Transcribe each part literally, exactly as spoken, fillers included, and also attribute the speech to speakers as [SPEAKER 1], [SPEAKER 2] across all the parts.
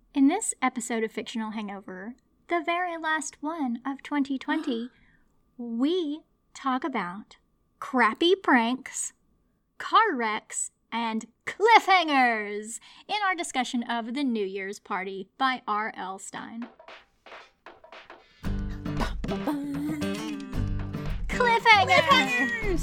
[SPEAKER 1] In this episode of Fictional Hangover, the very last one of twenty twenty, we talk about crappy pranks, car wrecks, and cliffhangers in our discussion of The New Year's Party by R L. Stine. Cliffhangers!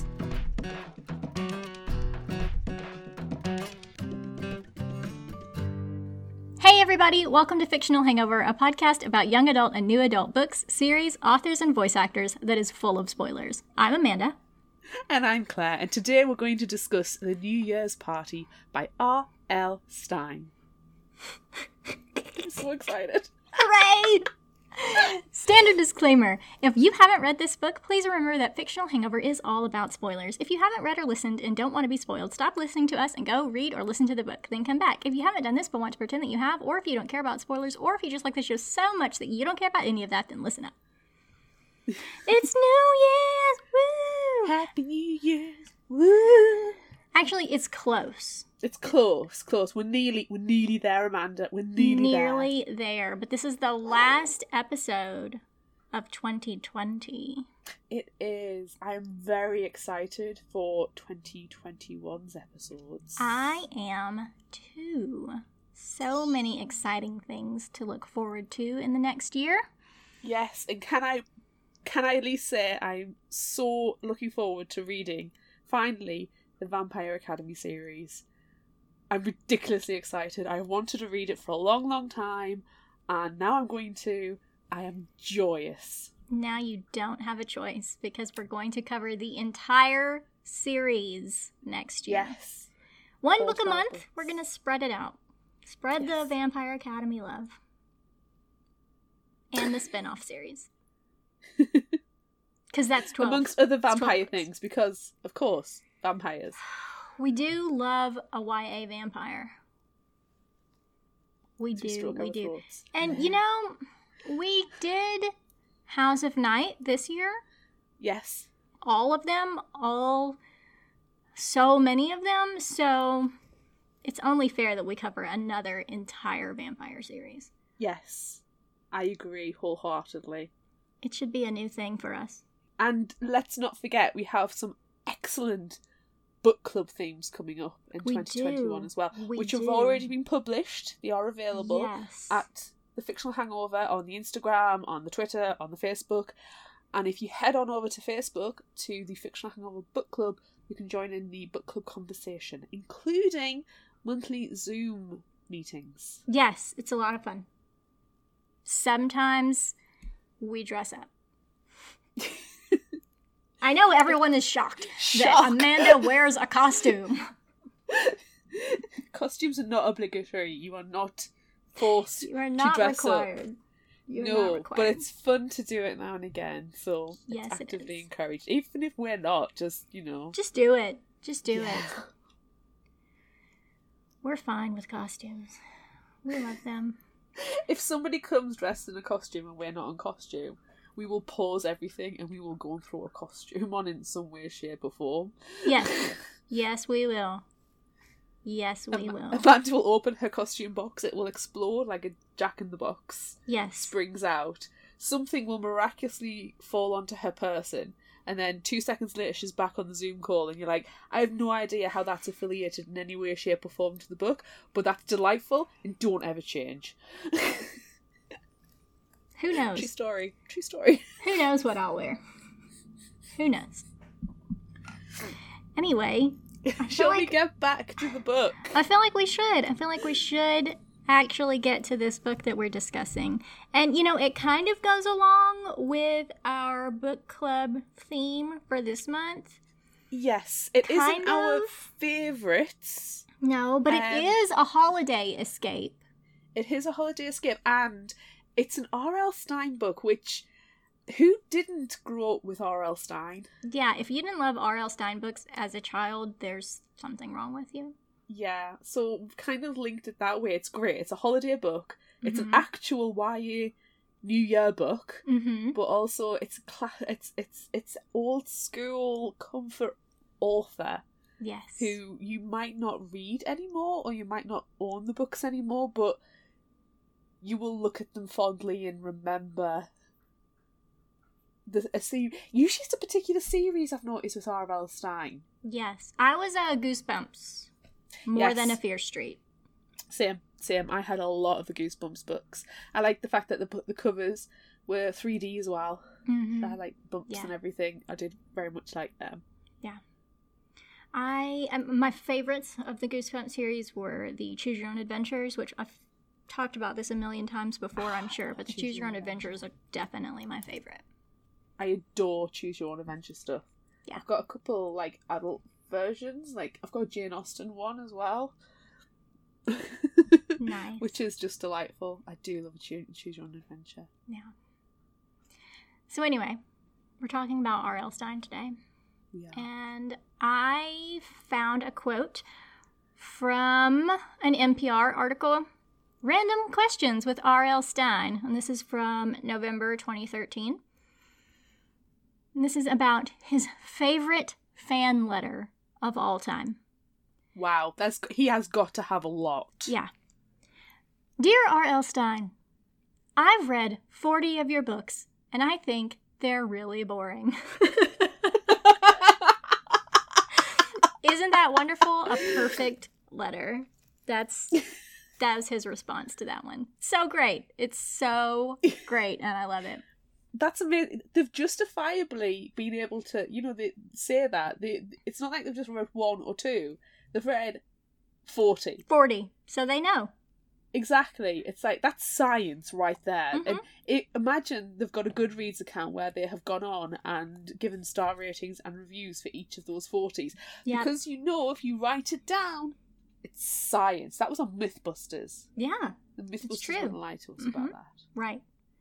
[SPEAKER 1] Hey everybody, welcome to Fictional Hangover, a podcast about young adult and new adult books, series, authors, and voice actors that is full of spoilers. I'm Amanda.
[SPEAKER 2] And I'm Claire, and today we're going to discuss The New Year's Party by R L. Stine. I'm so excited.
[SPEAKER 1] Hooray! Standard disclaimer. If you haven't read this book, please remember that Fictional Hangover is all about spoilers. If you haven't read or listened and don't want to be spoiled, stop listening to us and go read or listen to the book. Then come back. If you haven't done this but want to pretend that you have, or if you don't care about spoilers, or if you just like the show so much that you don't care about any of that, then listen up. It's New Year's! Woo!
[SPEAKER 2] Happy New Year's! Woo!
[SPEAKER 1] Actually, it's close.
[SPEAKER 2] It's close, close. We're nearly, we're nearly there, Amanda. We're nearly,
[SPEAKER 1] nearly
[SPEAKER 2] there.
[SPEAKER 1] there. But this is the last episode of twenty twenty.
[SPEAKER 2] It is. I'm very excited for twenty twenty-one's episodes.
[SPEAKER 1] I am too. So many exciting things to look forward to in the next year.
[SPEAKER 2] Yes, and can I, can I at least say I'm so looking forward to reading, finally, the Vampire Academy series. I'm ridiculously excited. I wanted to read it for a long, long time, and now I'm going to. I am joyous.
[SPEAKER 1] Now you don't have a choice, because we're going to cover the entire series next year.
[SPEAKER 2] Yes.
[SPEAKER 1] One
[SPEAKER 2] All
[SPEAKER 1] book a month,
[SPEAKER 2] books.
[SPEAKER 1] we're going to spread it out. Spread
[SPEAKER 2] Yes.
[SPEAKER 1] the Vampire Academy love. And the spin-off series. Because that's twelve.
[SPEAKER 2] Amongst other
[SPEAKER 1] It's twelve
[SPEAKER 2] vampire
[SPEAKER 1] books.
[SPEAKER 2] things, because, of course, vampires.
[SPEAKER 1] We do love a Y A vampire. We
[SPEAKER 2] To
[SPEAKER 1] do,
[SPEAKER 2] stroke
[SPEAKER 1] we
[SPEAKER 2] our
[SPEAKER 1] do.
[SPEAKER 2] throats.
[SPEAKER 1] And, you know, we did House of Night this year.
[SPEAKER 2] Yes.
[SPEAKER 1] All of them. All... So many of them. So it's only fair that we cover another entire vampire series.
[SPEAKER 2] Yes. I agree wholeheartedly.
[SPEAKER 1] It should be a new thing for us.
[SPEAKER 2] And let's not forget, we have some excellent book club themes coming up in
[SPEAKER 1] We
[SPEAKER 2] twenty twenty-one
[SPEAKER 1] do.
[SPEAKER 2] as well,
[SPEAKER 1] We
[SPEAKER 2] which
[SPEAKER 1] do.
[SPEAKER 2] have already been published. They are available
[SPEAKER 1] Yes.
[SPEAKER 2] at The Fictional Hangover on the Instagram, on the Twitter, on the Facebook. And if you head on over to Facebook to the Fictional Hangover Book Club, you can join in the book club conversation, including monthly Zoom meetings.
[SPEAKER 1] Yes, it's a lot of fun. Sometimes we dress up. I know everyone is shocked that
[SPEAKER 2] Shock.
[SPEAKER 1] Amanda wears a costume.
[SPEAKER 2] Costumes are not obligatory. You are not forced
[SPEAKER 1] You are not
[SPEAKER 2] to dress
[SPEAKER 1] required.
[SPEAKER 2] up.
[SPEAKER 1] You're
[SPEAKER 2] no,
[SPEAKER 1] not required.
[SPEAKER 2] but it's fun to do it now and again, so
[SPEAKER 1] Yes,
[SPEAKER 2] it's
[SPEAKER 1] it
[SPEAKER 2] actively
[SPEAKER 1] is.
[SPEAKER 2] encouraged. Even if we're not, just, you know.
[SPEAKER 1] Just do it. Just do
[SPEAKER 2] Yeah.
[SPEAKER 1] it. We're fine with costumes. We love them.
[SPEAKER 2] If somebody comes dressed in a costume and we're not in costume, we will pause everything and we will go and throw a costume on in some way, shape or form.
[SPEAKER 1] Yes. Yes, we will. Yes, we
[SPEAKER 2] Am-
[SPEAKER 1] will.
[SPEAKER 2] Amanda will open her costume box, it will explode like a jack-in-the-box.
[SPEAKER 1] Yes.
[SPEAKER 2] Springs out. Something will miraculously fall onto her person, and then two seconds later she's back on the Zoom call and you're like, I have no idea how that's affiliated in any way, shape or form to the book, but that's delightful and don't ever change.
[SPEAKER 1] Who knows?
[SPEAKER 2] True story. True story.
[SPEAKER 1] Who knows what I'll wear? Who knows? Anyway, I
[SPEAKER 2] Shall
[SPEAKER 1] feel
[SPEAKER 2] we
[SPEAKER 1] like
[SPEAKER 2] get back to the book?
[SPEAKER 1] I feel like we should. I feel like we should actually get to this book that we're discussing. And, you know, it kind of goes along with our book club theme for this month.
[SPEAKER 2] Yes, it
[SPEAKER 1] Kind
[SPEAKER 2] isn't our
[SPEAKER 1] of.
[SPEAKER 2] favourites.
[SPEAKER 1] No, but
[SPEAKER 2] Um,
[SPEAKER 1] it is a holiday escape.
[SPEAKER 2] It is a holiday escape, and it's an R L. Stine book, which... Who didn't grow up with R L. Stine?
[SPEAKER 1] Yeah, if you didn't love R L. Stine books as a child, there's something wrong with you.
[SPEAKER 2] Yeah, so we've kind of linked it that way. It's great. It's a holiday book. It's
[SPEAKER 1] Mhm.
[SPEAKER 2] an actual Y A New Year book,
[SPEAKER 1] Mm-hmm.
[SPEAKER 2] but also it's cla- it's it's it's old school comfort author
[SPEAKER 1] Yes.
[SPEAKER 2] who you might not read anymore, or you might not own the books anymore, but you will look at them fondly and remember the a series. Usually it's a particular series I've noticed with R L. Stine.
[SPEAKER 1] Yes. I was a Goosebumps more
[SPEAKER 2] Yes.
[SPEAKER 1] than a Fear Street.
[SPEAKER 2] Same, same. I had a lot of the Goosebumps books. I like the fact that the the covers were three D as well.
[SPEAKER 1] Mm-hmm.
[SPEAKER 2] I had like bumps
[SPEAKER 1] Yeah.
[SPEAKER 2] and everything. I did very much like them.
[SPEAKER 1] Yeah. I um, my favorites of the Goosebumps series were the Choose Your Own Adventures, which I've talked about this a million times before, I'm sure, but the
[SPEAKER 2] Choose
[SPEAKER 1] Choose Your
[SPEAKER 2] Your
[SPEAKER 1] Own
[SPEAKER 2] Own
[SPEAKER 1] Adventures are definitely my favorite.
[SPEAKER 2] I adore Choose Your Own Adventure stuff.
[SPEAKER 1] Yeah.
[SPEAKER 2] I've got a couple like adult versions. Like I've got a Jane Austen one as well.
[SPEAKER 1] Nice.
[SPEAKER 2] Which is just delightful. I do love a Choose, choose Your Own Adventure.
[SPEAKER 1] Yeah. So anyway, we're talking about R L. Stine today.
[SPEAKER 2] Yeah.
[SPEAKER 1] And I found a quote from an N P R article, Random Questions with R L. Stine. And this is from November twenty thirteen. And this is about his favorite fan letter of all time.
[SPEAKER 2] Wow, that's he has got to have a lot.
[SPEAKER 1] Yeah. Dear R L. Stine, I've read forty of your books, and I think they're really boring. Isn't that wonderful? A perfect letter. That's that was his response to that one. So great. It's so great, and I love it.
[SPEAKER 2] That's amazing. They've justifiably been able to, you know, they say that. They, it's not like they've just read one or two. They've read forty.
[SPEAKER 1] forty. So they know.
[SPEAKER 2] Exactly. It's like, that's science right there.
[SPEAKER 1] Mhm.
[SPEAKER 2] And it, imagine they've got a Goodreads account where they have gone on and given star ratings and reviews for each of those forties.
[SPEAKER 1] Yeah.
[SPEAKER 2] Because you know, if you write it down, it's science. That was on Mythbusters.
[SPEAKER 1] Yeah.
[SPEAKER 2] The Mythbusters
[SPEAKER 1] true.
[SPEAKER 2] wouldn't lie to us
[SPEAKER 1] Mhm.
[SPEAKER 2] about that.
[SPEAKER 1] Right.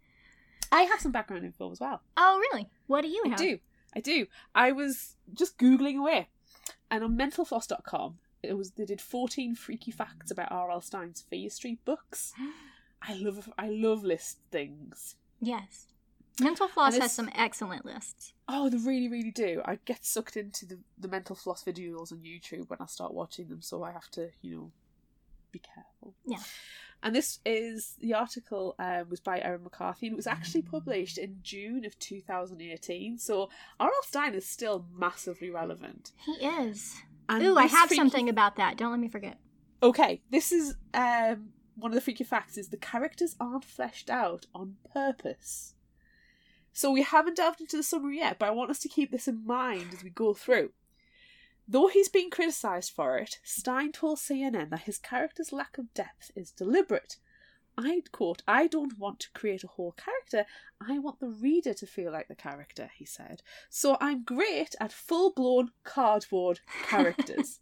[SPEAKER 2] I have some background info as well.
[SPEAKER 1] Oh, really? What do you
[SPEAKER 2] I
[SPEAKER 1] have?
[SPEAKER 2] do. I do. I was just Googling away. And on mental floss dot com, it was they did fourteen freaky facts about R L. Stine's Fear Street books. I love I love list things.
[SPEAKER 1] Yes. Mental Floss
[SPEAKER 2] And
[SPEAKER 1] has
[SPEAKER 2] it's-
[SPEAKER 1] some excellent lists.
[SPEAKER 2] Oh, they really, really do. I get sucked into the, the mental floss videos on YouTube when I start watching them, so I have to, you know, be careful.
[SPEAKER 1] Yeah.
[SPEAKER 2] And this is, the article um, was by Erin McCarthy, and it was actually published in June of two thousand eighteen, so R L. Stine is still massively relevant.
[SPEAKER 1] He is.
[SPEAKER 2] And
[SPEAKER 1] Ooh, I
[SPEAKER 2] this
[SPEAKER 1] have
[SPEAKER 2] freaky-
[SPEAKER 1] something about that. Don't let me forget.
[SPEAKER 2] Okay, this is um, one of the freaky facts is the characters aren't fleshed out on purpose. So we haven't delved into the summary yet, but I want us to keep this in mind as we go through. Though he's been criticised for it, Stine told C N N that his character's lack of depth is deliberate. I'd quote, I don't want to create a whole character, I want the reader to feel like the character, he said. So I'm great at full-blown cardboard characters.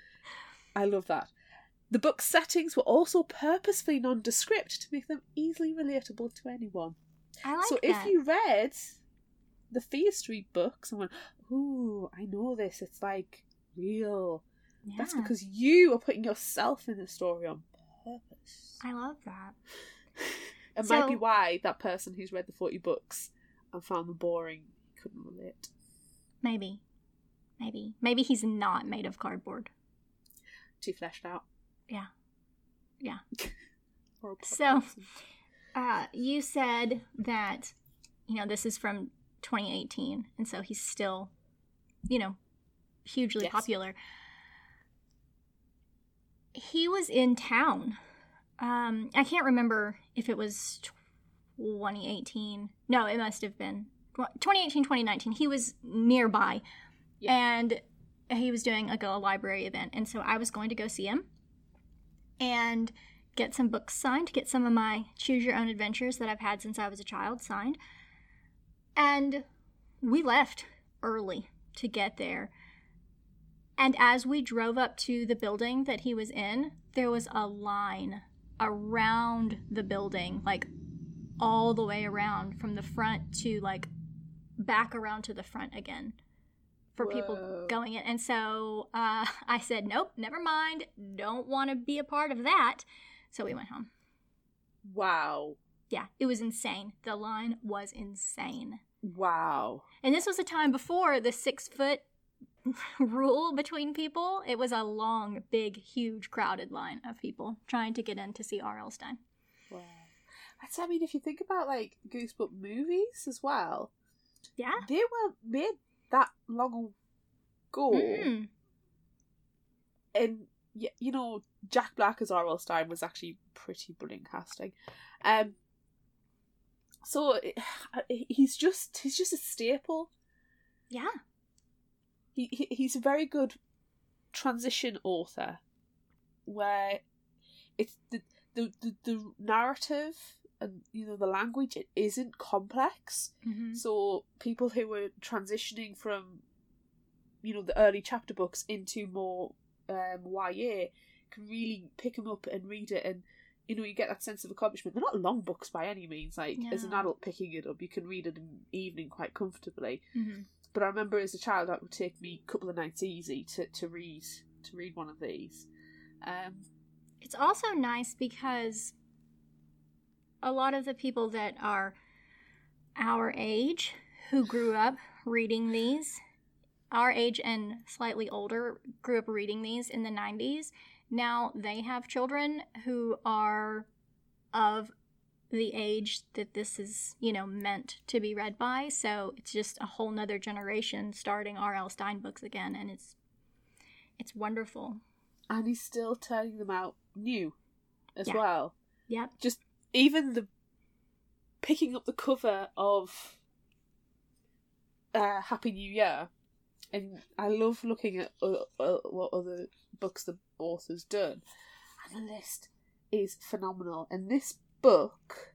[SPEAKER 2] I love that. The book's settings were also purposefully nondescript to make them easily relatable to anyone.
[SPEAKER 1] I like
[SPEAKER 2] so
[SPEAKER 1] that.
[SPEAKER 2] if you read the Fear Street books and went, ooh, I know this, it's like real.
[SPEAKER 1] Yeah.
[SPEAKER 2] That's because you are putting yourself in the story on purpose.
[SPEAKER 1] I love that.
[SPEAKER 2] It
[SPEAKER 1] So-
[SPEAKER 2] might be why that person who's read the forty books and found them boring couldn't relate.
[SPEAKER 1] Maybe. Maybe. Maybe he's not made of cardboard.
[SPEAKER 2] Too fleshed out.
[SPEAKER 1] Yeah. Yeah.
[SPEAKER 2] Horrible
[SPEAKER 1] So-
[SPEAKER 2] person.
[SPEAKER 1] Uh, you said that, you know, this is from twenty eighteen, and so he's still, you know, hugely
[SPEAKER 2] Yes.
[SPEAKER 1] popular. He was in town. Um, I can't remember if it was twenty eighteen. No, it must have been twenty eighteen, twenty nineteen. He was nearby,
[SPEAKER 2] Yeah.
[SPEAKER 1] and he was doing like a library event, and so I was going to go see him and get some books signed, get some of my Choose Your Own Adventures that I've had since I was a child signed. And we left early to get there. And as we drove up to the building that he was in, there was a line around the building, like all the way around from the front to like back around to the front again for people
[SPEAKER 2] Whoa.
[SPEAKER 1] going in. And so uh, I said, nope, never mind. Don't want to be a part of that. So we went home.
[SPEAKER 2] Wow.
[SPEAKER 1] Yeah, it was insane. The line was insane.
[SPEAKER 2] Wow.
[SPEAKER 1] And this was a time before the six foot rule between people. It was a long, big, huge, crowded line of people trying to get in to see R L. Stine.
[SPEAKER 2] Wow. I mean, if you think about like Goosebumps movies as well,
[SPEAKER 1] yeah,
[SPEAKER 2] they weren't made that long ago.
[SPEAKER 1] Mm-hmm.
[SPEAKER 2] And you know, Jack Black as R L. Stein was actually pretty brilliant casting. Um, so he's just he's just a staple.
[SPEAKER 1] Yeah,
[SPEAKER 2] he, he he's a very good transition author, where it's the the the, the narrative. And you know the language, it isn't complex,
[SPEAKER 1] mm-hmm.
[SPEAKER 2] so people who are transitioning from, you know, the early chapter books into more um, Y A can really pick them up and read it, and you know you get that sense of accomplishment. They're not long books by any means. Like
[SPEAKER 1] no.
[SPEAKER 2] as an adult picking it up, you can read it in an evening quite comfortably.
[SPEAKER 1] Mm-hmm.
[SPEAKER 2] But I remember as a child that would take me a couple of nights easy to, to read to read one of these. Um,
[SPEAKER 1] it's also nice because a lot of the people that are our age who grew up reading these, our age and slightly older, grew up reading these in the nineties. Now they have children who are of the age that this is, you know, meant to be read by. So it's just a whole nother generation starting R L. Stein books again, and it's it's wonderful.
[SPEAKER 2] And he's still turning them out new as
[SPEAKER 1] yeah.
[SPEAKER 2] well.
[SPEAKER 1] Yep.
[SPEAKER 2] Just even the picking up the cover of uh, Happy New Year, and I love looking at uh, uh, what other books the author's done, and the list is phenomenal. And this book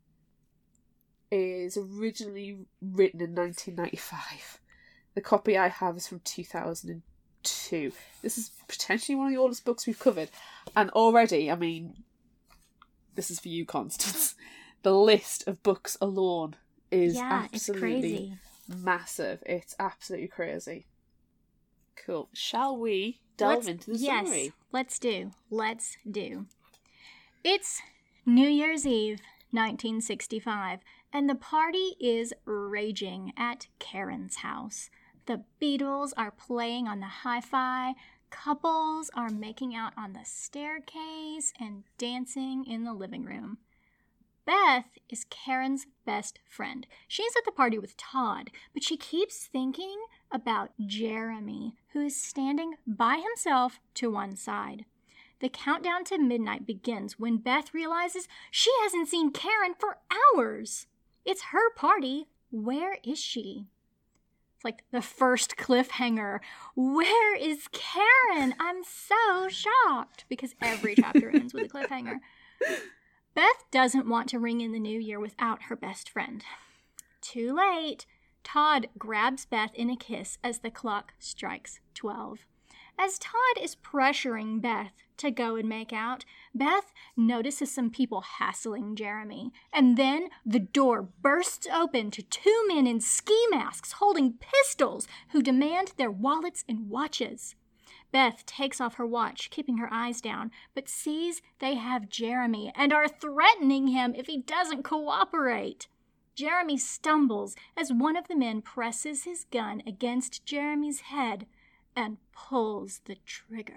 [SPEAKER 2] is originally written in nineteen ninety-five. The copy I have is from two thousand two. This is potentially one of the oldest books we've covered, and already, I mean, this is for you, Constance. The list of books alone is
[SPEAKER 1] yeah,
[SPEAKER 2] absolutely
[SPEAKER 1] it's crazy.
[SPEAKER 2] Massive. It's absolutely crazy. Cool. Shall we delve
[SPEAKER 1] let's,
[SPEAKER 2] into the
[SPEAKER 1] yes,
[SPEAKER 2] summary?
[SPEAKER 1] Yes, let's do. Let's do. It's New Year's Eve, nineteen sixty-five, and the party is raging at Karen's house. The Beatles are playing on the hi-fi, couples are making out on the staircase, and dancing in the living room. Beth is Karen's best friend. She's at the party with Todd, but she keeps thinking about Jeremy, who is standing by himself to one side. The countdown to midnight begins when Beth realizes she hasn't seen Karen for hours. It's her party. Where is she? It's like the first cliffhanger. Where is Karen? I'm so shocked because every chapter ends with a cliffhanger. Beth doesn't want to ring in the new year without her best friend. Too late. Todd grabs Beth in a kiss as the clock strikes twelve. As Todd is pressuring Beth to go and make out, Beth notices some people hassling Jeremy, and then the door bursts open to two men in ski masks holding pistols who demand their wallets and watches. Beth takes off her watch, keeping her eyes down, but sees they have Jeremy and are threatening him if he doesn't cooperate. Jeremy stumbles as one of the men presses his gun against Jeremy's head and pulls the trigger.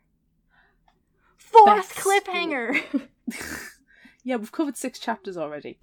[SPEAKER 1] Fourth
[SPEAKER 2] Beth's
[SPEAKER 1] cliffhanger!
[SPEAKER 2] Yeah, we've covered six chapters already.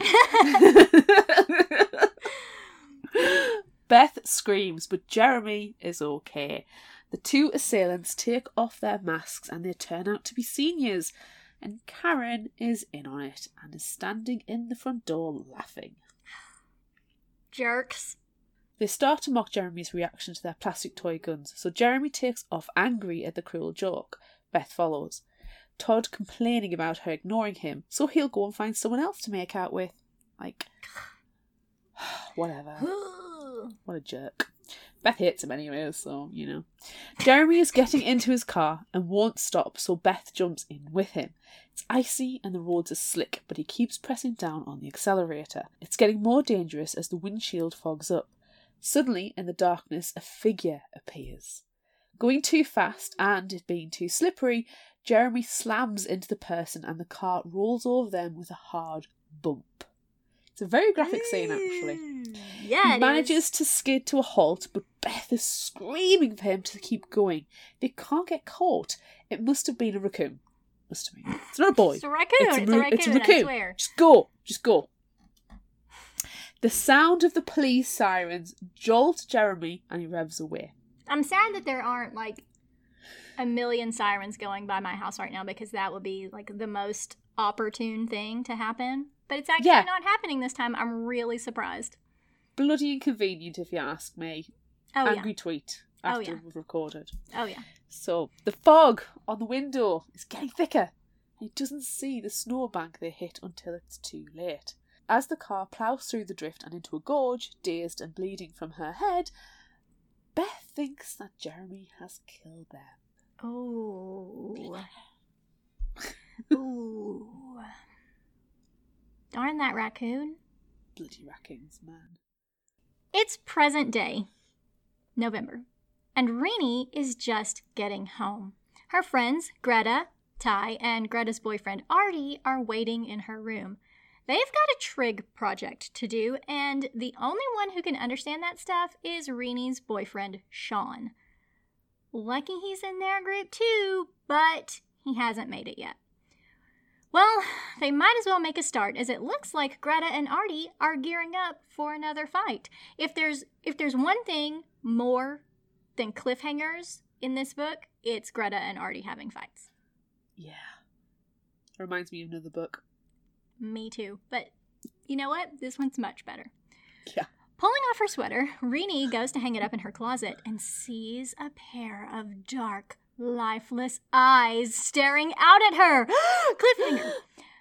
[SPEAKER 2] Beth screams, but Jeremy is okay. The two assailants take off their masks and they turn out to be seniors. And Karen is in on it and is standing in the front door laughing.
[SPEAKER 1] Jerks.
[SPEAKER 2] They start to mock Jeremy's reaction to their plastic toy guns, so Jeremy takes off angry at the cruel joke. Beth follows. Todd complaining about her ignoring him, so he'll go and find someone else to make out with. Like, whatever. What a jerk. Beth hates him anyway, so, you know. Jeremy is getting into his car and won't stop, so Beth jumps in with him. It's icy and the roads are slick, but he keeps pressing down on the accelerator. It's getting more dangerous as the windshield fogs up. Suddenly, in the darkness, a figure appears. Going too fast and it being too slippery, Jeremy slams into the person and the car rolls over them with a hard bump. It's a very graphic scene, actually.
[SPEAKER 1] Yeah,
[SPEAKER 2] he manages is. to skid to a halt, but Beth is screaming for him to keep going. They can't get caught. It must have been a raccoon. Must have been. It's not a boy.
[SPEAKER 1] It's a raccoon. It's, it's, a,
[SPEAKER 2] a,
[SPEAKER 1] raccoon,
[SPEAKER 2] it's a raccoon.
[SPEAKER 1] I swear.
[SPEAKER 2] Just go. Just go. The sound of the police sirens jolt Jeremy and he revs away.
[SPEAKER 1] I'm sad that there aren't, like, a million sirens going by my house right now, because that would be, like, the most opportune thing to happen. But it's actually
[SPEAKER 2] Yeah.
[SPEAKER 1] not happening this time. I'm really surprised.
[SPEAKER 2] Bloody inconvenient, if you ask me.
[SPEAKER 1] Oh,
[SPEAKER 2] Angry
[SPEAKER 1] yeah.
[SPEAKER 2] tweet
[SPEAKER 1] Oh,
[SPEAKER 2] after
[SPEAKER 1] yeah.
[SPEAKER 2] we've recorded.
[SPEAKER 1] Oh, yeah.
[SPEAKER 2] So, the fog on the window is getting thicker. He doesn't see the snowbank they hit until it's too late. As the car ploughs through the drift and into a gorge, dazed and bleeding from her head, Beth thinks that Jeremy has killed them.
[SPEAKER 1] Oh. Ooh. Darn that raccoon.
[SPEAKER 2] Bloody raccoons, man.
[SPEAKER 1] It's present day, November, and Renee is just getting home. Her friends, Greta, Ty, and Greta's boyfriend, Artie, are waiting in her room. They've got a trig project to do, and the only one who can understand that stuff is Renee's boyfriend, Sean. Lucky he's in their group too, but he hasn't made it yet. Well, they might as well make a start, as it looks like Greta and Artie are gearing up for another fight. If there's if there's one thing more than cliffhangers in this book, it's Greta and Artie having fights.
[SPEAKER 2] Yeah. Reminds me of another book.
[SPEAKER 1] Me too. But you know what? This one's much better.
[SPEAKER 2] Yeah.
[SPEAKER 1] Pulling off her sweater, Renee goes to hang it up in her closet and sees a pair of dark, lifeless eyes staring out at her. Cliffhanger.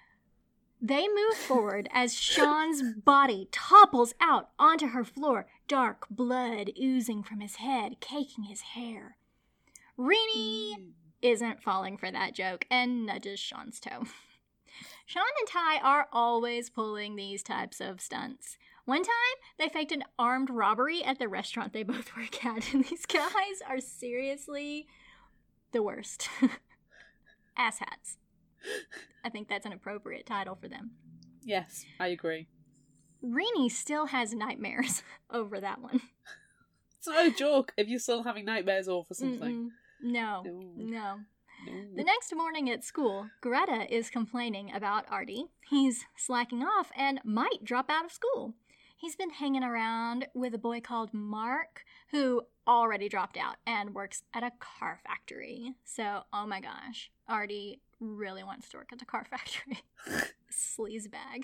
[SPEAKER 1] They move forward as Sean's body topples out onto her floor, dark blood oozing from his head, caking his hair. Renee
[SPEAKER 2] Mm.
[SPEAKER 1] isn't falling for that joke and nudges Sean's toe. Sean and Ty are always pulling these types of stunts. One time, they faked an armed robbery at the restaurant they both work at, and these guys are seriously the worst. Asshats. I think that's an appropriate title for them.
[SPEAKER 2] Yes, I agree.
[SPEAKER 1] Renee still has nightmares over that one.
[SPEAKER 2] It's not a joke if you're still having nightmares over something.
[SPEAKER 1] Mm-mm. No,
[SPEAKER 2] No.
[SPEAKER 1] no.
[SPEAKER 2] No.
[SPEAKER 1] The next morning at school, Greta is complaining about Artie. He's slacking off and might drop out of school. He's been hanging around with a boy called Mark, who already dropped out and works at a car factory. So, oh my gosh, Artie really wants to work at the car factory. Sleazebag.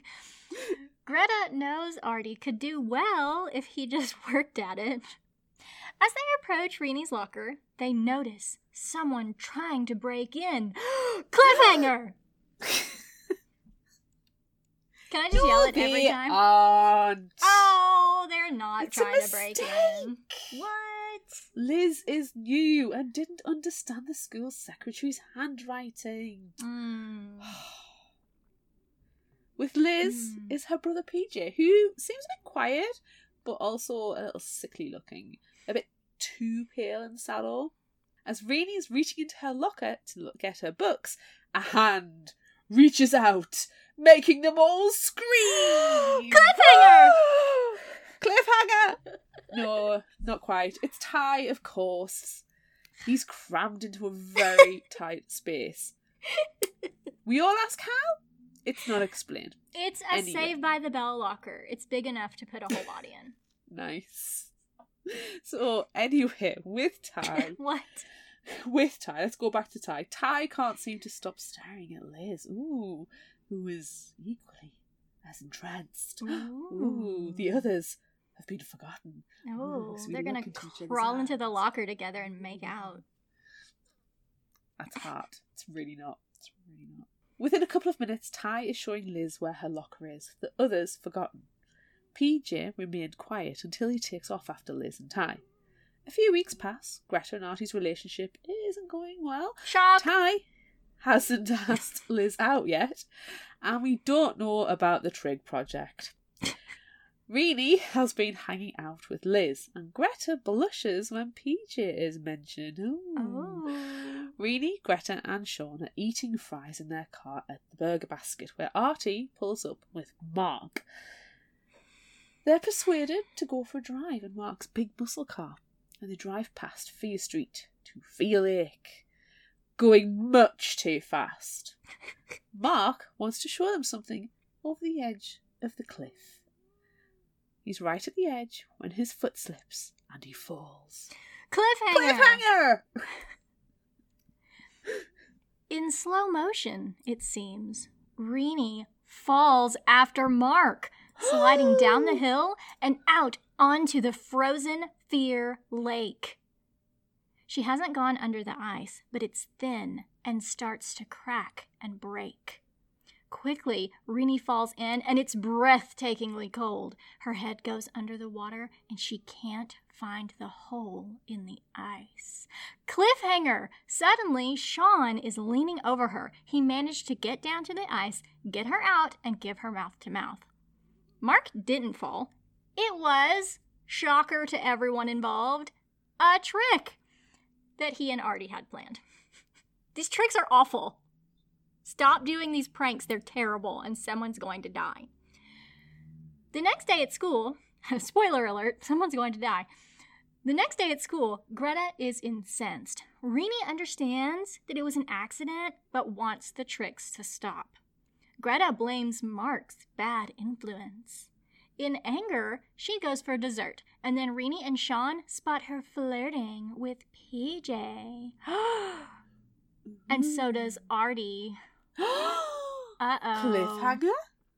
[SPEAKER 1] Greta knows Artie could do well if he just worked at it. As they approach Renee's locker, they notice someone trying to break in. Cliffhanger! Can I just
[SPEAKER 2] No,
[SPEAKER 1] yell it
[SPEAKER 2] they
[SPEAKER 1] every time?
[SPEAKER 2] aren't.
[SPEAKER 1] Oh, they're not
[SPEAKER 2] It's a
[SPEAKER 1] trying to break in.
[SPEAKER 2] mistake.
[SPEAKER 1] What?
[SPEAKER 2] Liz is new and didn't understand the school secretary's handwriting.
[SPEAKER 1] Mm.
[SPEAKER 2] With Liz
[SPEAKER 1] Mm.
[SPEAKER 2] is her brother P J, who seems a bit quiet, but also a little sickly looking. A bit too pale and sallow. As Rainey is reaching into her locker to look at her books, a hand reaches out, making them all scream!
[SPEAKER 1] Cliffhanger!
[SPEAKER 2] Cliffhanger! No, not quite. It's Ty, of course. He's crammed into a very tight space. We all ask how? It's not explained.
[SPEAKER 1] It's a
[SPEAKER 2] Anyway.
[SPEAKER 1] Save by the Bell locker. It's big enough to put a whole body in.
[SPEAKER 2] Nice. So, anyway, with Ty,
[SPEAKER 1] What?
[SPEAKER 2] with Ty, let's go back to Ty. Ty can't seem to stop staring at Liz, ooh, who is equally as entranced. Ooh, the others have been forgotten.
[SPEAKER 1] Oh,
[SPEAKER 2] Ooh, so we
[SPEAKER 1] they're gonna
[SPEAKER 2] look into each other's
[SPEAKER 1] crawl into the
[SPEAKER 2] eyes.
[SPEAKER 1] locker together and make out.
[SPEAKER 2] That's hard. It's really not. It's really not. Within a couple of minutes, Ty is showing Liz where her locker is. The others forgotten. P J remained quiet until he takes off after Liz and Ty. A few weeks pass. Greta and Artie's relationship isn't going well.
[SPEAKER 1] Shock!
[SPEAKER 2] Ty hasn't asked Liz out yet, and we don't know about the Trig project. Renee has been hanging out with Liz, and Greta blushes when P J is mentioned. Ooh.
[SPEAKER 1] Oh.
[SPEAKER 2] Renee, Greta and Sean are eating fries in their car at the Burger Basket, where Artie pulls up with Mark. They're persuaded to go for a drive in Mark's big muscle car, and they drive past Fear Street to Feel Lake, going much too fast. Mark wants to show them something over the edge of the cliff. He's right at the edge when his foot slips and he falls.
[SPEAKER 1] Cliffhanger!
[SPEAKER 2] Cliffhanger!
[SPEAKER 1] In slow motion, it seems, Rini falls after Mark, sliding down the hill and out onto the frozen Fear Lake. She hasn't gone under the ice, but it's thin and starts to crack and break. Quickly, Rini falls in, and it's breathtakingly cold. Her head goes under the water, and she can't find the hole in the ice. Cliffhanger! Suddenly, Sean is leaning over her. He managed to get down to the ice, get her out, and give her mouth to mouth. Mark didn't fall. It was, shocker to everyone involved, a trick that he and Artie had planned. These tricks are awful. Stop doing these pranks. They're terrible, and someone's going to die. The next day at school, spoiler alert, someone's going to die. The next day at school, Greta is incensed. Rini understands that it was an accident, but wants the tricks to stop. Greta blames Mark's bad influence. In anger, she goes for dessert, and then Rini and Sean spot her flirting with P J. And so does Artie. Uh-oh.
[SPEAKER 2] Cliffhanger?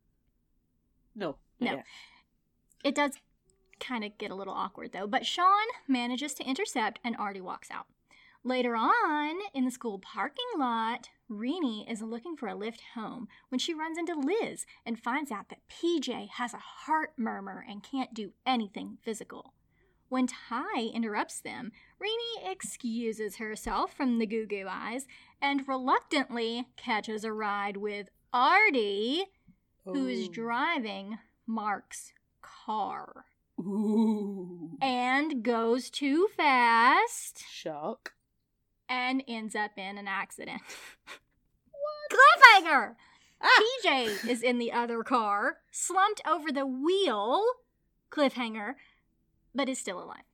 [SPEAKER 2] No.
[SPEAKER 1] No.
[SPEAKER 2] Yeah.
[SPEAKER 1] It does kind of get a little awkward, though. But Sean manages to intercept, and Artie walks out. Later on, in the school parking lot, Rini is looking for a lift home when she runs into Liz and finds out that P J has a heart murmur and can't do anything physical. When Ty interrupts them, Rini excuses herself from the Goo Goo Eyes and reluctantly catches a ride with Artie,
[SPEAKER 2] Oh.
[SPEAKER 1] who is driving Mark's car.
[SPEAKER 2] Ooh.
[SPEAKER 1] And goes too fast
[SPEAKER 2] Shock.
[SPEAKER 1] and ends up in an accident. Cliffhanger!
[SPEAKER 2] Ah.
[SPEAKER 1] P J is in the other car, slumped over the wheel, cliffhanger, but is still alive.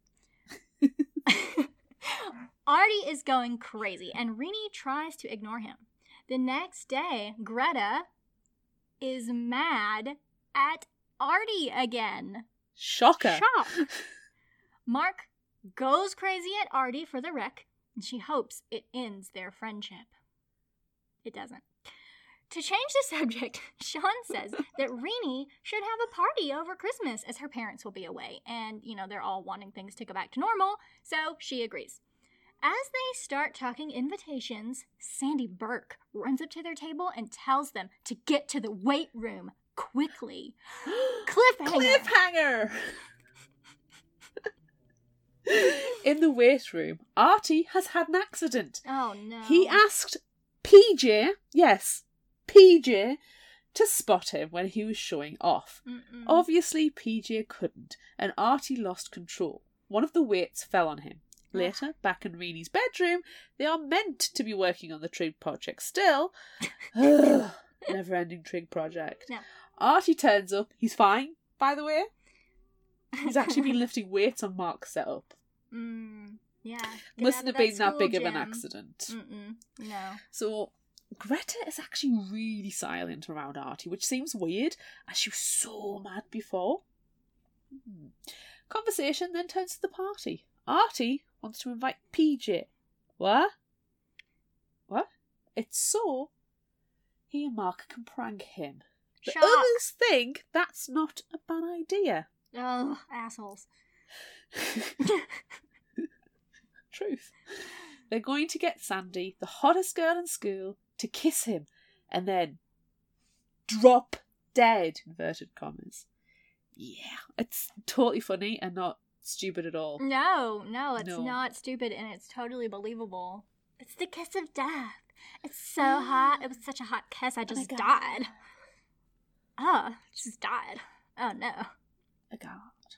[SPEAKER 1] Artie is going crazy, and Rini tries to ignore him. The next day, Greta is mad at Artie again.
[SPEAKER 2] Shocker.
[SPEAKER 1] Shock. Mark goes crazy at Artie for the wreck, and she hopes it ends their friendship. It doesn't. To change the subject, Sean says that Rini should have a party over Christmas as her parents will be away, and, you know, they're all wanting things to go back to normal, so she agrees. As they start talking invitations, Sandy Burke runs up to their table and tells them to get to the weight room quickly. Cliffhanger!
[SPEAKER 2] Cliffhanger! In the weight room, Artie has had an accident.
[SPEAKER 1] Oh, no.
[SPEAKER 2] He asked P J, yes, P J, to spot him when he was showing off.
[SPEAKER 1] Mm-mm.
[SPEAKER 2] Obviously, P J couldn't, and Artie lost control. One of the weights fell on him. Later, back in Rini's bedroom, they are meant to be working on the trig project still. Never-ending trig project.
[SPEAKER 1] No.
[SPEAKER 2] Artie turns up. He's fine, by the way. He's actually been lifting weights on Mark's setup.
[SPEAKER 1] Mm, yeah. Get
[SPEAKER 2] Mustn't
[SPEAKER 1] out
[SPEAKER 2] have
[SPEAKER 1] of
[SPEAKER 2] been that
[SPEAKER 1] school
[SPEAKER 2] big of
[SPEAKER 1] gym.
[SPEAKER 2] an accident.
[SPEAKER 1] Mm-mm. No.
[SPEAKER 2] So, Greta is actually really silent around Artie, which seems weird, as she was so mad before. Hmm. Conversation then turns to the party. Artie wants to invite P J. What? What? It's so he and Mark can prank him. The
[SPEAKER 1] Shock.
[SPEAKER 2] others think that's not a bad idea.
[SPEAKER 1] Oh, assholes.
[SPEAKER 2] Truth. They're going to get Sandy, the hottest girl in school, to kiss him and then drop dead, inverted commas. Yeah, it's totally funny and not stupid at all.
[SPEAKER 1] No, no, it's
[SPEAKER 2] No.
[SPEAKER 1] not stupid, and it's totally believable. It's the kiss of death. It's so hot. It was such a hot kiss. I just
[SPEAKER 2] God.
[SPEAKER 1] died. Oh, just died. Oh no.
[SPEAKER 2] Oh God.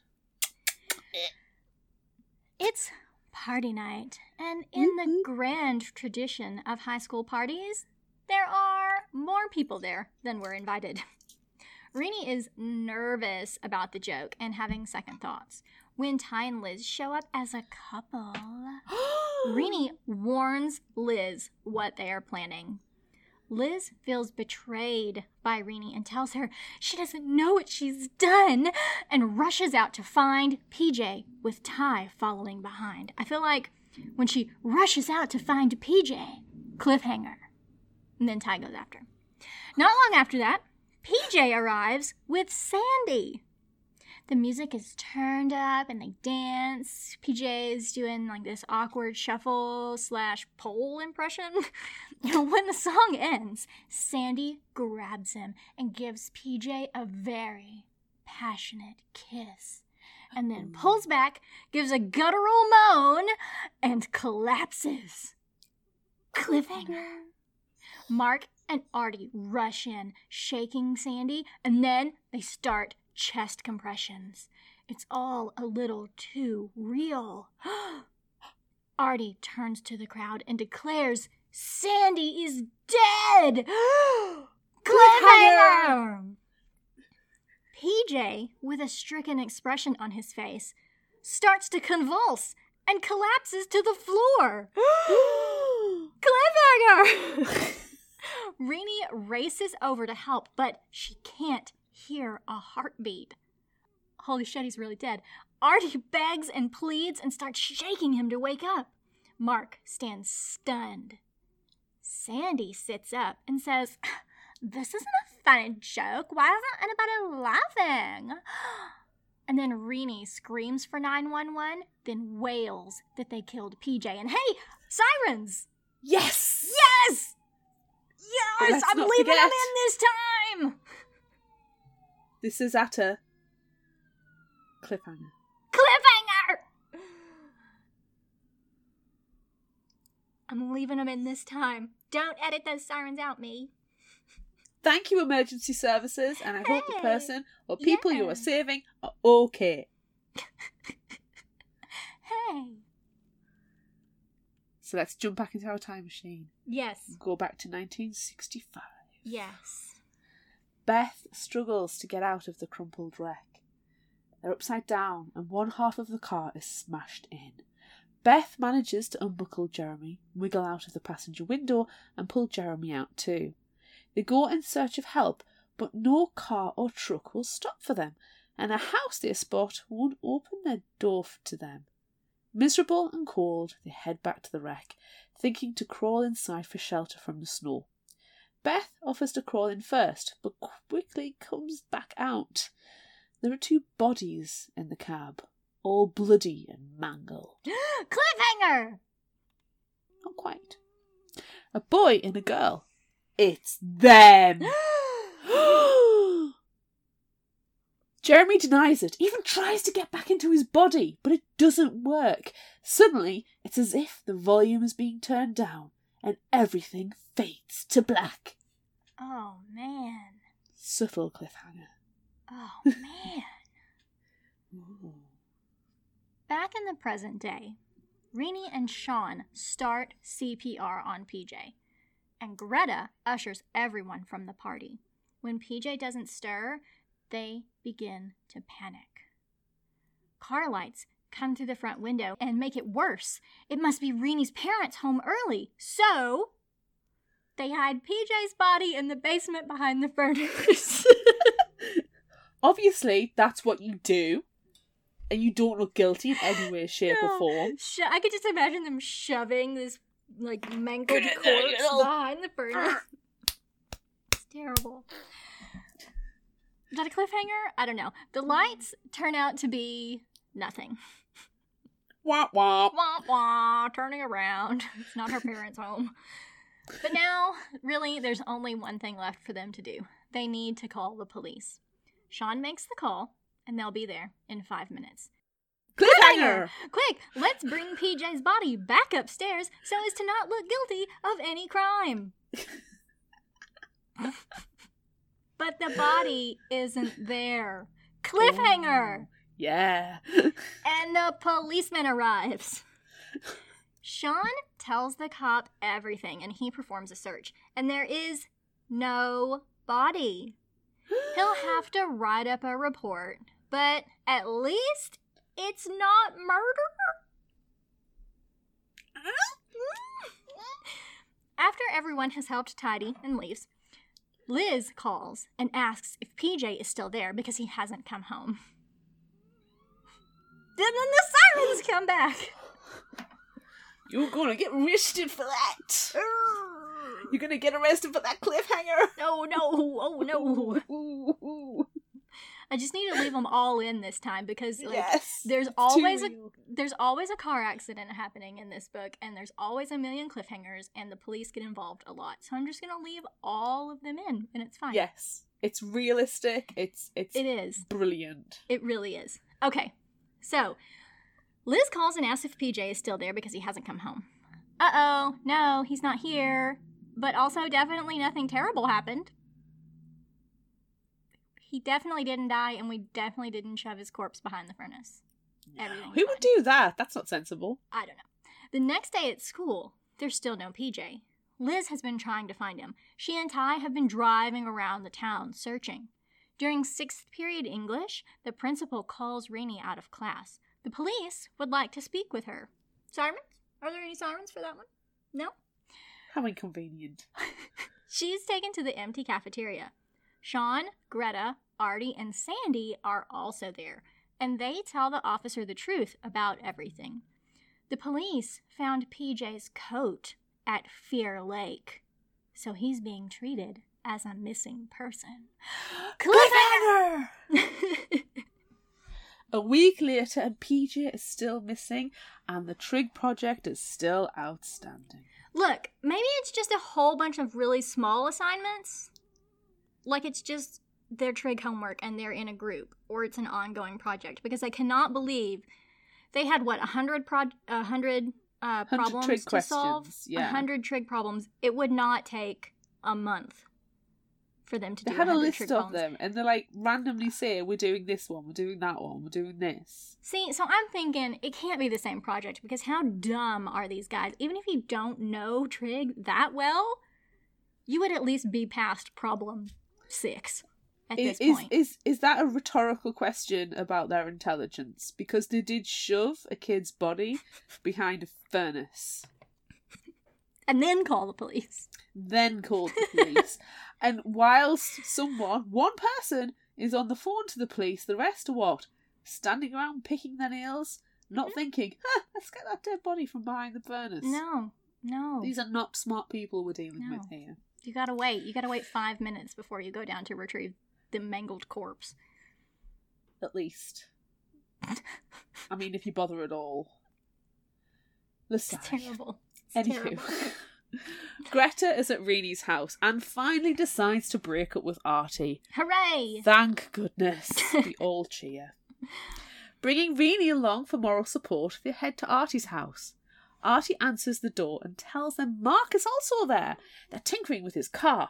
[SPEAKER 1] It's party night, and in
[SPEAKER 2] Mhm.
[SPEAKER 1] the grand tradition of high school parties, there are more people there than were invited. Rini is nervous about the joke and having second thoughts. When Ty and Liz show up as a couple, Rini warns Liz what they are planning. Liz feels betrayed by Renee and tells her she doesn't know what she's done and rushes out to find P J with Ty following behind. I feel like when she rushes out to find P J, cliffhanger, and then Ty goes after. Not long after that, P J arrives with Sandy. The music is turned up and they dance. P J is doing like this awkward shuffle slash pole impression. When the song ends, Sandy grabs him and gives P J a very passionate kiss. And then pulls back, gives a guttural moan, and collapses. Cliffhanger. Mark and Artie rush in, shaking Sandy, and then they start chest compressions. It's all a little too real. Artie turns to the crowd and declares Sandy is dead! Cliffhanger! P J, with a stricken expression on his face, starts to convulse and collapses to the floor. Cliffhanger! Renee races over to help, but she can't hear a heartbeat. Holy shit, he's really dead. Artie begs and pleads and starts shaking him to wake up. Mark stands stunned. Sandy sits up and says, "This isn't a funny joke. Why isn't anybody laughing?" And then Renee screams for nine one one, then wails that they killed P J. And hey, sirens!
[SPEAKER 2] Yes!
[SPEAKER 1] Yes! Yes! I'm leaving
[SPEAKER 2] forget.
[SPEAKER 1] them in this time!
[SPEAKER 2] This is at a cliffhanger.
[SPEAKER 1] Cliffhanger! I'm leaving them in this time. Don't edit those sirens out, me.
[SPEAKER 2] Thank you, emergency services, and I hope the
[SPEAKER 1] Hey,
[SPEAKER 2] person or people you
[SPEAKER 1] yeah.
[SPEAKER 2] are saving are okay.
[SPEAKER 1] Hey.
[SPEAKER 2] So let's jump back into our time machine.
[SPEAKER 1] Yes.
[SPEAKER 2] Go back to nineteen sixty-five.
[SPEAKER 1] Yes.
[SPEAKER 2] Beth struggles to get out of the crumpled wreck. They're upside down and one half of the car is smashed in. Beth manages to unbuckle Jeremy, wiggle out of the passenger window and pull Jeremy out too. They go in search of help, but no car or truck will stop for them, and a house they spot won't open their door to them. Miserable and cold, they head back to the wreck, thinking to crawl inside for shelter from the snow. Beth offers to crawl in first, but quickly comes back out. There are two bodies in the cab, all bloody and mangled.
[SPEAKER 1] Cliffhanger!
[SPEAKER 2] Not quite. A boy and a girl. It's them! Jeremy denies it, even tries to get back into his body, but it doesn't work. Suddenly, it's as if the volume is being turned down and everything fades to black.
[SPEAKER 1] Oh, man.
[SPEAKER 2] Subtle cliffhanger.
[SPEAKER 1] Oh, man.
[SPEAKER 2] Ooh.
[SPEAKER 1] Back in the present day, Renee and Sean start C P R on P J, and Greta ushers everyone from the party. When P J doesn't stir, they begin to panic. Car lights come through the front window and make it worse. It must be Renee's parents home early, so they hide P J's body in the basement behind the furnace.
[SPEAKER 2] Obviously, that's what you do, and you don't look guilty in any way, shape,
[SPEAKER 1] No.
[SPEAKER 2] or form.
[SPEAKER 1] Sho- I could just imagine them shoving this, like, mangled
[SPEAKER 2] Get in there,
[SPEAKER 1] corpse
[SPEAKER 2] you little-
[SPEAKER 1] behind the furnace. It's terrible. Is that a cliffhanger? I don't know. The lights turn out to be nothing.
[SPEAKER 2] Wah wah.
[SPEAKER 1] Wah wah, turning around. It's not her parents' home. But now, really, there's only one thing left for them to do. They need to call the police. Sean makes the call, and they'll be there in five minutes.
[SPEAKER 2] Cliffhanger!
[SPEAKER 1] Quick, let's bring P J's body back upstairs so as to not look guilty of any crime. But the body isn't there. Cliffhanger!
[SPEAKER 2] Oh, yeah.
[SPEAKER 1] And the policeman arrives. Sean tells the cop everything, and he performs a search. And there is no body. He'll have to write up a report, but at least it's not murder. After everyone has helped tidy and leaves, Liz calls and asks if P J is still there because he hasn't come home. Then the sirens come back.
[SPEAKER 2] You're gonna get arrested for that. You're gonna get arrested for that cliffhanger.
[SPEAKER 1] No, no, oh no.
[SPEAKER 2] Ooh, ooh.
[SPEAKER 1] I just need to leave them all in this time because like,
[SPEAKER 2] Yes,
[SPEAKER 1] there's
[SPEAKER 2] it's
[SPEAKER 1] always
[SPEAKER 2] too
[SPEAKER 1] a
[SPEAKER 2] real.
[SPEAKER 1] there's always a car accident happening in this book, and there's always a million cliffhangers, and the police get involved a lot. So I'm just gonna leave all of them in, and it's fine.
[SPEAKER 2] Yes, it's realistic. It's it's
[SPEAKER 1] It is.
[SPEAKER 2] brilliant.
[SPEAKER 1] It really is. Okay, so Liz calls and asks if P J is still there because he hasn't come home. Uh-oh, no, he's not here. But also, definitely nothing terrible happened. He definitely didn't die, and we definitely didn't shove his corpse behind the furnace. Everything's
[SPEAKER 2] Who would
[SPEAKER 1] fine.
[SPEAKER 2] do that? That's not sensible.
[SPEAKER 1] I don't know. The next day at school, there's still no P J. Liz has been trying to find him. She and Ty have been driving around the town searching. During sixth period English, the principal calls Rainey out of class. The police would like to speak with her. Sirens? Are there any sirens for that one? No?
[SPEAKER 2] How inconvenient.
[SPEAKER 1] She's taken to the empty cafeteria. Sean, Greta, Artie, and Sandy are also there, and they tell the officer the truth about everything. The police found P J's coat at Fear Lake, so he's being treated as a missing person.
[SPEAKER 2] Cliffhanger! A week later, and P J is still missing, and the Trig project is still outstanding.
[SPEAKER 1] Look, maybe it's just a whole bunch of really small assignments. Like it's just their trig homework and they're in a group, or it's an ongoing project, because I cannot believe they had what a hundred pro a hundred uh, problems
[SPEAKER 2] trig
[SPEAKER 1] to solve.
[SPEAKER 2] questions,
[SPEAKER 1] A
[SPEAKER 2] yeah.
[SPEAKER 1] hundred trig problems. It would not take a month for them to
[SPEAKER 2] They
[SPEAKER 1] do.
[SPEAKER 2] had a
[SPEAKER 1] one hundred
[SPEAKER 2] list
[SPEAKER 1] trig
[SPEAKER 2] of
[SPEAKER 1] problems.
[SPEAKER 2] them, and they like randomly say, we're doing this one, we're doing that one, we're doing this.
[SPEAKER 1] See, so I'm thinking it can't be the same project, because how dumb are these guys? Even if you don't know trig that well, you would at least be past problem six at
[SPEAKER 2] Is,
[SPEAKER 1] this
[SPEAKER 2] is,
[SPEAKER 1] point.
[SPEAKER 2] is, is that a rhetorical question about their intelligence? Because they did shove a kid's body behind a furnace,
[SPEAKER 1] And then call the police.
[SPEAKER 2] then called the police. And whilst someone, one person, is on the phone to the police, the rest are what? Standing around picking their nails, not thinking, huh, let's get that dead body from behind the furnace.
[SPEAKER 1] No, no.
[SPEAKER 2] These are not smart people we're dealing
[SPEAKER 1] No.
[SPEAKER 2] with here.
[SPEAKER 1] You gotta wait. You gotta wait five minutes before you go down to retrieve the mangled corpse.
[SPEAKER 2] At least. I mean, if you bother at all.
[SPEAKER 1] It's
[SPEAKER 2] Listen.
[SPEAKER 1] terrible. It's
[SPEAKER 2] Anywho.
[SPEAKER 1] terrible.
[SPEAKER 2] Greta is at Reenie's house and finally decides to break up with Artie.
[SPEAKER 1] Hooray!
[SPEAKER 2] Thank goodness. We all cheer. Bringing Reenie along for moral support, they head to Artie's house. Artie answers the door and tells them Mark is also there. They're tinkering with his car.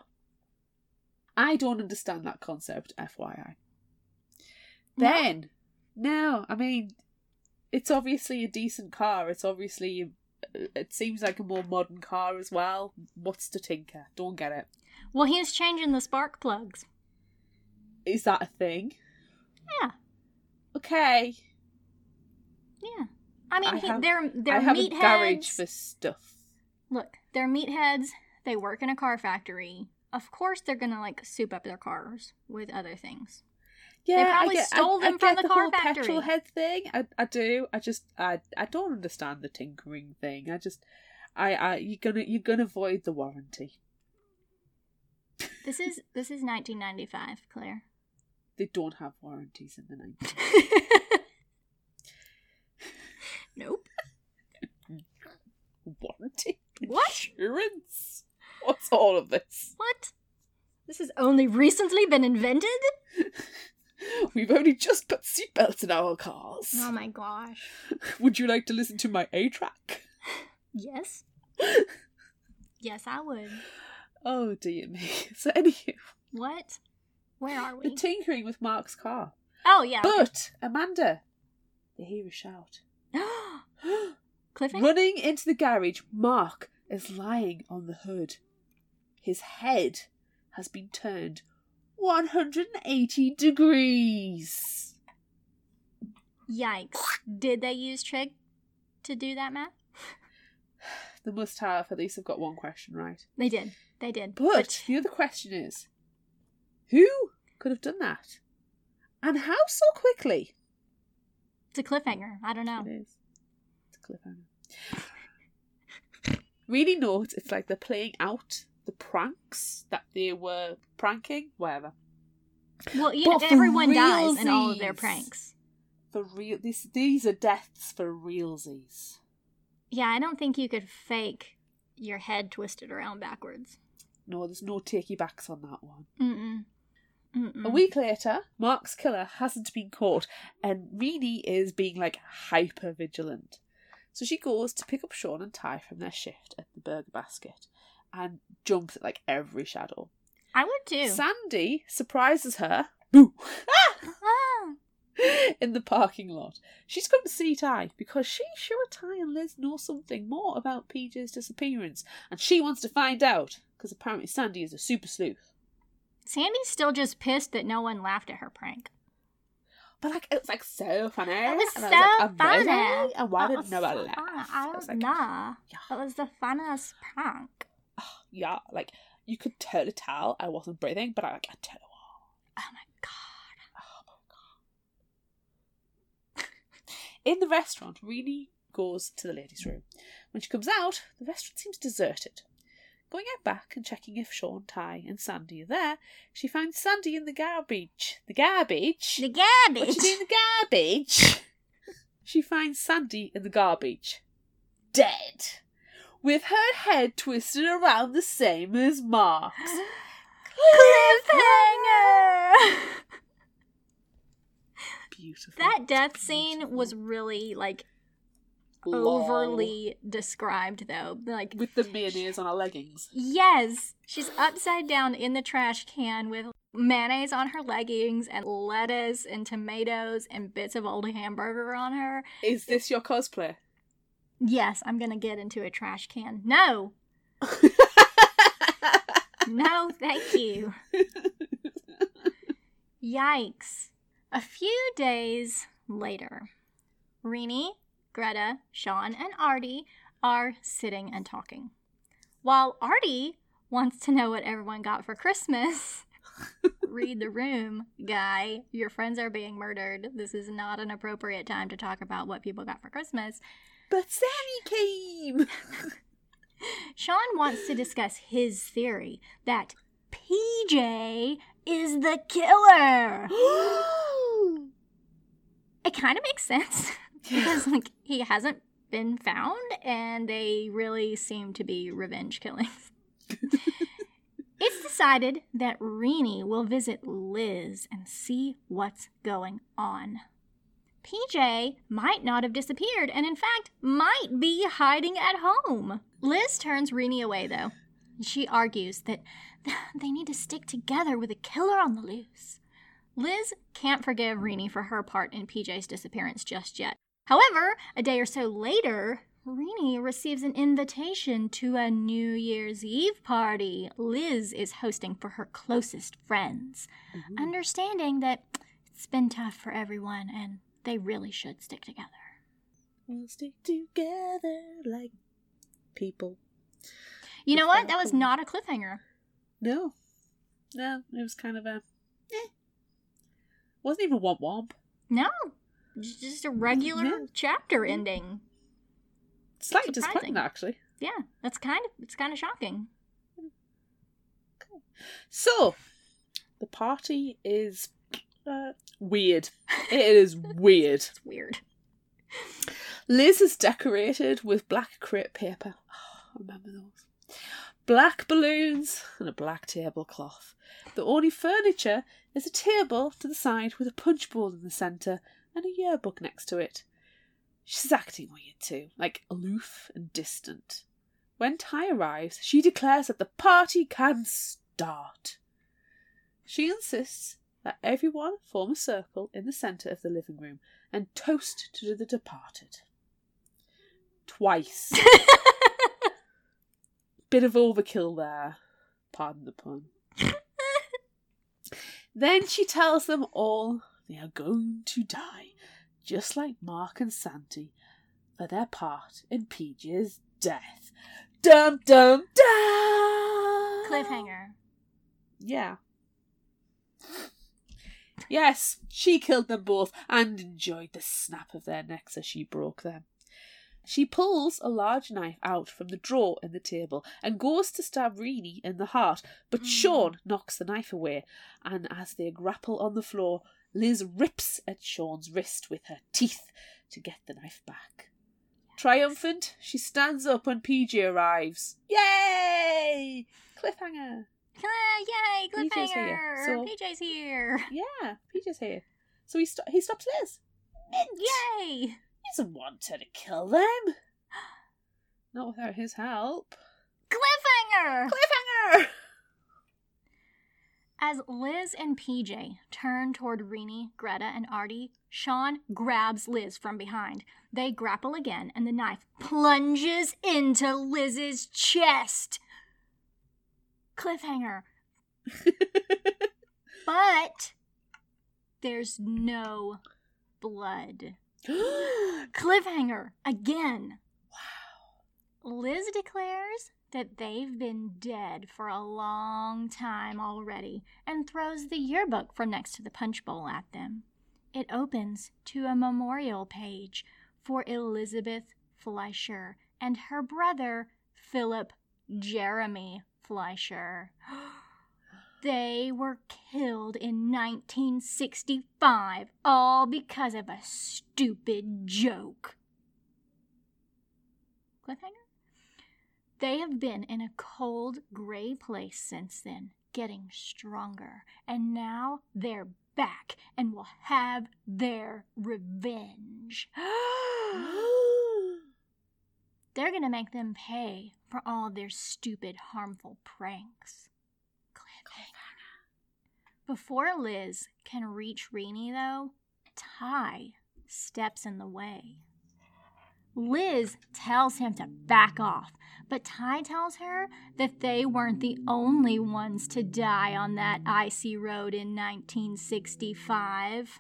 [SPEAKER 2] I don't understand that concept, F Y I.
[SPEAKER 1] No?
[SPEAKER 2] Then, no, I mean, it's obviously a decent car. It's obviously, it seems like a more modern car as well. What's to tinker? Don't get it.
[SPEAKER 1] Well, he's changing the spark plugs.
[SPEAKER 2] Is that a thing?
[SPEAKER 1] Yeah,
[SPEAKER 2] Okay.
[SPEAKER 1] yeah. I mean,
[SPEAKER 2] I
[SPEAKER 1] he,
[SPEAKER 2] have-
[SPEAKER 1] they're they're
[SPEAKER 2] I have a
[SPEAKER 1] meatheads.
[SPEAKER 2] garage for stuff.
[SPEAKER 1] Look, they're meatheads. They work in a car factory. Of course, they're gonna like soup up their cars with other things.
[SPEAKER 2] Yeah,
[SPEAKER 1] probably
[SPEAKER 2] I get,
[SPEAKER 1] stole
[SPEAKER 2] I,
[SPEAKER 1] them
[SPEAKER 2] I
[SPEAKER 1] from
[SPEAKER 2] get
[SPEAKER 1] the
[SPEAKER 2] the
[SPEAKER 1] car
[SPEAKER 2] whole
[SPEAKER 1] factory.
[SPEAKER 2] petrol head thing. I, I do. I just I I don't understand the tinkering thing. I just I I you're gonna you're gonna void the warranty.
[SPEAKER 1] This is this is nineteen ninety-five, Claire.
[SPEAKER 2] They don't have warranties in the nineties.
[SPEAKER 1] Nope.
[SPEAKER 2] Warranty?
[SPEAKER 1] What?
[SPEAKER 2] Insurance? What's all of this?
[SPEAKER 1] What? This has only recently been invented?
[SPEAKER 2] We've only just put seatbelts in our cars.
[SPEAKER 1] Oh my gosh.
[SPEAKER 2] Would you like to listen to my A track?
[SPEAKER 1] Yes. Yes, I would.
[SPEAKER 2] Oh dear me. So anywho,
[SPEAKER 1] What? Where are
[SPEAKER 2] the
[SPEAKER 1] we?
[SPEAKER 2] tinkering with Mark's car.
[SPEAKER 1] Oh, yeah.
[SPEAKER 2] But, Amanda, they hear a shout.
[SPEAKER 1] Cliffhanger?
[SPEAKER 2] Running into the garage, Mark is lying on the hood. His head has been turned one hundred eighty degrees.
[SPEAKER 1] Yikes. Did they use trig to do that math?
[SPEAKER 2] they must have at least have got one question right.
[SPEAKER 1] They did. They did.
[SPEAKER 2] But,
[SPEAKER 1] but
[SPEAKER 2] the other question is, who could have done that? And how so quickly?
[SPEAKER 1] it's a cliffhanger. I don't know.
[SPEAKER 2] It is. It's a cliffhanger. Really note it's like they're playing out the pranks that they were pranking, whatever.
[SPEAKER 1] Well, you
[SPEAKER 2] But
[SPEAKER 1] know,
[SPEAKER 2] for
[SPEAKER 1] everyone dies in all of their
[SPEAKER 2] realsies.
[SPEAKER 1] pranks.
[SPEAKER 2] For real, these these are deaths for realsies.
[SPEAKER 1] Yeah, I don't think you could fake your head twisted around backwards.
[SPEAKER 2] No, there's no takey backs on that one.
[SPEAKER 1] Mm-mm. Mm-mm.
[SPEAKER 2] A week later, Mark's killer hasn't been caught, and Reenie is being like hyper vigilant. So she goes to pick up Sean and Ty from their shift at the Burger Basket and jumps at like every shadow.
[SPEAKER 1] I would too.
[SPEAKER 2] Sandy surprises her. Boo!
[SPEAKER 1] Ah.
[SPEAKER 2] In the parking lot. She's come to see Ty because she's sure Ty and Liz know something more about P J's disappearance, and she wants to find out because apparently Sandy is a super sleuth.
[SPEAKER 1] Sandy's still just pissed that no one laughed at her prank.
[SPEAKER 2] But like it was like so funny.
[SPEAKER 1] It was
[SPEAKER 2] and
[SPEAKER 1] so
[SPEAKER 2] I was like,
[SPEAKER 1] funny.
[SPEAKER 2] amazing, and why
[SPEAKER 1] It
[SPEAKER 2] didn't
[SPEAKER 1] was
[SPEAKER 2] nobody
[SPEAKER 1] so
[SPEAKER 2] laugh?
[SPEAKER 1] funny. I
[SPEAKER 2] was
[SPEAKER 1] don't
[SPEAKER 2] like,
[SPEAKER 1] know.
[SPEAKER 2] yeah.
[SPEAKER 1] It was the funniest prank.
[SPEAKER 2] Oh, yeah, like you could totally tell I wasn't breathing, but I like I tell you what.
[SPEAKER 1] Oh my god.
[SPEAKER 2] Oh my god. In the restaurant, Reenie goes to the ladies' room. When she comes out, the restaurant seems deserted. Going out back and checking if Sean, Ty and Sandy are there, she finds Sandy in the garbage. The garbage?
[SPEAKER 1] The garbage.
[SPEAKER 2] What you do in the garbage? She finds Sandy in the garbage. Dead. With her head twisted around the same as Mark's.
[SPEAKER 1] Cliffhanger!
[SPEAKER 2] Beautiful.
[SPEAKER 1] That death scene
[SPEAKER 2] Beautiful.
[SPEAKER 1] was really, like,
[SPEAKER 2] Lol.
[SPEAKER 1] overly described, though. Like,
[SPEAKER 2] With the mayonnaise on her leggings.
[SPEAKER 1] yes, she's upside down in the trash can with mayonnaise on her leggings and lettuce and tomatoes and bits of old hamburger on her.
[SPEAKER 2] Is this your cosplay?
[SPEAKER 1] Yes, I'm gonna get into a trash can. No! No, thank you. Yikes. A few days later, Reenie, Greta, Sean, and Artie are sitting and talking. While Artie wants to know what everyone got for Christmas, read the room, guy. Your friends are being murdered. This is not an appropriate time to talk about what people got for Christmas.
[SPEAKER 2] But Sammy came!
[SPEAKER 1] Sean wants to discuss his theory that P J is the killer. It kind of makes sense because, like, he hasn't been found and they really seem to be revenge killings. It's decided that Reenie will visit Liz and see what's going on. P J might not have disappeared and, in fact, might be hiding at home. Liz turns Reenie away, though. She argues that they need to stick together with a killer on the loose. Liz can't forgive Reenie for her part in P J's disappearance just yet. However, a day or so later, Reenie receives an invitation to a New Year's Eve party Liz is hosting for her closest friends,
[SPEAKER 2] Ooh.
[SPEAKER 1] understanding that it's been tough for everyone and they really should stick together.
[SPEAKER 2] We'll stick together like people.
[SPEAKER 1] You know
[SPEAKER 2] Is
[SPEAKER 1] what?
[SPEAKER 2] that
[SPEAKER 1] That was
[SPEAKER 2] cool?
[SPEAKER 1] not a cliffhanger.
[SPEAKER 2] No. No, it was kind of a... Eh. Wasn't even womp womp.
[SPEAKER 1] No. J- Just a regular
[SPEAKER 2] Yeah.
[SPEAKER 1] chapter ending.
[SPEAKER 2] Slightly
[SPEAKER 1] Surprising.
[SPEAKER 2] disappointing, actually.
[SPEAKER 1] Yeah, that's kind of it's kind of shocking.
[SPEAKER 2] So, the party is uh, weird. It is weird.
[SPEAKER 1] It's weird.
[SPEAKER 2] Liz is decorated with black crepe paper. Oh, I remember those. Black balloons and a black tablecloth. The only furniture is a table to the side with a punch bowl in the centre and a yearbook next to it. She's acting weird too, like aloof and distant. When Ty arrives, she declares that the party can start. She insists that everyone form a circle in the centre of the living room and toast to the departed. Twice. Bit of overkill there. Pardon the pun. Then she tells them all they are going to die, just like Mark and Sandy, for their part in P J's death. Dum dum dum.
[SPEAKER 1] Cliffhanger.
[SPEAKER 2] Yeah. Yes, she killed them both and enjoyed the snap of their necks as she broke them. She pulls a large knife out from the drawer in the table and goes to stab Rennie in the heart, but mm. Sean knocks the knife away, and as they grapple on the floor, Liz rips at Sean's wrist with her teeth to get the knife back. Triumphant, she stands up when P J arrives. Yay! Cliffhanger!
[SPEAKER 1] Yay, cliffhanger!
[SPEAKER 2] P J's here. So,
[SPEAKER 1] P J's here.
[SPEAKER 2] Yeah, P J's here. So he, st- he stops Liz. Mint!
[SPEAKER 1] Yay!
[SPEAKER 2] He doesn't want her to kill them. Not without his help.
[SPEAKER 1] Cliffhanger!
[SPEAKER 2] Cliffhanger!
[SPEAKER 1] As Liz and P J turn toward Rennie, Greta, and Artie, Sean grabs Liz from behind. They grapple again, and the knife plunges into Liz's chest. Cliffhanger. But there's no blood. Cliffhanger again. Wow. Liz declares that they've been dead for a long time already and throws the yearbook from next to the punch bowl at them. It opens to a memorial page for Elizabeth Fleischer and her brother Philip Jeremy Fleischer. They were killed in nineteen sixty-five, all because of a stupid joke. Cliffhanger? They have been in a cold, gray place since then, getting stronger, and now they're back and will have their revenge. They're gonna make them pay for all their stupid, harmful pranks. Cliffhanger. Before Liz can reach Rennie, though, Ty steps in the way. Liz tells him to back off, but Ty tells her that they weren't the only ones to die on that icy road in nineteen sixty-five.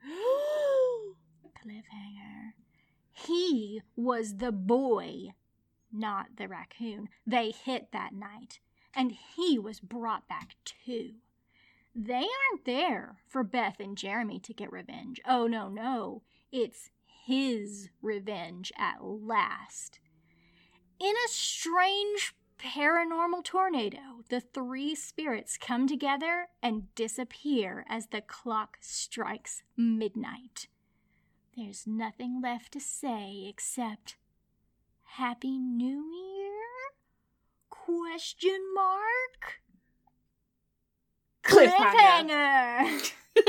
[SPEAKER 1] Cliffhanger. He was the boy, not the raccoon, they hit that night, and he was brought back too. They aren't there for Beth and Jeremy to get revenge. Oh, no, no. It's his revenge at last. In a strange paranormal tornado, the three spirits come together and disappear as the clock strikes midnight. There's nothing left to say except Happy New Year? Question mark?
[SPEAKER 2] Cliffhanger!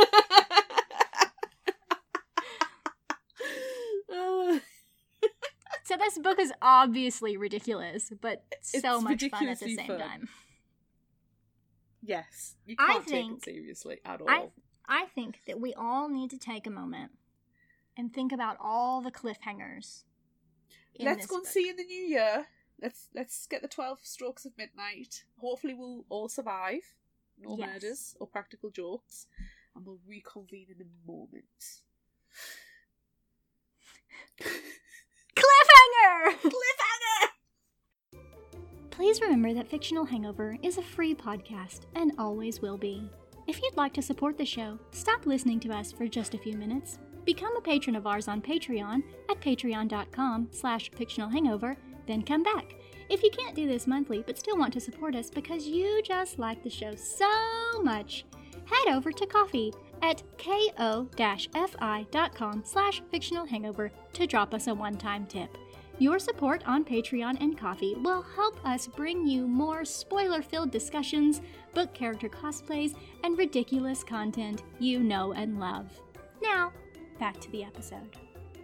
[SPEAKER 1] So this book is obviously ridiculous, but
[SPEAKER 2] it's
[SPEAKER 1] so much fun at the same
[SPEAKER 2] fun.
[SPEAKER 1] time.
[SPEAKER 2] Yes, you can't
[SPEAKER 1] I
[SPEAKER 2] take
[SPEAKER 1] think,
[SPEAKER 2] it seriously at all.
[SPEAKER 1] I, I think that we all need to take a moment and think about all the cliffhangers. In
[SPEAKER 2] let's
[SPEAKER 1] this
[SPEAKER 2] go and
[SPEAKER 1] book.
[SPEAKER 2] see in the new year. Let's let's get the twelve strokes of midnight. Hopefully we'll all survive. No
[SPEAKER 1] Yes.
[SPEAKER 2] murders or practical jokes. And we'll reconvene in a moment.
[SPEAKER 1] Cliffhanger!
[SPEAKER 2] Cliffhanger!
[SPEAKER 1] Please remember that Fictional Hangover is a free podcast and always will be. If you'd like to support the show, stop listening to us for just a few minutes. Become a patron of ours on Patreon at patreon.com slash fictionalhangover, then come back. If you can't do this monthly but still want to support us because you just like the show so much, head over to Ko-fi at ko-fi.com slash fictionalhangover to drop us a one-time tip. Your support on Patreon and Ko-fi will help us bring you more spoiler-filled discussions, book character cosplays, and ridiculous content you know and love. Now, back to the episode.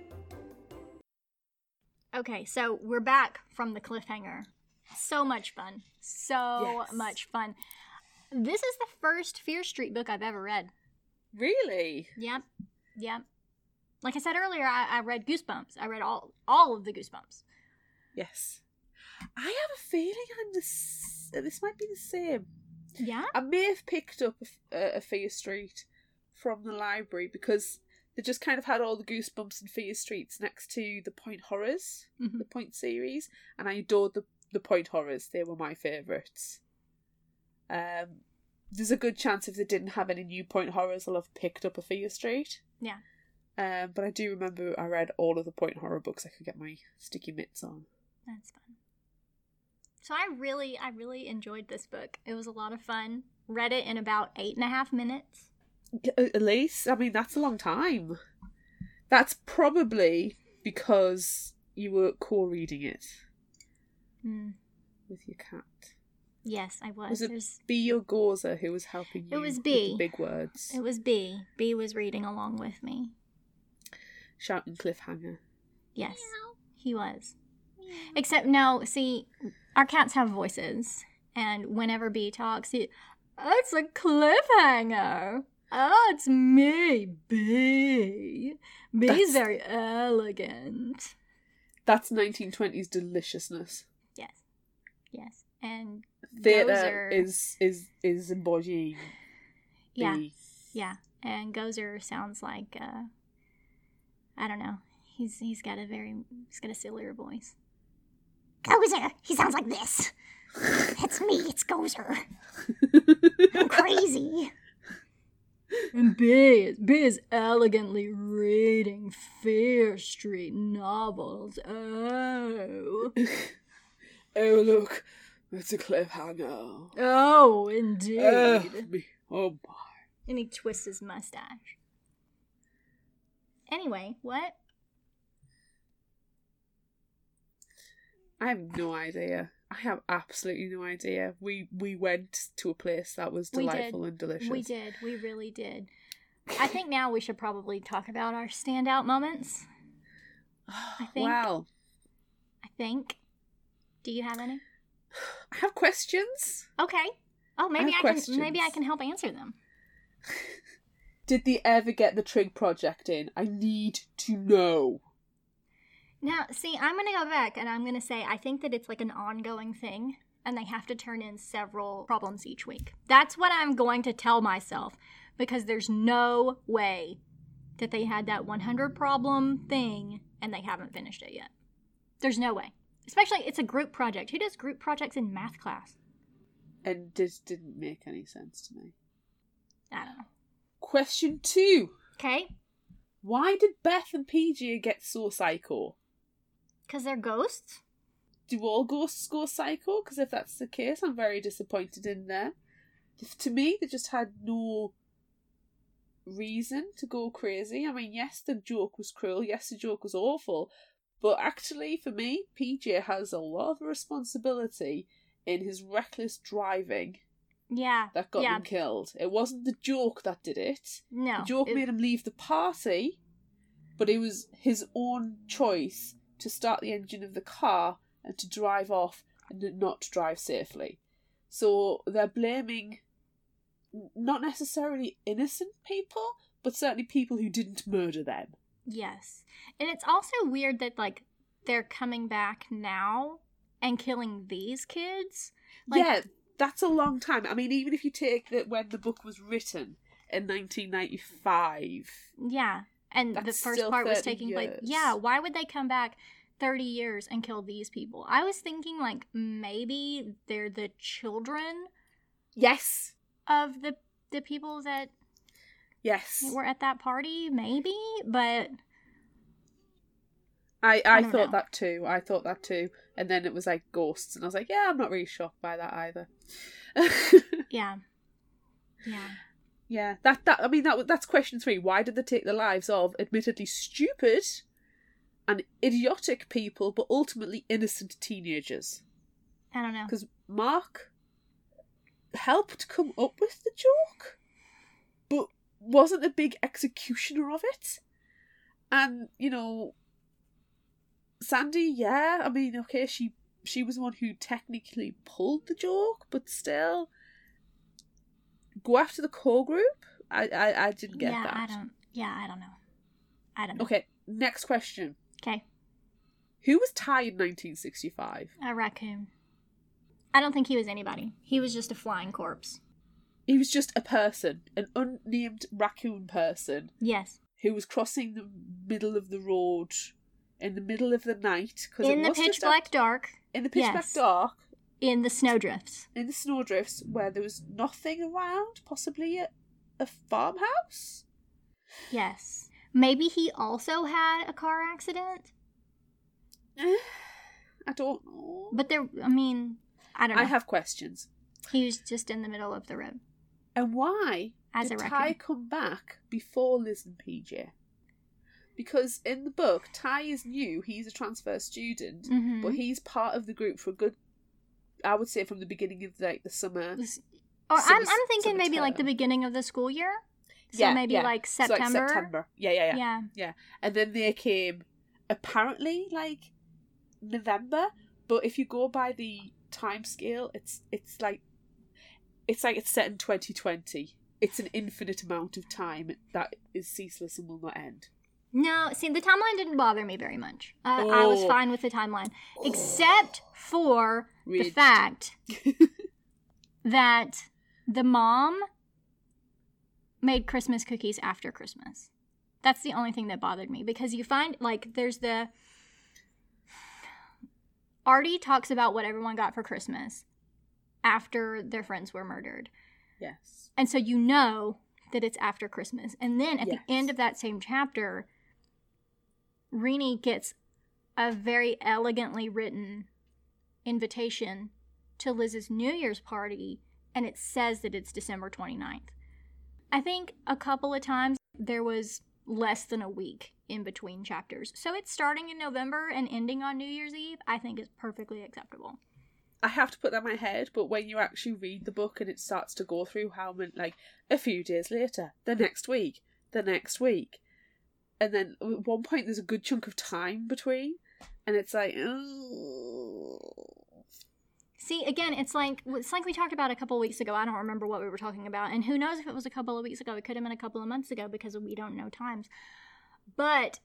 [SPEAKER 1] Okay, so we're back from the cliffhanger. So much fun. So
[SPEAKER 2] Yes.
[SPEAKER 1] much fun. This is the first Fear Street book I've ever read.
[SPEAKER 2] Really?
[SPEAKER 1] Yep. Yep. Like I said earlier, I, I read Goosebumps. I read all all of the Goosebumps.
[SPEAKER 2] Yes. I have a feeling I'm the s- this might be the same.
[SPEAKER 1] Yeah?
[SPEAKER 2] I may have picked up a, a Fear Street from the library because They just kind of had all the Goosebumps and Fear Streets next to the Point Horrors,
[SPEAKER 1] Mhm.
[SPEAKER 2] the Point series, and I adored the, the Point Horrors. They were my favourites. Um, there's a good chance if they didn't have any new Point Horrors, I'll have picked up a Fear Street.
[SPEAKER 1] Yeah.
[SPEAKER 2] Um, but I do remember I read all of the Point Horror books I could get my sticky mitts on.
[SPEAKER 1] That's fun. So I really, I really enjoyed this book. It was a lot of fun. Read it in about eight and a half minutes.
[SPEAKER 2] At least, I mean, that's a long time. That's probably because you were co-reading it
[SPEAKER 1] Mm.
[SPEAKER 2] with your cat.
[SPEAKER 1] Yes, I was.
[SPEAKER 2] Was it
[SPEAKER 1] There's-
[SPEAKER 2] B or Gauza who was helping you
[SPEAKER 1] It was
[SPEAKER 2] with
[SPEAKER 1] B.
[SPEAKER 2] the big words?
[SPEAKER 1] It was B. B was reading along with me.
[SPEAKER 2] Shouting cliffhanger.
[SPEAKER 1] Yes, he was. Except, no, see, our cats have voices. And whenever B talks, he, it's a cliffhanger. Oh, it's me, B. B's
[SPEAKER 2] That's-
[SPEAKER 1] very elegant.
[SPEAKER 2] That's nineteen twenties deliciousness.
[SPEAKER 1] Yes. Yes. And
[SPEAKER 2] Theatre
[SPEAKER 1] Gozer,
[SPEAKER 2] is is is embodying
[SPEAKER 1] yeah,
[SPEAKER 2] the...
[SPEAKER 1] yeah. And Gozer sounds like, uh, I don't know. He's he's got a very, he's got a sillier voice. Gozer, he sounds like this. It's me, it's Gozer. I'm crazy. And B is, B is elegantly reading Fear Street novels. Oh.
[SPEAKER 2] Oh, look. It's a cliffhanger.
[SPEAKER 1] Oh, indeed.
[SPEAKER 2] Oh, me. Oh, my.
[SPEAKER 1] And he twists his mustache. Anyway, what?
[SPEAKER 2] I have no idea. I have absolutely no idea. We we went to a place that was
[SPEAKER 1] We did.
[SPEAKER 2] delightful and delicious.
[SPEAKER 1] We did. We really did. I think now we should probably talk about our standout moments. I think.
[SPEAKER 2] Wow.
[SPEAKER 1] I think. Do you have any?
[SPEAKER 2] I have questions.
[SPEAKER 1] Okay. Oh, maybe
[SPEAKER 2] have
[SPEAKER 1] I, can.
[SPEAKER 2] questions.
[SPEAKER 1] Maybe I can help answer them.
[SPEAKER 2] Did they ever get the Trig project in? I need to know.
[SPEAKER 1] Now, see, I'm going to go back and I'm going to say I think that it's like an ongoing thing and they have to turn in several problems each week. That's what I'm going to tell myself because there's no way that they had that one hundred problem thing and they haven't finished it yet. There's no way. Especially, it's a group project. Who does group projects in math class?
[SPEAKER 2] And this didn't make any sense to me.
[SPEAKER 1] I don't know.
[SPEAKER 2] Question two.
[SPEAKER 1] Okay?
[SPEAKER 2] Why did Beth and P J get so psycho?
[SPEAKER 1] Because they're ghosts?
[SPEAKER 2] Do all ghosts go psycho? Because if that's the case, I'm very disappointed in them. To me, they just had no reason to go crazy. I mean, yes, the joke was cruel. Yes, the joke was awful. But actually, for me, P J has a lot of responsibility in his reckless driving
[SPEAKER 1] Yeah.
[SPEAKER 2] that got
[SPEAKER 1] yeah.
[SPEAKER 2] them killed. It wasn't the joke that did it.
[SPEAKER 1] No.
[SPEAKER 2] The joke
[SPEAKER 1] it-
[SPEAKER 2] made him leave the party, but it was his own choice to start the engine of the car and to drive off and to not drive safely. So they're blaming not necessarily innocent people, but certainly people who didn't murder them.
[SPEAKER 1] Yes. And it's also weird that, like, they're coming back now and killing these kids. Like,
[SPEAKER 2] yeah, that's a long time. I mean, even if you take that when the book was written in nineteen ninety-five.
[SPEAKER 1] Yeah. And the
[SPEAKER 2] That's
[SPEAKER 1] first
[SPEAKER 2] still
[SPEAKER 1] part was
[SPEAKER 2] thirty
[SPEAKER 1] taking place.
[SPEAKER 2] years.
[SPEAKER 1] Yeah, why would they come back thirty years and kill these people? I was thinking, like, maybe they're the children
[SPEAKER 2] Yes.
[SPEAKER 1] of the the people that
[SPEAKER 2] Yes.
[SPEAKER 1] were at that party, maybe, but
[SPEAKER 2] I,
[SPEAKER 1] I
[SPEAKER 2] I
[SPEAKER 1] don't
[SPEAKER 2] thought
[SPEAKER 1] know.
[SPEAKER 2] that too. I thought that too. And then it was like ghosts. And I was like, yeah, I'm not really shocked by that either.
[SPEAKER 1] yeah. Yeah.
[SPEAKER 2] yeah, that, that I mean, that that's question three. Why did they take the lives of admittedly stupid and idiotic people, but ultimately innocent teenagers?
[SPEAKER 1] I don't know.
[SPEAKER 2] Because Mark helped come up with the joke, but wasn't a big executioner of it. And, you know, Sandy, yeah, I mean, okay, she she was the one who technically pulled the joke, but still, go after the core group? I, I, I didn't get
[SPEAKER 1] yeah,
[SPEAKER 2] that.
[SPEAKER 1] I don't. Yeah, I don't know. I don't know.
[SPEAKER 2] Okay, next question.
[SPEAKER 1] Okay.
[SPEAKER 2] Who was Ty in nineteen sixty-five?
[SPEAKER 1] A raccoon. I don't think he was anybody. He was just a flying corpse.
[SPEAKER 2] He was just a person, an unnamed raccoon person,
[SPEAKER 1] Yes.
[SPEAKER 2] who was crossing the middle of the road in the middle of the night.
[SPEAKER 1] In the pitch black dark.
[SPEAKER 2] In the pitch
[SPEAKER 1] yes.
[SPEAKER 2] black dark.
[SPEAKER 1] In the snowdrifts.
[SPEAKER 2] In the snowdrifts, where there was nothing around, possibly a, a farmhouse?
[SPEAKER 1] Yes. Maybe he also had a car accident?
[SPEAKER 2] I don't know.
[SPEAKER 1] But there, I mean, I don't know.
[SPEAKER 2] I have questions.
[SPEAKER 1] He was just in the middle of the road.
[SPEAKER 2] And why
[SPEAKER 1] As
[SPEAKER 2] did
[SPEAKER 1] a
[SPEAKER 2] Ty come back before Liz and P J? Because in the book, Ty is new. He's a transfer student,
[SPEAKER 1] mm-hmm.
[SPEAKER 2] but he's part of the group for a good, I would say, from the beginning of like the summer.
[SPEAKER 1] This, or
[SPEAKER 2] summer,
[SPEAKER 1] I'm I'm thinking maybe
[SPEAKER 2] term.
[SPEAKER 1] like the beginning of the school year. So
[SPEAKER 2] yeah,
[SPEAKER 1] maybe
[SPEAKER 2] yeah.
[SPEAKER 1] like September.
[SPEAKER 2] So like September. Yeah, yeah, yeah,
[SPEAKER 1] yeah.
[SPEAKER 2] Yeah. And then they came apparently like November, but if you go by the time scale, it's it's like it's like it's set in twenty twenty. It's an infinite amount of time that is ceaseless and will not end.
[SPEAKER 1] No, see, the timeline didn't bother me very much. Uh,
[SPEAKER 2] oh.
[SPEAKER 1] I was fine with the timeline, oh. except for Ridged. the fact that the mom made Christmas cookies after Christmas. That's the only thing that bothered me, because you find, like, there's the... Artie talks about what everyone got for Christmas after their friends were murdered.
[SPEAKER 2] Yes.
[SPEAKER 1] And so you know that it's after Christmas. And then at
[SPEAKER 2] yes.
[SPEAKER 1] the end of that same chapter, Renee gets a very elegantly written invitation to Liz's New Year's party, and it says that it's December twenty-ninth. I think a couple of times there was less than a week in between chapters. So it's starting in November and ending on New Year's Eve, I think is perfectly acceptable.
[SPEAKER 2] I have to put that in my head, but when you actually read the book and it starts to go through how many, like, a few days later, the next week, the next week, and then at one point there's a good chunk of time between, and it's like, oh.
[SPEAKER 1] See, again, it's like it's like we talked about a couple of weeks ago. I don't remember what we were talking about, and who knows if it was a couple of weeks ago. It could have been a couple of months ago because we don't know times. But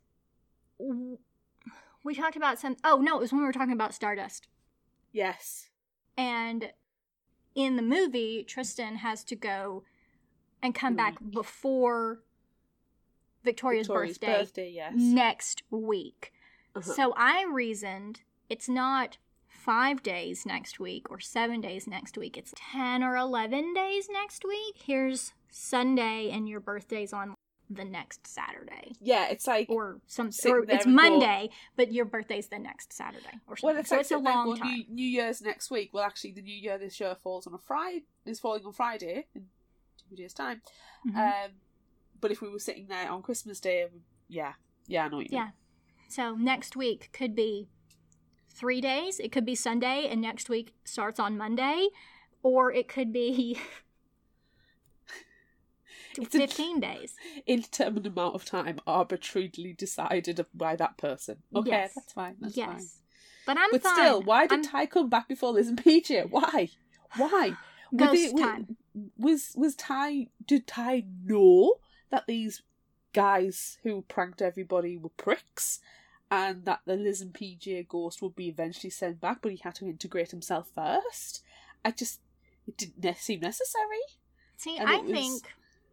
[SPEAKER 1] we talked about some... Oh, no, it was when we were talking about Stardust.
[SPEAKER 2] Yes.
[SPEAKER 1] And in the movie, Tristan has to go and come back before Victoria's,
[SPEAKER 2] Victoria's
[SPEAKER 1] birthday,
[SPEAKER 2] birthday yes.
[SPEAKER 1] next week.
[SPEAKER 2] Uh-huh.
[SPEAKER 1] So I reasoned it's not five days next week or seven days next week. It's ten or eleven days next week. Here's Sunday and your birthday's on the next Saturday.
[SPEAKER 2] Yeah, it's like...
[SPEAKER 1] Or some, or it's Monday, go, but your birthday's the next Saturday. Or something.
[SPEAKER 2] Well, it's
[SPEAKER 1] so
[SPEAKER 2] like
[SPEAKER 1] it's a long
[SPEAKER 2] well,
[SPEAKER 1] time.
[SPEAKER 2] New, New Year's next week. Well, actually, the New Year this year falls on a Friday. Is falling on Friday in two days' time.
[SPEAKER 1] Mm-hmm.
[SPEAKER 2] Um, but if we were sitting there on Christmas Day, yeah, yeah, I know what you mean.
[SPEAKER 1] Yeah. So next week could be three days. It could be Sunday, and next week starts on Monday, or it could be
[SPEAKER 2] it's
[SPEAKER 1] fifteen days.
[SPEAKER 2] Indeterminate amount of time arbitrarily decided by that person. Okay,
[SPEAKER 1] yes.
[SPEAKER 2] that's fine. That's
[SPEAKER 1] yes.
[SPEAKER 2] fine.
[SPEAKER 1] But I'm
[SPEAKER 2] but
[SPEAKER 1] fine.
[SPEAKER 2] still, why did
[SPEAKER 1] I'm...
[SPEAKER 2] Ty come back before Liz and P J? Why? Why?
[SPEAKER 1] Ghost
[SPEAKER 2] it,
[SPEAKER 1] time.
[SPEAKER 2] Was was Ty? Did Ty know that these guys who pranked everybody were pricks, and that the Liz and P J ghost would be eventually sent back, but he had to integrate himself first? I just it didn't seem necessary.
[SPEAKER 1] See,
[SPEAKER 2] and
[SPEAKER 1] I
[SPEAKER 2] was...
[SPEAKER 1] think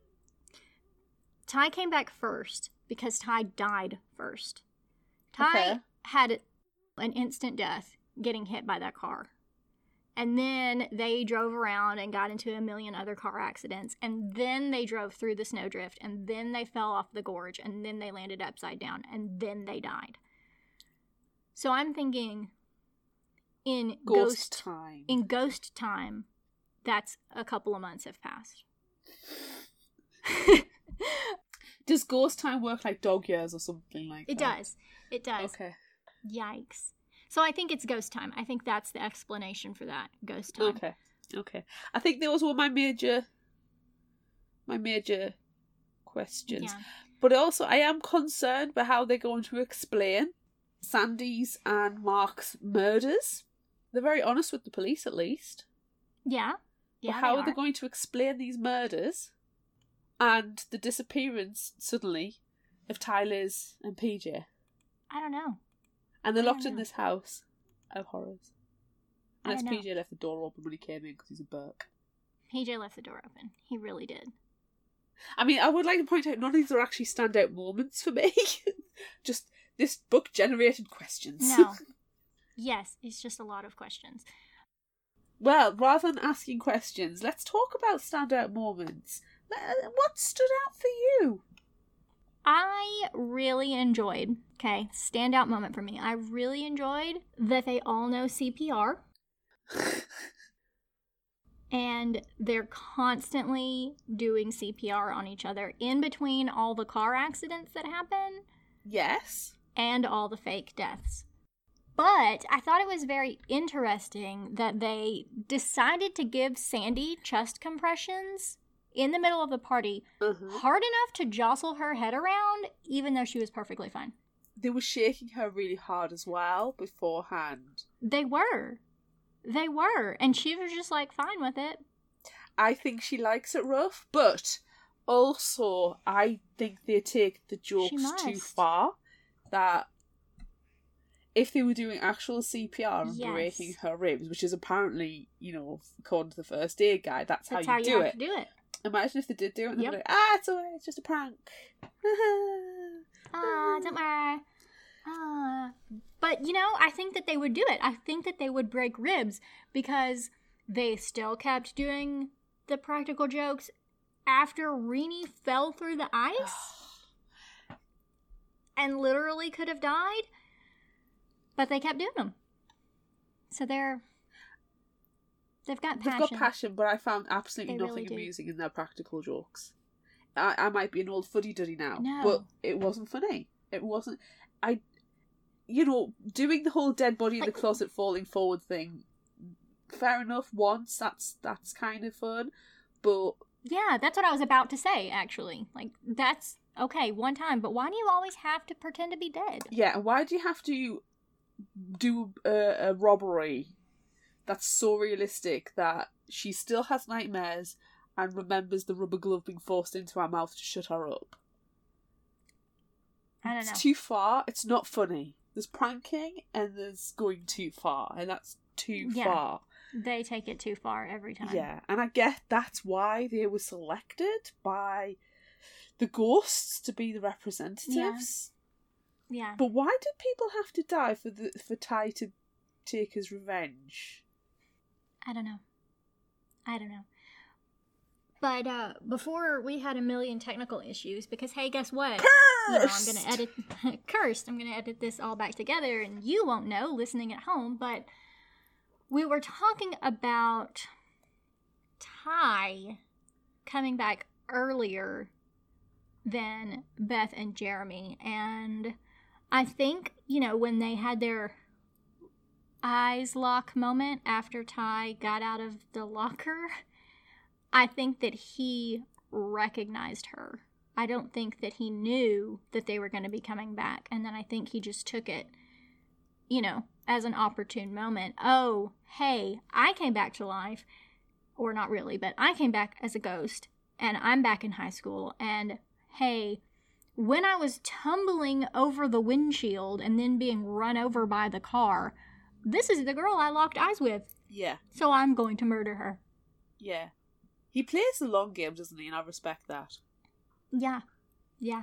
[SPEAKER 1] Ty came back first because Ty died first. Ty
[SPEAKER 2] okay.
[SPEAKER 1] had an instant death getting hit by that car. And then they drove around and got into a million other car accidents. And then they drove through the snowdrift. And then they fell off the gorge. And then they landed upside down. And then they died. So I'm thinking in
[SPEAKER 2] ghost,
[SPEAKER 1] ghost
[SPEAKER 2] time.
[SPEAKER 1] In ghost time, that's a couple of months have passed.
[SPEAKER 2] Does ghost time work like dog years or something like
[SPEAKER 1] it
[SPEAKER 2] that?
[SPEAKER 1] It does. It does.
[SPEAKER 2] Okay.
[SPEAKER 1] Yikes. So I think it's ghost time. I think that's the explanation for that. Ghost time.
[SPEAKER 2] Okay. Okay. I think those were my major my major questions.
[SPEAKER 1] Yeah.
[SPEAKER 2] But also I am concerned by how they're going to explain Sandy's and Mark's murders. They're very honest with the police at least.
[SPEAKER 1] Yeah. Yeah.
[SPEAKER 2] But how
[SPEAKER 1] they
[SPEAKER 2] are they going to explain these murders and the disappearance suddenly of Ty, Liz and P J?
[SPEAKER 1] I don't know.
[SPEAKER 2] And they're
[SPEAKER 1] I
[SPEAKER 2] locked
[SPEAKER 1] don't
[SPEAKER 2] in
[SPEAKER 1] know.
[SPEAKER 2] this house of horrors.
[SPEAKER 1] I
[SPEAKER 2] Unless
[SPEAKER 1] don't know.
[SPEAKER 2] P J left the door open when he came in because he's a Burke.
[SPEAKER 1] P J left the door open. He really did.
[SPEAKER 2] I mean, I would like to point out none of these are actually standout moments for me. Just this book generated questions.
[SPEAKER 1] No. Yes, it's just a lot of questions.
[SPEAKER 2] Well, rather than asking questions, let's talk about standout moments. What stood out for you?
[SPEAKER 1] I really enjoyed, okay, standout moment for me. I really enjoyed that they all know C P R. And they're constantly doing C P R on each other in between all the car accidents that happen.
[SPEAKER 2] Yes.
[SPEAKER 1] And all the fake deaths. But I thought it was very interesting that they decided to give Sandy chest compressions in the middle of the party,
[SPEAKER 2] uh-huh.
[SPEAKER 1] hard enough to jostle her head around, even though she was perfectly fine.
[SPEAKER 2] They were shaking her really hard as well beforehand.
[SPEAKER 1] They were. They were. And she was just like, fine with it.
[SPEAKER 2] I think she likes it rough, but also I think they take the jokes too far. That if they were doing actual C P R and
[SPEAKER 1] yes.
[SPEAKER 2] breaking her ribs, which is apparently, you know, according to the first aid guide, that's,
[SPEAKER 1] that's
[SPEAKER 2] how you
[SPEAKER 1] how
[SPEAKER 2] do
[SPEAKER 1] you
[SPEAKER 2] it.
[SPEAKER 1] Have to do it.
[SPEAKER 2] Imagine if they did do it and
[SPEAKER 1] yep.
[SPEAKER 2] they were like, ah, it's alright, it's just a prank.
[SPEAKER 1] Ah, don't worry. Ah. But, you know, I think that they would do it. I think that they would break ribs because they still kept doing the practical jokes after Renee fell through the ice and literally could have died. But they kept doing them. So they're... They've got passion.
[SPEAKER 2] They've got passion, but I found absolutely
[SPEAKER 1] they
[SPEAKER 2] nothing
[SPEAKER 1] really
[SPEAKER 2] amusing in their practical jokes. I, I might be an old fuddy-duddy now,
[SPEAKER 1] no.
[SPEAKER 2] but it wasn't funny. It wasn't... I... You know, doing the whole dead body in
[SPEAKER 1] like,
[SPEAKER 2] the closet falling forward thing, fair enough, once, that's that's kind of fun, but...
[SPEAKER 1] Yeah, that's what I was about to say, actually. Like, that's okay, one time, but why do you always have to pretend to be dead?
[SPEAKER 2] Yeah, why do you have to do a, a robbery that's so realistic that she still has nightmares and remembers the rubber glove being forced into her mouth to shut her up?
[SPEAKER 1] I don't know.
[SPEAKER 2] It's too far. It's not funny. There's pranking and there's going too far, and that's too
[SPEAKER 1] yeah,
[SPEAKER 2] far.
[SPEAKER 1] They take it too far every time.
[SPEAKER 2] Yeah, and I get that's why they were selected by the ghosts to be the representatives.
[SPEAKER 1] Yeah. yeah.
[SPEAKER 2] But why did people have to die for the for Ty to take his revenge?
[SPEAKER 1] I don't know. I don't know. But uh, before we had a million technical issues, because hey, guess what?
[SPEAKER 2] Cursed!
[SPEAKER 1] You know, I'm gonna edit cursed. I'm gonna edit this all back together, and you won't know listening at home. But we were talking about Ty coming back earlier than Beth and Jeremy, and I think you know when they had their eyes lock moment after Ty got out of the locker. I think that he recognized her. I don't think that he knew that they were going to be coming back. And then I think he just took it, you know, as an opportune moment. Oh, hey, I came back to life. Or not really, but I came back as a ghost. And I'm back in high school. And hey, when I was tumbling over the windshield and then being run over by the car, this is the girl I locked eyes with.
[SPEAKER 2] Yeah.
[SPEAKER 1] So I'm going to murder her.
[SPEAKER 2] Yeah. He plays the long game, doesn't he? And I respect that.
[SPEAKER 1] Yeah. Yeah.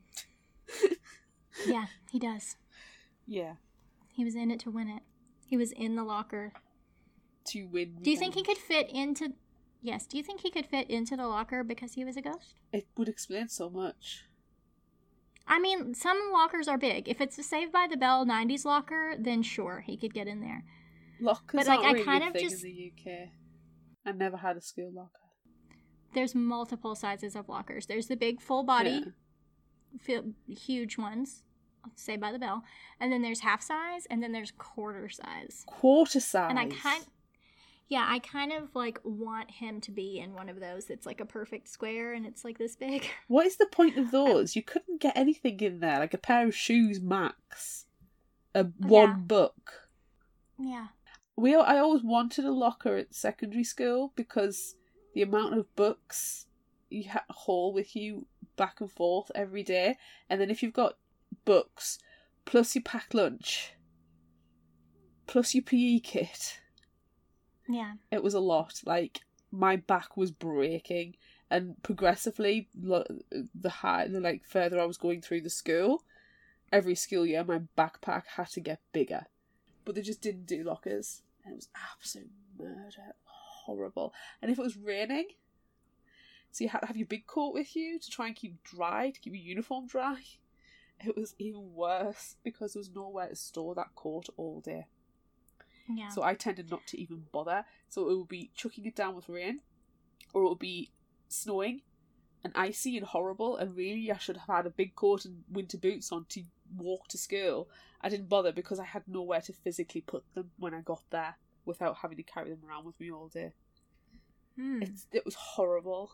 [SPEAKER 1] yeah, he does.
[SPEAKER 2] Yeah.
[SPEAKER 1] He was in it to win it. He was in the locker.
[SPEAKER 2] To win.
[SPEAKER 1] Do you think he could fit into... Yes, do you think he could fit into the locker because he was a ghost?
[SPEAKER 2] It would explain so much.
[SPEAKER 1] I mean, some lockers are big. If it's a Saved by the Bell nineties locker, then sure, he could get in there.
[SPEAKER 2] Lockers
[SPEAKER 1] but, like,
[SPEAKER 2] aren't
[SPEAKER 1] I
[SPEAKER 2] really
[SPEAKER 1] kind
[SPEAKER 2] a
[SPEAKER 1] of
[SPEAKER 2] thing
[SPEAKER 1] just...
[SPEAKER 2] in the U K. I never had a school locker.
[SPEAKER 1] There's multiple sizes of lockers. There's the big full body, yeah. huge ones, Saved by the Bell, and then there's half size, and then there's quarter size.
[SPEAKER 2] Quarter size.
[SPEAKER 1] And I kind, yeah, I kind of like want him to be in one of those that's like a perfect square, and it's like this big.
[SPEAKER 2] What is the point of those? You couldn't get anything in there, like a pair of shoes max, a one
[SPEAKER 1] yeah.
[SPEAKER 2] book.
[SPEAKER 1] Yeah.
[SPEAKER 2] We I always wanted a locker at secondary school because the amount of books you ha- haul with you back and forth every day, and then if you've got books plus your packed lunch plus your P E kit,
[SPEAKER 1] yeah,
[SPEAKER 2] it was a lot. Like my back was breaking, And progressively, lo- the high, the like further I was going through the school, every school year my backpack had to get bigger. But they just didn't do lockers. And it was absolute murder. Horrible. And if it was raining, so you had to have your big coat with you to try and keep dry, to keep your uniform dry. It was even worse because there was nowhere to store that coat all day.
[SPEAKER 1] Yeah.
[SPEAKER 2] So I tended not to even bother. So it would be chucking it down with rain, or it would be snowing and icy and horrible, and really I should have had a big coat and winter boots on to walk to school. I didn't bother because I had nowhere to physically put them when I got there without having to carry them around with me all day.
[SPEAKER 1] Hmm.
[SPEAKER 2] It's, it was horrible.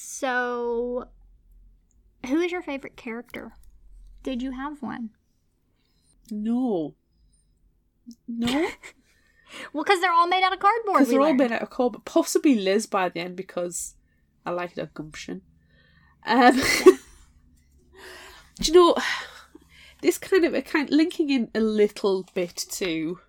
[SPEAKER 1] So, who is your favorite character? Did you have one?
[SPEAKER 2] No. No?
[SPEAKER 1] Well, because they're all made out of cardboard.
[SPEAKER 2] Because they're all
[SPEAKER 1] learned.
[SPEAKER 2] made out of cardboard. Possibly Liz by the end because I liked her gumption. Um, do you know, this kind of, a kind linking in a little bit to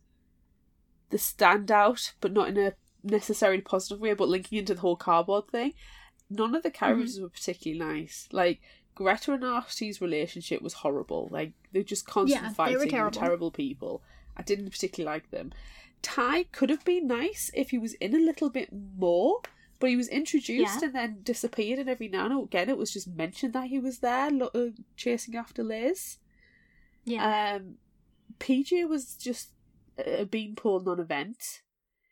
[SPEAKER 2] the standout, but not in a necessarily positive way, but linking into the whole cardboard thing. None of the characters mm-hmm. were particularly nice. Like, Greta and Artie's relationship was horrible. Like, they're just constant
[SPEAKER 1] yeah,
[SPEAKER 2] fighting.
[SPEAKER 1] They were terrible.
[SPEAKER 2] They were terrible people. I didn't particularly like them. Ty could have been nice if he was in a little bit more, but he was introduced
[SPEAKER 1] yeah.
[SPEAKER 2] and then disappeared, and every now and again it was just mentioned that he was there lo- uh, chasing after Liz.
[SPEAKER 1] Yeah.
[SPEAKER 2] Um, P J was just a beanpole non-event.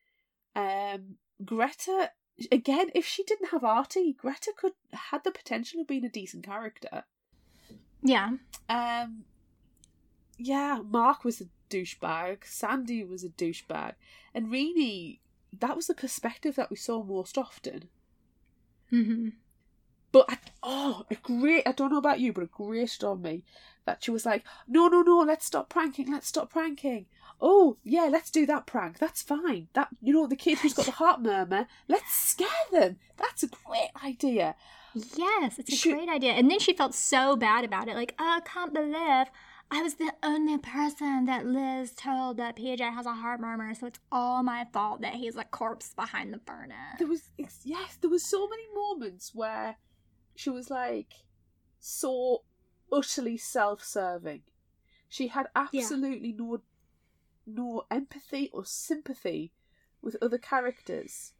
[SPEAKER 2] Um, Greta, again, if she didn't have Artie, Greta could had the potential of being a decent character.
[SPEAKER 1] Yeah.
[SPEAKER 2] Um, yeah, Mark was a douchebag. Sandy was a douchebag. And really, that was the perspective that we saw most often.
[SPEAKER 1] Mm-hmm.
[SPEAKER 2] But, I, oh, a great, I don't know about you, but it grated on me that she was like, no, no, no, let's stop pranking, let's stop pranking. Oh, yeah, let's do that prank. That's fine. That, you know, the kid who's got the heart murmur, let's scare them. That's a great idea.
[SPEAKER 1] Yes, it's a
[SPEAKER 2] she,
[SPEAKER 1] great idea. And then she felt so bad about it. Like, oh, I can't believe I was the only person that Liz told that P J has a heart murmur, so it's all my fault that he's a corpse behind the furnace.
[SPEAKER 2] There was, yes, there was so many moments where she was like so utterly self-serving. She had absolutely yeah. no no empathy or sympathy with other characters.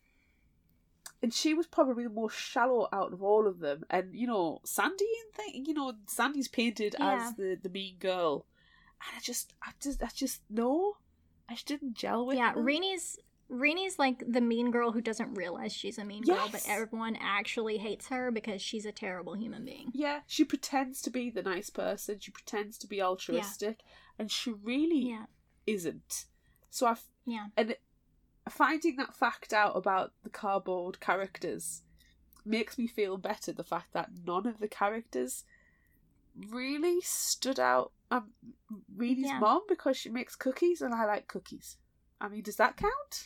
[SPEAKER 2] And she was probably the most shallow out of all of them. And, you know, Sandy, thing, you know, Sandy's painted yeah. as the, the mean girl. And I just, I just, I just, no. I just didn't gel with
[SPEAKER 1] yeah,
[SPEAKER 2] her.
[SPEAKER 1] Yeah, Reenie's, Reenie's like the mean girl who doesn't realize she's a mean
[SPEAKER 2] yes.
[SPEAKER 1] girl, but everyone actually hates her because she's a terrible human being.
[SPEAKER 2] Yeah, she pretends to be the nice person. She pretends to be altruistic. Yeah. And she really
[SPEAKER 1] yeah.
[SPEAKER 2] isn't. So I've,
[SPEAKER 1] yeah.
[SPEAKER 2] and finding that fact out about the cardboard characters makes me feel better. The fact that none of the characters really stood out. Um, Reenie's yeah. mom, because she makes cookies and I like cookies. I mean, does that count?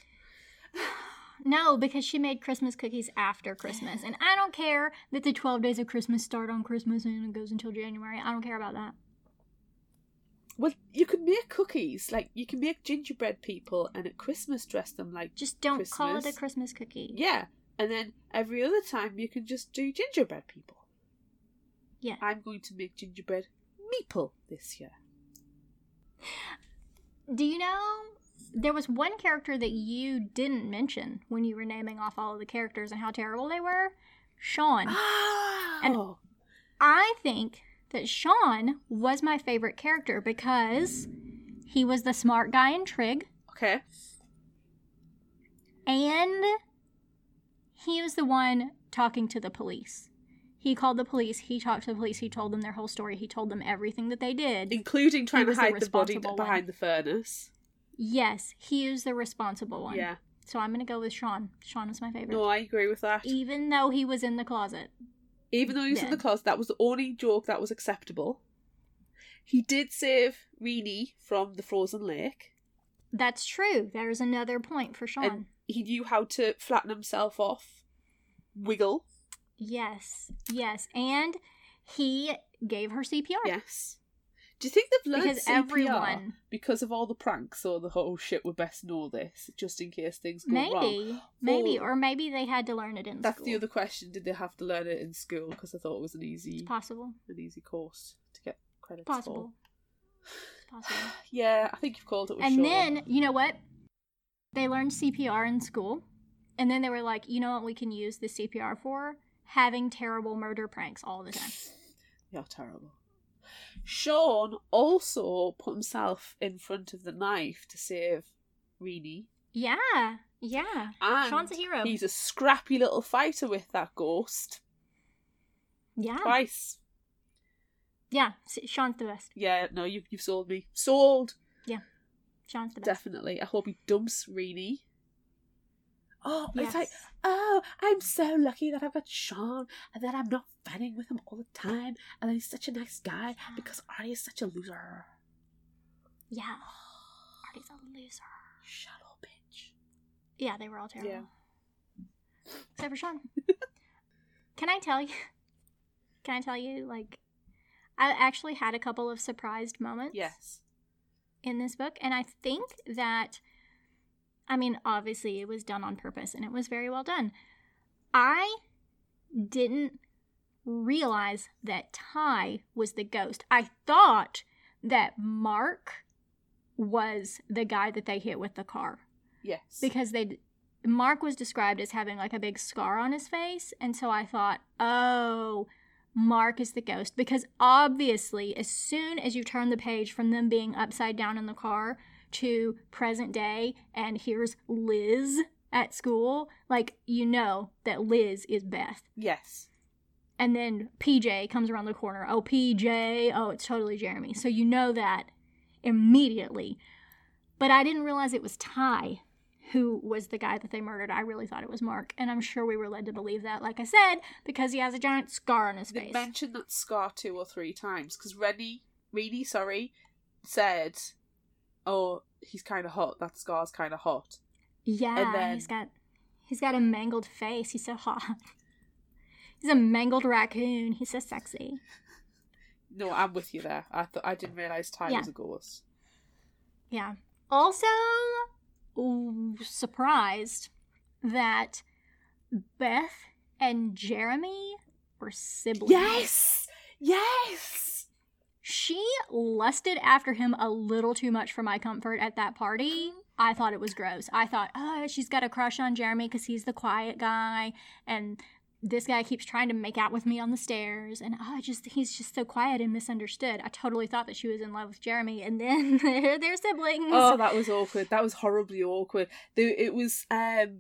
[SPEAKER 1] No, because she made Christmas cookies after Christmas. And I don't care that the twelve days of Christmas start on Christmas and it goes until January. I don't care about that.
[SPEAKER 2] Well, you can make cookies. Like, you can make gingerbread people and at Christmas dress them like
[SPEAKER 1] Just don't
[SPEAKER 2] Christmas.
[SPEAKER 1] call it a Christmas cookie.
[SPEAKER 2] Yeah. And then every other time you can just do gingerbread people.
[SPEAKER 1] Yeah.
[SPEAKER 2] I'm going to make gingerbread meeple this year.
[SPEAKER 1] Do you know, there was one character that you didn't mention when you were naming off all of the characters and how terrible they were? Sean.
[SPEAKER 2] Oh.
[SPEAKER 1] And I think that Sean was my favorite character because he was the smart guy in Trig.
[SPEAKER 2] Okay.
[SPEAKER 1] And he was the one talking to the police. He called the police, he talked to the police, he told them their whole story, he told them everything that they did.
[SPEAKER 2] Including trying to hide the, the body behind one. the furnace.
[SPEAKER 1] Yes, he is the responsible one.
[SPEAKER 2] Yeah.
[SPEAKER 1] So I'm going to go with Sean. Sean is my favorite.
[SPEAKER 2] No, I agree with that.
[SPEAKER 1] Even though he was in the closet.
[SPEAKER 2] Even though he was
[SPEAKER 1] Dead.
[SPEAKER 2] in the closet, that was the only joke that was acceptable. He did save Reenie from the frozen lake.
[SPEAKER 1] That's true. There's another point for Sean.
[SPEAKER 2] And he knew how to flatten himself off. Wiggle.
[SPEAKER 1] Yes. Yes. And he gave her C P R.
[SPEAKER 2] Yes. Do you think they've learned
[SPEAKER 1] Because
[SPEAKER 2] C P R
[SPEAKER 1] everyone-
[SPEAKER 2] because of all the pranks or the whole shit? We best know this just in case things go
[SPEAKER 1] Maybe,
[SPEAKER 2] wrong.
[SPEAKER 1] maybe,
[SPEAKER 2] Or-
[SPEAKER 1] or maybe they had to learn it in
[SPEAKER 2] That's
[SPEAKER 1] school.
[SPEAKER 2] the other question. Did they have to learn it in school? Because I thought it was an easy,
[SPEAKER 1] It's possible.
[SPEAKER 2] an easy course to get credits
[SPEAKER 1] Possible.
[SPEAKER 2] for.
[SPEAKER 1] It's possible.
[SPEAKER 2] Yeah, I think you've called it with
[SPEAKER 1] And
[SPEAKER 2] Sean.
[SPEAKER 1] then, you know what? They learned C P R in school. And then they were like, you know what we can use the C P R for? Having terrible murder pranks all the time.
[SPEAKER 2] You're terrible. Sean also put himself in front of the knife to save Reenie.
[SPEAKER 1] Yeah. Yeah.
[SPEAKER 2] And
[SPEAKER 1] Sean's a hero.
[SPEAKER 2] he's a scrappy little fighter with that ghost.
[SPEAKER 1] Yeah.
[SPEAKER 2] Twice.
[SPEAKER 1] Yeah. S- Sean's the best.
[SPEAKER 2] Yeah, no, you've, you've sold me. Sold!
[SPEAKER 1] Sean's the best.
[SPEAKER 2] Definitely. I hope he dumps Reenie. Oh,
[SPEAKER 1] Yes.
[SPEAKER 2] it's like, oh, I'm so lucky that I've got Sean and that I'm not fighting with him all the time and that he's such a nice guy because Artie is such a loser.
[SPEAKER 1] Yeah. Artie's a loser.
[SPEAKER 2] Shallow bitch.
[SPEAKER 1] Yeah, they were all terrible.
[SPEAKER 2] Yeah.
[SPEAKER 1] Except for Sean. Can I tell you? Can I tell you, like, I actually had a couple of surprised moments.
[SPEAKER 2] Yes.
[SPEAKER 1] In this book, and I think that, I mean, obviously it was done on purpose and it was very well done. I didn't realize that Ty was the ghost. I thought that Mark was the guy that they hit with the car
[SPEAKER 2] Yes.
[SPEAKER 1] because they Mark was described as having like a big scar on his face, and so I thought, oh, Mark is the ghost, because obviously as soon as you turn the page from them being upside down in the car to present day and here's Liz at school, like, you know that Liz is Beth.
[SPEAKER 2] Yes.
[SPEAKER 1] And then P J comes around the corner. Oh, P J. Oh, it's totally Jeremy. So you know that immediately. But I didn't realize it was Ty who was the guy that they murdered. I really thought it was Mark. And I'm sure we were led to believe that, like I said, because he has a giant scar on his
[SPEAKER 2] They
[SPEAKER 1] face.
[SPEAKER 2] mentioned that scar two or three times because Rennie, Reenie, sorry, said, oh, he's kind of hot. That scar's kind of hot.
[SPEAKER 1] Yeah,
[SPEAKER 2] And then-
[SPEAKER 1] he's got he's got a mangled face. He's so hot. He's a mangled raccoon. He's so sexy.
[SPEAKER 2] No, I'm with you there. I thought I didn't realise Ty
[SPEAKER 1] Yeah.
[SPEAKER 2] was a ghost.
[SPEAKER 1] Yeah. Also, ooh, surprised that Beth and Jeremy were siblings.
[SPEAKER 2] Yes! Yes!
[SPEAKER 1] She lusted after him a little too much for my comfort at that party. I thought it was gross. I thought, oh, she's got a crush on Jeremy because he's the quiet guy, and this guy keeps trying to make out with me on the stairs, and oh, just he's just so quiet and misunderstood. I totally thought that she was in love with Jeremy, and then they're, they're siblings.
[SPEAKER 2] Oh, that was awkward. That was horribly awkward. There, it was, um...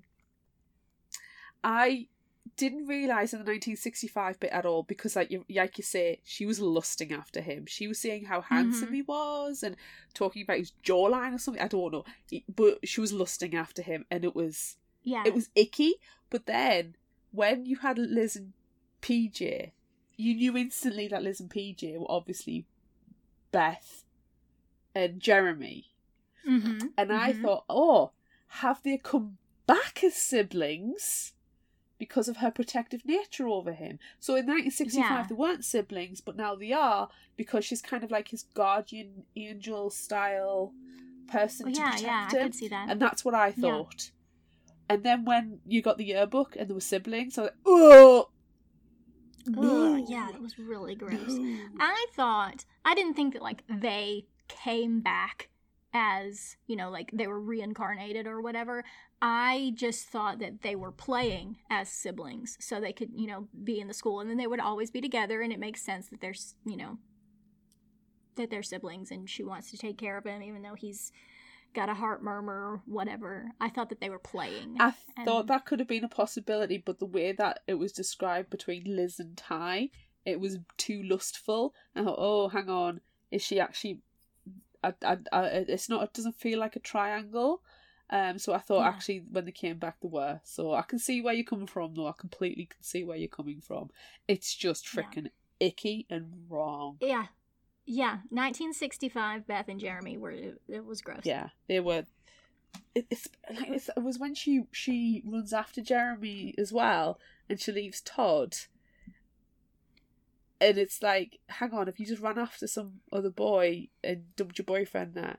[SPEAKER 2] I didn't realise in the nineteen sixty-five bit at all because, like you, like you say, she was lusting after him. She was saying how handsome
[SPEAKER 1] Mhm.
[SPEAKER 2] he was and talking about his jawline or something. I don't know. But she was lusting after him, and it was...
[SPEAKER 1] Yeah.
[SPEAKER 2] It was icky, but then when you had Liz and P J, you knew instantly that Liz and P J were obviously Beth and Jeremy.
[SPEAKER 1] Mm-hmm.
[SPEAKER 2] And I
[SPEAKER 1] Mhm.
[SPEAKER 2] thought, oh, have they come back as siblings because of her protective nature over him? So in nineteen sixty-five,
[SPEAKER 1] Yeah.
[SPEAKER 2] they weren't siblings, but now they are because she's kind of like his guardian angel style person
[SPEAKER 1] Well,
[SPEAKER 2] to
[SPEAKER 1] yeah,
[SPEAKER 2] protect
[SPEAKER 1] yeah, I
[SPEAKER 2] him.
[SPEAKER 1] could see that.
[SPEAKER 2] And that's what I
[SPEAKER 1] Yeah.
[SPEAKER 2] thought. And then when you got the yearbook and there were siblings, I was like, oh, no.
[SPEAKER 1] Ugh, yeah, it was really gross.
[SPEAKER 2] No.
[SPEAKER 1] I thought, I didn't think that, like, they came back as, you know, like, they were reincarnated or whatever. I just thought that they were playing as siblings so they could, you know, be in the school, and then they would always be together, and it makes sense that they're, s- you know, that they're siblings, and she wants to take care of him even though he's got a heart murmur or whatever. I thought that they were playing.
[SPEAKER 2] I
[SPEAKER 1] And-
[SPEAKER 2] thought that could have been a possibility, but the way that it was described between Liz and Ty, it was too lustful. I thought, oh, hang on, is she actually? I, I, I, it's not. It doesn't feel like a triangle. Um, so I thought
[SPEAKER 1] Yeah.
[SPEAKER 2] actually when they came back they were. So I can see where you're coming from, though. I completely can see where you're coming from. It's just
[SPEAKER 1] Yeah.
[SPEAKER 2] freaking icky and wrong.
[SPEAKER 1] Yeah. Yeah. nineteen sixty-five, Beth and Jeremy were, it, it was gross.
[SPEAKER 2] Yeah, they were. It, it's like it's, it was when she she runs after Jeremy as well, and she leaves Todd. And it's like, hang on, if you just ran after some other boy and dumped your boyfriend there.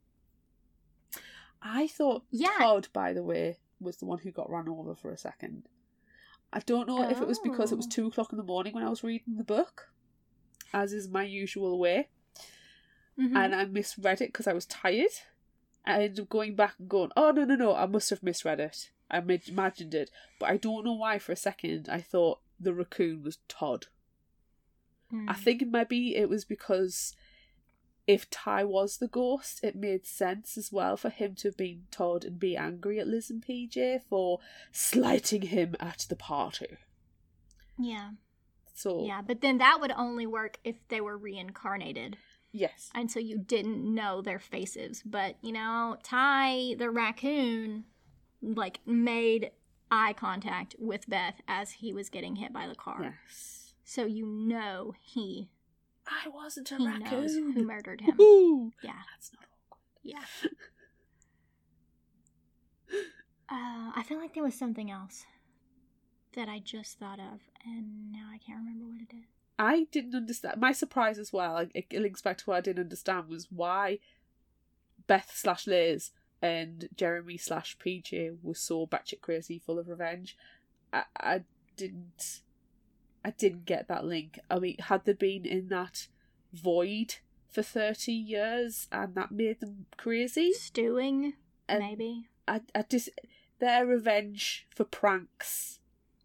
[SPEAKER 2] I thought
[SPEAKER 1] Yeah.
[SPEAKER 2] Todd, by the way, was the one who got run over for a second. I don't know if it was because it was
[SPEAKER 1] Oh.
[SPEAKER 2] two o'clock in the morning when I was reading the book, as is my usual way,
[SPEAKER 1] Mhm.
[SPEAKER 2] and I misread it because I was tired. I ended up going back and going, oh, no, no, no, I must have misread it. I ma- imagined it. But I don't know why for a second I thought the raccoon was Todd.
[SPEAKER 1] Mm.
[SPEAKER 2] I think maybe it was because if Ty was the ghost, it made sense as well for him to have been Todd and be angry at Liz and P J for slighting him at the party.
[SPEAKER 1] Yeah.
[SPEAKER 2] So,
[SPEAKER 1] Yeah, but then that would only work if they were reincarnated.
[SPEAKER 2] yes.
[SPEAKER 1] And so you didn't know their faces. But, you know, Ty, the raccoon, like, made eye contact with Beth as he was getting hit by the car.
[SPEAKER 2] Yes.
[SPEAKER 1] So you know he,
[SPEAKER 2] I wasn't a
[SPEAKER 1] he
[SPEAKER 2] raccoon.
[SPEAKER 1] knows who murdered him.
[SPEAKER 2] Woohoo!
[SPEAKER 1] Yeah.
[SPEAKER 2] That's not awkward.
[SPEAKER 1] Yeah. Uh, I feel like there was something else that I just thought of, and now I can't remember what it is.
[SPEAKER 2] I didn't understand. My surprise as well, like, it links back to what I didn't understand, was why Beth slash Liz and Jeremy slash P J was so batshit crazy, full of revenge. I, I didn't, I didn't get that link. I mean, had they been in that void for thirty years and that made them crazy?
[SPEAKER 1] Stewing,
[SPEAKER 2] And
[SPEAKER 1] maybe.
[SPEAKER 2] I, I just, their revenge for pranks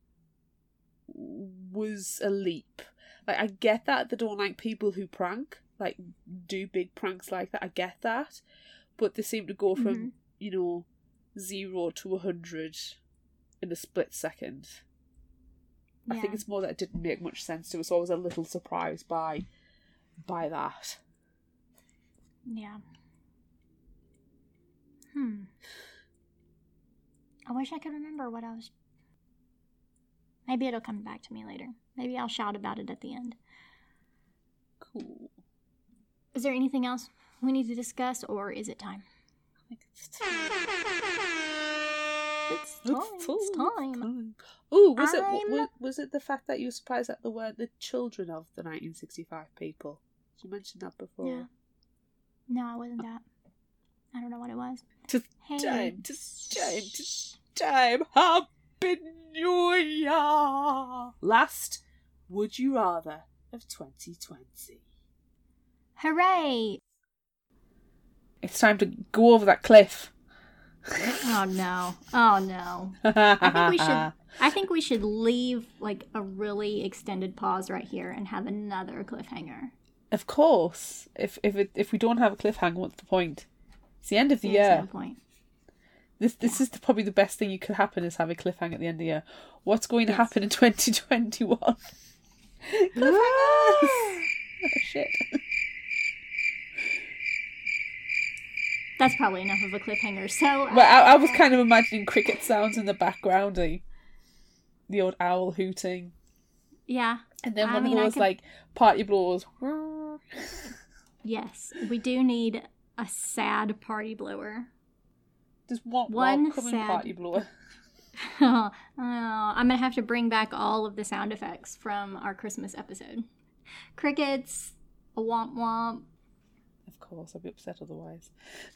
[SPEAKER 2] was a leap. Like, I get that they don't like people who prank, like, do big pranks like that. I get that. But they seem to go from,
[SPEAKER 1] Mhm.
[SPEAKER 2] you know, zero to a hundred in a split second. I think
[SPEAKER 1] Yeah.
[SPEAKER 2] it's more that it didn't make much sense to us. So I was a little surprised by, by that.
[SPEAKER 1] Yeah. Hmm. I wish I could remember what I was... Maybe it'll come back to me later. Maybe I'll shout about it at the end.
[SPEAKER 2] Cool.
[SPEAKER 1] Is there anything else we need to discuss, or is it time?
[SPEAKER 2] I think it's time.
[SPEAKER 1] It's time. It's time.
[SPEAKER 2] Oh, was it
[SPEAKER 1] I'm-
[SPEAKER 2] was, was it the fact that you were surprised that there weren't the children of the nineteen sixty-five people? Did you mention that before?
[SPEAKER 1] Yeah. No, I wasn't that. I don't know what it was.
[SPEAKER 2] To
[SPEAKER 1] Hey.
[SPEAKER 2] time, to time, to time. Happy New Year. Last Would You Rather of twenty twenty.
[SPEAKER 1] Hooray!
[SPEAKER 2] It's time to go over that cliff.
[SPEAKER 1] Oh no. Oh no. I think we should I think we should leave like a really extended pause right here and have another cliffhanger.
[SPEAKER 2] Of course. If if it, if we don't have a cliffhanger, what's the point? It's the end of the
[SPEAKER 1] There's
[SPEAKER 2] year.
[SPEAKER 1] no point.
[SPEAKER 2] This this is the, probably the best thing you could happen is have a cliffhanger at the end of the year. What's going to
[SPEAKER 1] Yes.
[SPEAKER 2] happen in twenty twenty-one? Cliffhangers! Oh shit.
[SPEAKER 1] That's probably enough of a cliffhanger. So
[SPEAKER 2] Well, I, I was kind of imagining cricket sounds in the background, eh? The old owl hooting.
[SPEAKER 1] yeah.
[SPEAKER 2] And then
[SPEAKER 1] I
[SPEAKER 2] one
[SPEAKER 1] mean, I
[SPEAKER 2] of those
[SPEAKER 1] could-
[SPEAKER 2] like party blowers.
[SPEAKER 1] Yes. We do need a sad party blower.
[SPEAKER 2] Just one,
[SPEAKER 1] One
[SPEAKER 2] one coming
[SPEAKER 1] sad-
[SPEAKER 2] party blower.
[SPEAKER 1] Oh, I'm gonna have to bring back all of the sound effects from our Christmas episode. Crickets, a womp womp.
[SPEAKER 2] Of course, I'd be upset otherwise.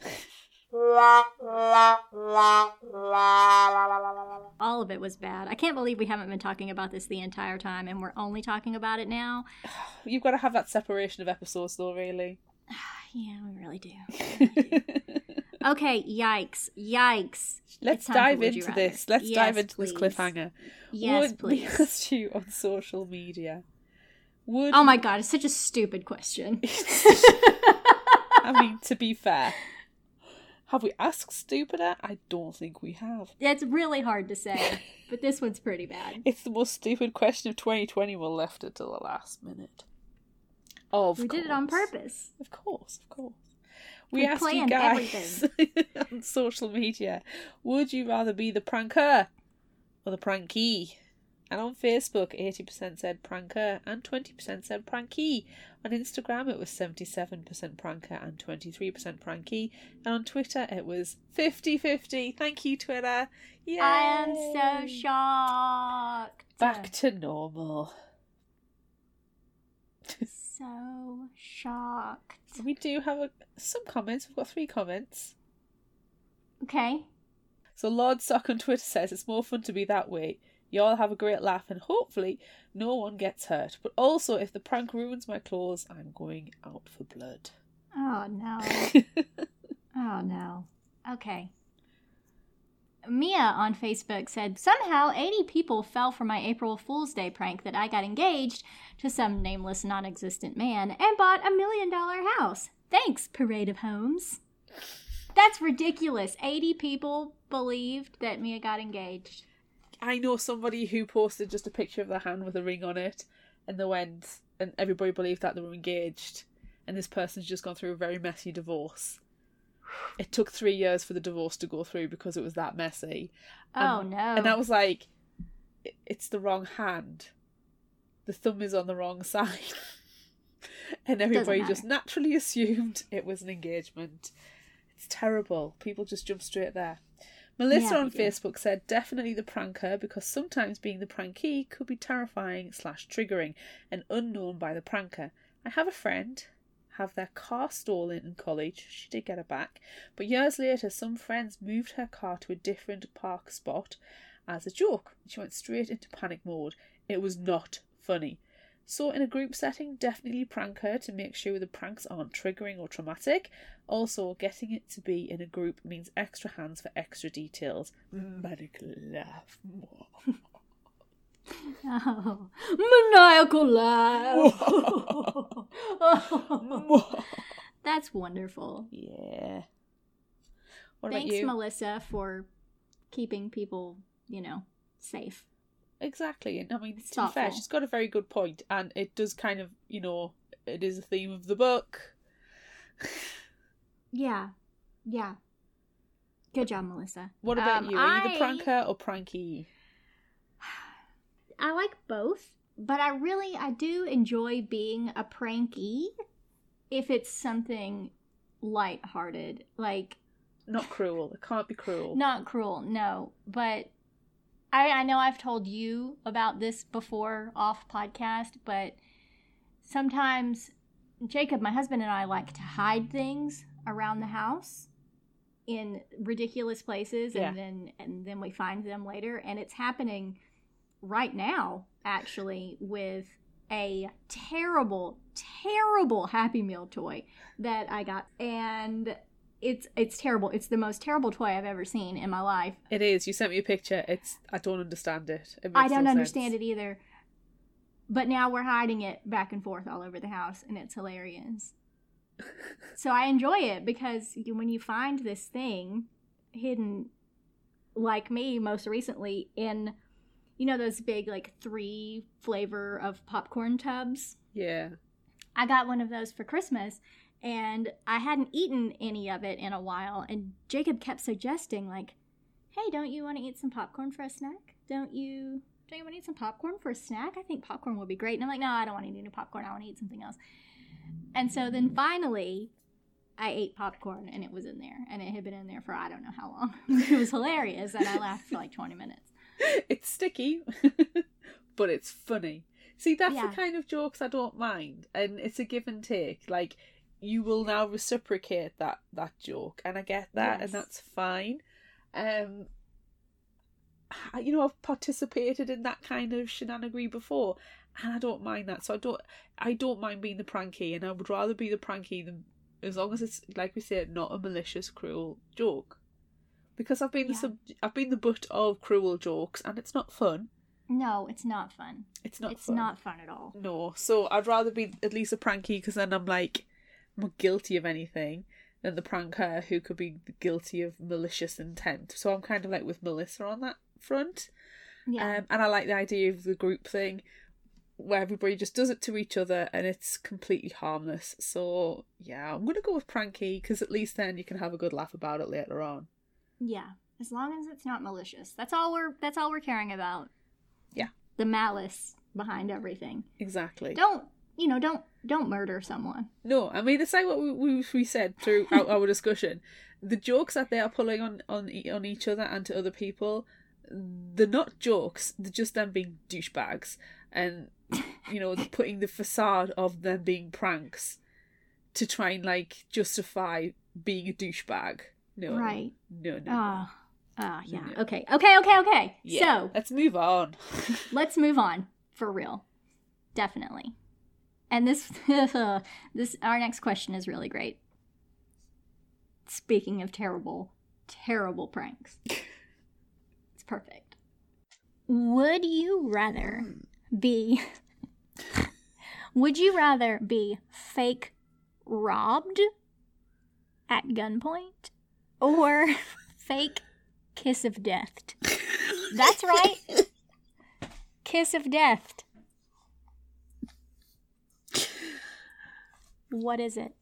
[SPEAKER 1] All of it was bad. I can't believe we haven't been talking about this the entire time and we're only talking about it now.
[SPEAKER 2] You've got to have that separation of episodes, though, really.
[SPEAKER 1] Yeah, we really do. Okay, yikes. Yikes.
[SPEAKER 2] Let's
[SPEAKER 1] It's time for
[SPEAKER 2] dive
[SPEAKER 1] Would You
[SPEAKER 2] into
[SPEAKER 1] Rather.
[SPEAKER 2] this. Let's
[SPEAKER 1] Yes,
[SPEAKER 2] dive into
[SPEAKER 1] please.
[SPEAKER 2] this cliffhanger.
[SPEAKER 1] Yes,
[SPEAKER 2] Would
[SPEAKER 1] please.
[SPEAKER 2] we asked you on social media? Would
[SPEAKER 1] Oh my god, it's such a stupid question.
[SPEAKER 2] I mean, to be fair, have we asked stupider? I don't think we have.
[SPEAKER 1] It's really hard to say, but this one's pretty bad.
[SPEAKER 2] It's the most stupid question of twenty twenty. We left it till the last minute. Of
[SPEAKER 1] We
[SPEAKER 2] course.
[SPEAKER 1] did it on purpose.
[SPEAKER 2] Of course, of course. We
[SPEAKER 1] We
[SPEAKER 2] asked you
[SPEAKER 1] planned
[SPEAKER 2] guys on social media, would you rather be the pranker or the prankee? And on Facebook, eighty percent said pranker and twenty percent said prankee. On Instagram, it was seventy-seven percent pranker and twenty-three percent prankee. And on Twitter, it was fifty-fifty. Thank you, Twitter. Yay!
[SPEAKER 1] I am so shocked.
[SPEAKER 2] Back to normal.
[SPEAKER 1] so shocked.
[SPEAKER 2] We do have a, some comments. We've got three comments.
[SPEAKER 1] Okay.
[SPEAKER 2] So Lord Sock on Twitter says, it's more fun to be that way. Y'all have a great laugh and hopefully no one gets hurt. But also, if the prank ruins my clothes, I'm going out for blood.
[SPEAKER 1] Oh, no. Oh, no. Okay. Mia on Facebook said, somehow eighty people fell for my April Fool's Day prank that I got engaged to some nameless, non-existent man and bought a million dollar house. Thanks, Parade of Homes. That's ridiculous. eighty people believed that Mia got engaged.
[SPEAKER 2] I know somebody who posted just a picture of their hand with a ring on it, and they went, and everybody believed that they were engaged, and this person's just gone through a very messy divorce. It took three years for the divorce to go through because it was that messy.
[SPEAKER 1] Oh,
[SPEAKER 2] and,
[SPEAKER 1] no.
[SPEAKER 2] And I was like, it's the wrong hand. The thumb is on the wrong side. And everybody just naturally assumed it was an engagement. It's terrible. People just jump straight there. Melissa
[SPEAKER 1] Yeah,
[SPEAKER 2] on
[SPEAKER 1] yeah.
[SPEAKER 2] Facebook said, definitely the pranker, because sometimes being the prankee could be terrifying slash triggering and unknown by the pranker. I have a friend have their car stolen in college. She did get it back. But years later, some friends moved her car to a different park spot as a joke. She went straight into panic mode. It was not funny. So in a group setting, definitely prank her to make sure the pranks aren't triggering or traumatic. Also, getting it to be in a group means extra hands for extra details. Maniacal laugh.
[SPEAKER 1] Oh, maniacal laugh. That's wonderful.
[SPEAKER 2] Yeah. What
[SPEAKER 1] Thanks,
[SPEAKER 2] about you?
[SPEAKER 1] Melissa, for keeping people, you know, safe.
[SPEAKER 2] Exactly. And I mean,
[SPEAKER 1] It's
[SPEAKER 2] to be fair,
[SPEAKER 1] thoughtful.
[SPEAKER 2] she's got a very good point, and it does kind of, you know, it is a theme of the book.
[SPEAKER 1] Yeah. Yeah. Good job, Melissa.
[SPEAKER 2] What about
[SPEAKER 1] Um,
[SPEAKER 2] you? Are you the
[SPEAKER 1] I-
[SPEAKER 2] pranker or pranky?
[SPEAKER 1] I like both, but I really, I do enjoy being a pranky if it's something lighthearted. Like,
[SPEAKER 2] Not cruel. It can't be cruel.
[SPEAKER 1] not cruel, no. But I, I know I've told you about this before off podcast, but sometimes Jacob, my husband, and I like to hide things around the house in ridiculous places, and
[SPEAKER 2] Yeah.
[SPEAKER 1] then and then we find them later. And it's happening right now, actually, with a terrible, terrible Happy Meal toy that I got, and it's it's terrible. It's the most terrible toy I've ever seen in my life.
[SPEAKER 2] It is. You sent me a picture. It's. I don't understand it. it
[SPEAKER 1] I don't understand it either. But now we're hiding it back and forth all over the house, and it's hilarious. So I enjoy it because you, when you find this thing hidden, like me most recently, in, you know, those big, like, three flavor of popcorn tubs.
[SPEAKER 2] Yeah.
[SPEAKER 1] I got one of those for Christmas, and I hadn't eaten any of it in a while, and Jacob kept suggesting, like, hey, don't you want to eat some popcorn for a snack? Don't you, don't you want to eat some popcorn for a snack? I think popcorn would be great. And I'm like, no, I don't want to eat any popcorn. I want to eat something else. And so then finally, I ate popcorn, and it was in there, and it had been in there for I don't know how long. It was hilarious, and I laughed for like twenty minutes.
[SPEAKER 2] It's sticky, but it's funny. See, that's
[SPEAKER 1] Yeah.
[SPEAKER 2] the kind of jokes I don't mind, and it's a give and take. Like, you will now reciprocate that that joke, and I get that,
[SPEAKER 1] Yes.
[SPEAKER 2] and that's fine. Um, I- you know, I've participated in that kind of shenanigan before, and I don't mind that. So I don't, I don't mind being the pranky, and I would rather be the pranky than, as long as it's, like we said, not a malicious, cruel joke. Because I've been the
[SPEAKER 1] Yeah.
[SPEAKER 2] sub, I've been the butt of cruel jokes, and it's not fun.
[SPEAKER 1] No, it's not fun.
[SPEAKER 2] It's not.
[SPEAKER 1] it's
[SPEAKER 2] fun.
[SPEAKER 1] not fun at all.
[SPEAKER 2] No, so I'd rather be at least a pranky, because then I'm like, I'm not guilty of anything, than the pranker who could be guilty of malicious intent. So I'm kind of like with Melissa on that front.
[SPEAKER 1] Yeah.
[SPEAKER 2] Um, and I like the idea of the group thing, where everybody just does it to each other, and it's completely harmless. So yeah, I'm gonna go with pranky, because at least then you can have a good laugh about it later on.
[SPEAKER 1] Yeah, as long as it's not malicious. That's all we're that's all we're caring about.
[SPEAKER 2] Yeah.
[SPEAKER 1] The malice behind everything.
[SPEAKER 2] Exactly.
[SPEAKER 1] Don't, you know, don't don't murder someone.
[SPEAKER 2] No, I mean, it's like what we, we, we said throughout our discussion. The jokes that they are pulling on, on e- on each other and to other people, they're not jokes. They're just them being douchebags. And you know, putting the facade of them being pranks to try and, like, justify being a douchebag. No.
[SPEAKER 1] Right.
[SPEAKER 2] No, no, no.
[SPEAKER 1] Ah, ah, yeah.
[SPEAKER 2] No.
[SPEAKER 1] Okay, okay, okay, okay.
[SPEAKER 2] Yeah.
[SPEAKER 1] So,
[SPEAKER 2] Let's move on.
[SPEAKER 1] let's move on. For real. Definitely. And this, this, our next question is really great. Speaking of terrible, terrible pranks. It's perfect. Would you rather be, would you rather be fake robbed at gunpoint or fake kiss of death? That's right. Kiss of death. What is it?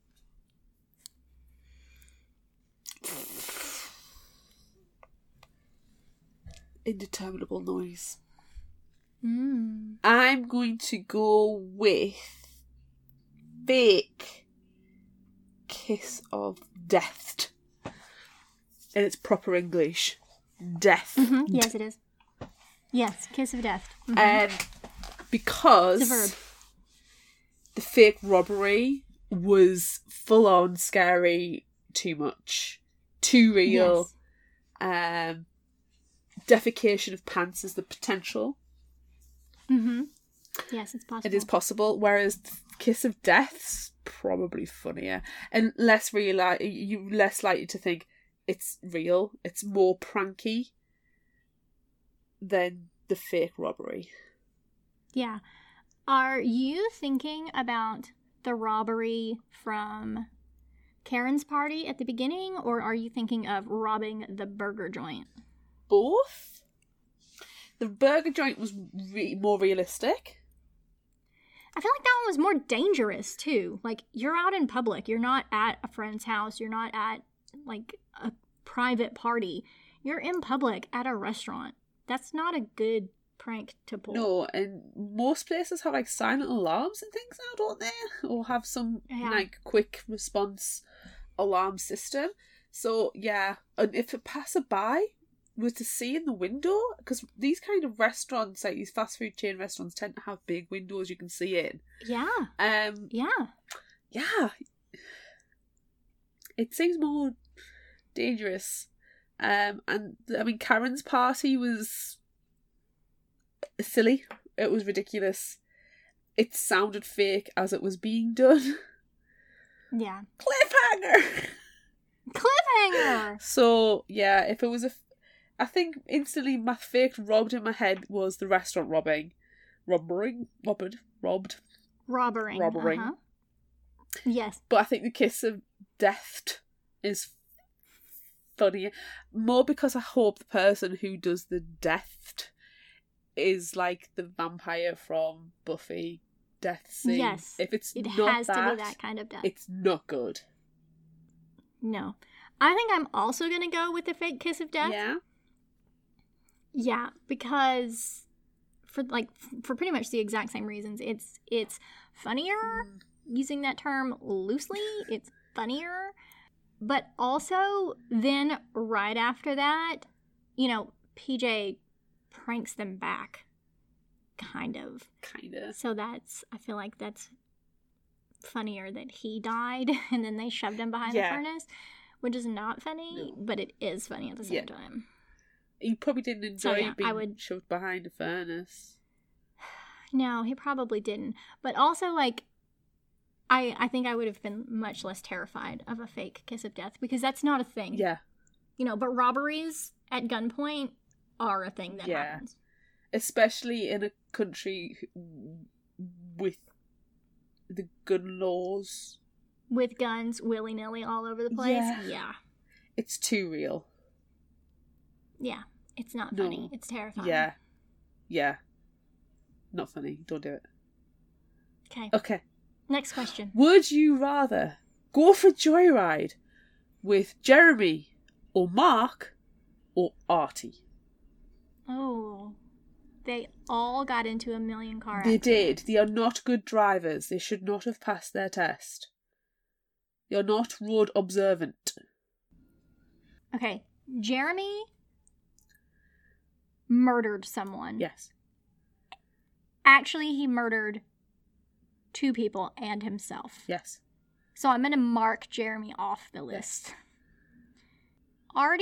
[SPEAKER 2] Indeterminable noise.
[SPEAKER 1] Mm.
[SPEAKER 2] I'm going to go with fake kiss of death. And it's proper English. Death.
[SPEAKER 1] Mm-hmm. Yes, it is. Yes, kiss of death. Mm-hmm.
[SPEAKER 2] Um, because
[SPEAKER 1] It's a verb.
[SPEAKER 2] the fake robbery was full on scary, too much, too real.
[SPEAKER 1] Yes.
[SPEAKER 2] Um, defecation of pants is the potential.
[SPEAKER 1] Mm-hmm. Yes, it's possible.
[SPEAKER 2] It is possible. Whereas the kiss of death's probably funnier and less real. You less likely to think it's real. It's more pranky than the fake robbery.
[SPEAKER 1] Yeah. Are you thinking about the robbery from Karen's party at the beginning, or are you thinking of robbing the burger joint?
[SPEAKER 2] Both. The burger joint was re- more realistic.
[SPEAKER 1] I feel like that one was more dangerous, too. Like, you're out in public. You're not at a friend's house. You're not at, like, a private party. You're in public at a restaurant. That's not a good prank to pull.
[SPEAKER 2] No, and most places have like silent alarms and things now, don't they? Or have some
[SPEAKER 1] Yeah.
[SPEAKER 2] like quick response alarm system. So yeah, and if a passerby was to see in the window, because these kind of restaurants, like these fast food chain restaurants, tend to have big windows you can see in.
[SPEAKER 1] Yeah.
[SPEAKER 2] Um,
[SPEAKER 1] Yeah.
[SPEAKER 2] yeah, it seems more dangerous. Um, and I mean, Karen's party was silly. It was ridiculous. It sounded fake as it was being done.
[SPEAKER 1] Yeah.
[SPEAKER 2] Cliffhanger!
[SPEAKER 1] Cliffhanger!
[SPEAKER 2] So, yeah, if it was a... I think instantly my fake robbed in my head was the restaurant robbing. Robbering? Robbed? Robbed.
[SPEAKER 1] Robbering.
[SPEAKER 2] Robbering.
[SPEAKER 1] Uh-huh. Yes.
[SPEAKER 2] But I think the kiss of death is funnier. More because I hope the person who does the death is like the vampire from Buffy death scene.
[SPEAKER 1] Yes.
[SPEAKER 2] If it's
[SPEAKER 1] It
[SPEAKER 2] not
[SPEAKER 1] has
[SPEAKER 2] that,
[SPEAKER 1] to be that kind of death.
[SPEAKER 2] it's not good.
[SPEAKER 1] No. I think I'm also going to go with the fake kiss of death.
[SPEAKER 2] Yeah?
[SPEAKER 1] Yeah, because for like for pretty much the exact same reasons. It's it's funnier,
[SPEAKER 2] Mm.
[SPEAKER 1] using that term loosely. It's funnier. But also then right after that, you know, P J pranks them back. Kind of.
[SPEAKER 2] Kinda.
[SPEAKER 1] So that's, I feel like that's funnier that he died and then they shoved him behind
[SPEAKER 2] Yeah.
[SPEAKER 1] the furnace, which is not funny,
[SPEAKER 2] No.
[SPEAKER 1] but it is funny at the same
[SPEAKER 2] Yeah.
[SPEAKER 1] time.
[SPEAKER 2] He probably didn't enjoy
[SPEAKER 1] So, yeah,
[SPEAKER 2] being
[SPEAKER 1] I would-
[SPEAKER 2] shoved behind a furnace.
[SPEAKER 1] No, he probably didn't. But also, like, I I think I would have been much less terrified of a fake kiss of death because that's not a thing.
[SPEAKER 2] Yeah.
[SPEAKER 1] You know, but robberies at gunpoint are a thing that
[SPEAKER 2] Yeah.
[SPEAKER 1] happens.
[SPEAKER 2] Especially in a country with the gun laws.
[SPEAKER 1] With guns willy nilly all over the place.
[SPEAKER 2] Yeah.
[SPEAKER 1] Yeah.
[SPEAKER 2] It's too real.
[SPEAKER 1] Yeah. It's not
[SPEAKER 2] No.
[SPEAKER 1] funny. It's terrifying.
[SPEAKER 2] Yeah. Yeah. Not funny. Don't do it.
[SPEAKER 1] Okay.
[SPEAKER 2] Okay.
[SPEAKER 1] Next question.
[SPEAKER 2] Would you rather go for a joyride with Jeremy or Mark or Artie?
[SPEAKER 1] Oh. They all got into a million car
[SPEAKER 2] They
[SPEAKER 1] accidents.
[SPEAKER 2] did. They are not good drivers. They should not have passed their test. They are not road observant.
[SPEAKER 1] Okay. Jeremy murdered someone.
[SPEAKER 2] Yes.
[SPEAKER 1] Actually, he murdered two people and himself.
[SPEAKER 2] Yes.
[SPEAKER 1] So I'm going to mark Jeremy off the list. Yes. Artie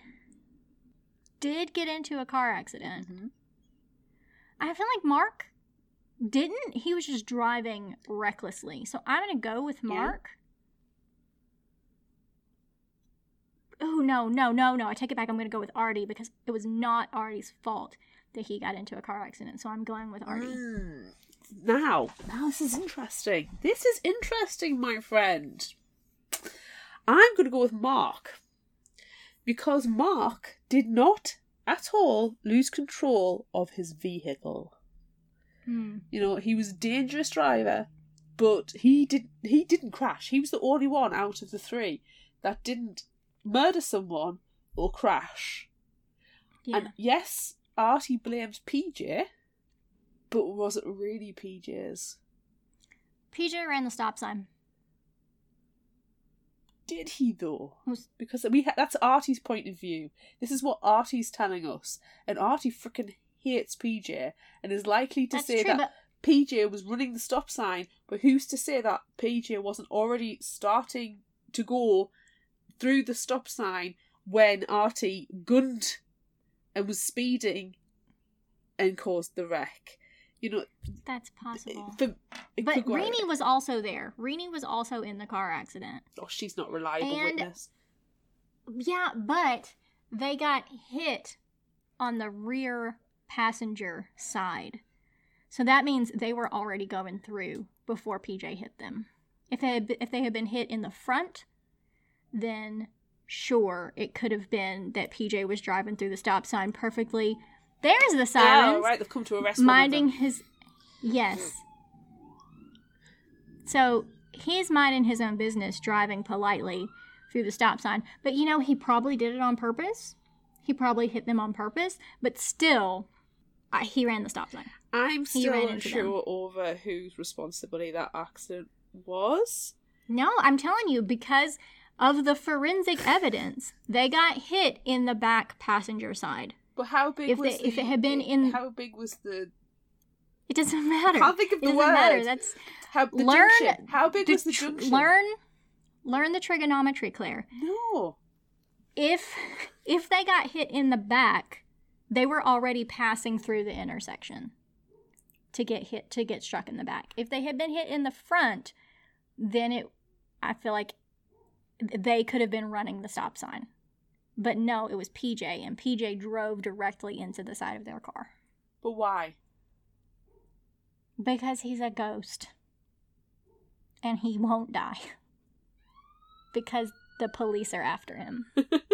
[SPEAKER 1] did get into a car accident. Mm-hmm. I feel like Mark didn't. He was just driving recklessly. So I'm going to go with Mark. Yeah. Oh, no, no, no, no. I take it back. I'm going to go with Artie because it was not Artie's fault that he got into a car accident. So I'm going with Artie.
[SPEAKER 2] Mm. Now, now this is interesting. This is interesting, my friend. I'm going to go with Mark. Because Mark did not at all lose control of his vehicle.
[SPEAKER 1] Hmm.
[SPEAKER 2] You know, he was a dangerous driver, but he did he didn't crash. He was the only one out of the three that didn't murder someone or crash.
[SPEAKER 1] Yeah.
[SPEAKER 2] And yes, Artie blames P J, but was it really P J's?
[SPEAKER 1] P J ran the stop sign.
[SPEAKER 2] Did he though?
[SPEAKER 1] Was...
[SPEAKER 2] Because we ha- that's Artie's point of view. This is what Artie's telling us, and Artie freaking hates P J and is likely to
[SPEAKER 1] that's
[SPEAKER 2] say
[SPEAKER 1] true,
[SPEAKER 2] that
[SPEAKER 1] but...
[SPEAKER 2] P J was running the stop sign. But who's to say that P J wasn't already starting to go through the stop sign when Artie gunned and was speeding and caused the wreck? You know,
[SPEAKER 1] that's possible.
[SPEAKER 2] For,
[SPEAKER 1] but Renee was also there. Renee was also in the car accident.
[SPEAKER 2] Oh, she's not a reliable
[SPEAKER 1] and,
[SPEAKER 2] witness.
[SPEAKER 1] Yeah, but they got hit on the rear passenger side. So that means they were already going through before P J hit them. If they had, if they had been hit in the front, then sure, it could have been that P J was driving through the stop sign perfectly. There's the sirens.
[SPEAKER 2] Oh, right, they've come to arrest
[SPEAKER 1] minding his... Yes. So, he's minding his own business, driving politely through the stop sign. But, you know, he probably did it on purpose. He probably hit them on purpose. But still, uh, he ran the stop sign.
[SPEAKER 2] I'm still unsure over whose responsibility that accident was.
[SPEAKER 1] No, I'm telling you, because of the forensic evidence, they got hit in the back passenger side.
[SPEAKER 2] But how big
[SPEAKER 1] if
[SPEAKER 2] was
[SPEAKER 1] they,
[SPEAKER 2] the...
[SPEAKER 1] If it had been in...
[SPEAKER 2] How big was the...
[SPEAKER 1] It doesn't matter.
[SPEAKER 2] I can't think of the
[SPEAKER 1] it doesn't
[SPEAKER 2] word.
[SPEAKER 1] matter. That's...
[SPEAKER 2] How, the
[SPEAKER 1] learn
[SPEAKER 2] junction. How big
[SPEAKER 1] the
[SPEAKER 2] was the
[SPEAKER 1] tr-
[SPEAKER 2] junction?
[SPEAKER 1] Learn, learn the trigonometry, Claire.
[SPEAKER 2] No.
[SPEAKER 1] If if they got hit in the back, they were already passing through the intersection to get hit, to get struck in the back. If they had been hit in the front, then it... I feel like they could have been running the stop sign. But no, it was P J, and P J drove directly into the side of their car.
[SPEAKER 2] But why?
[SPEAKER 1] Because he's a ghost. And he won't die. Because the police are after him.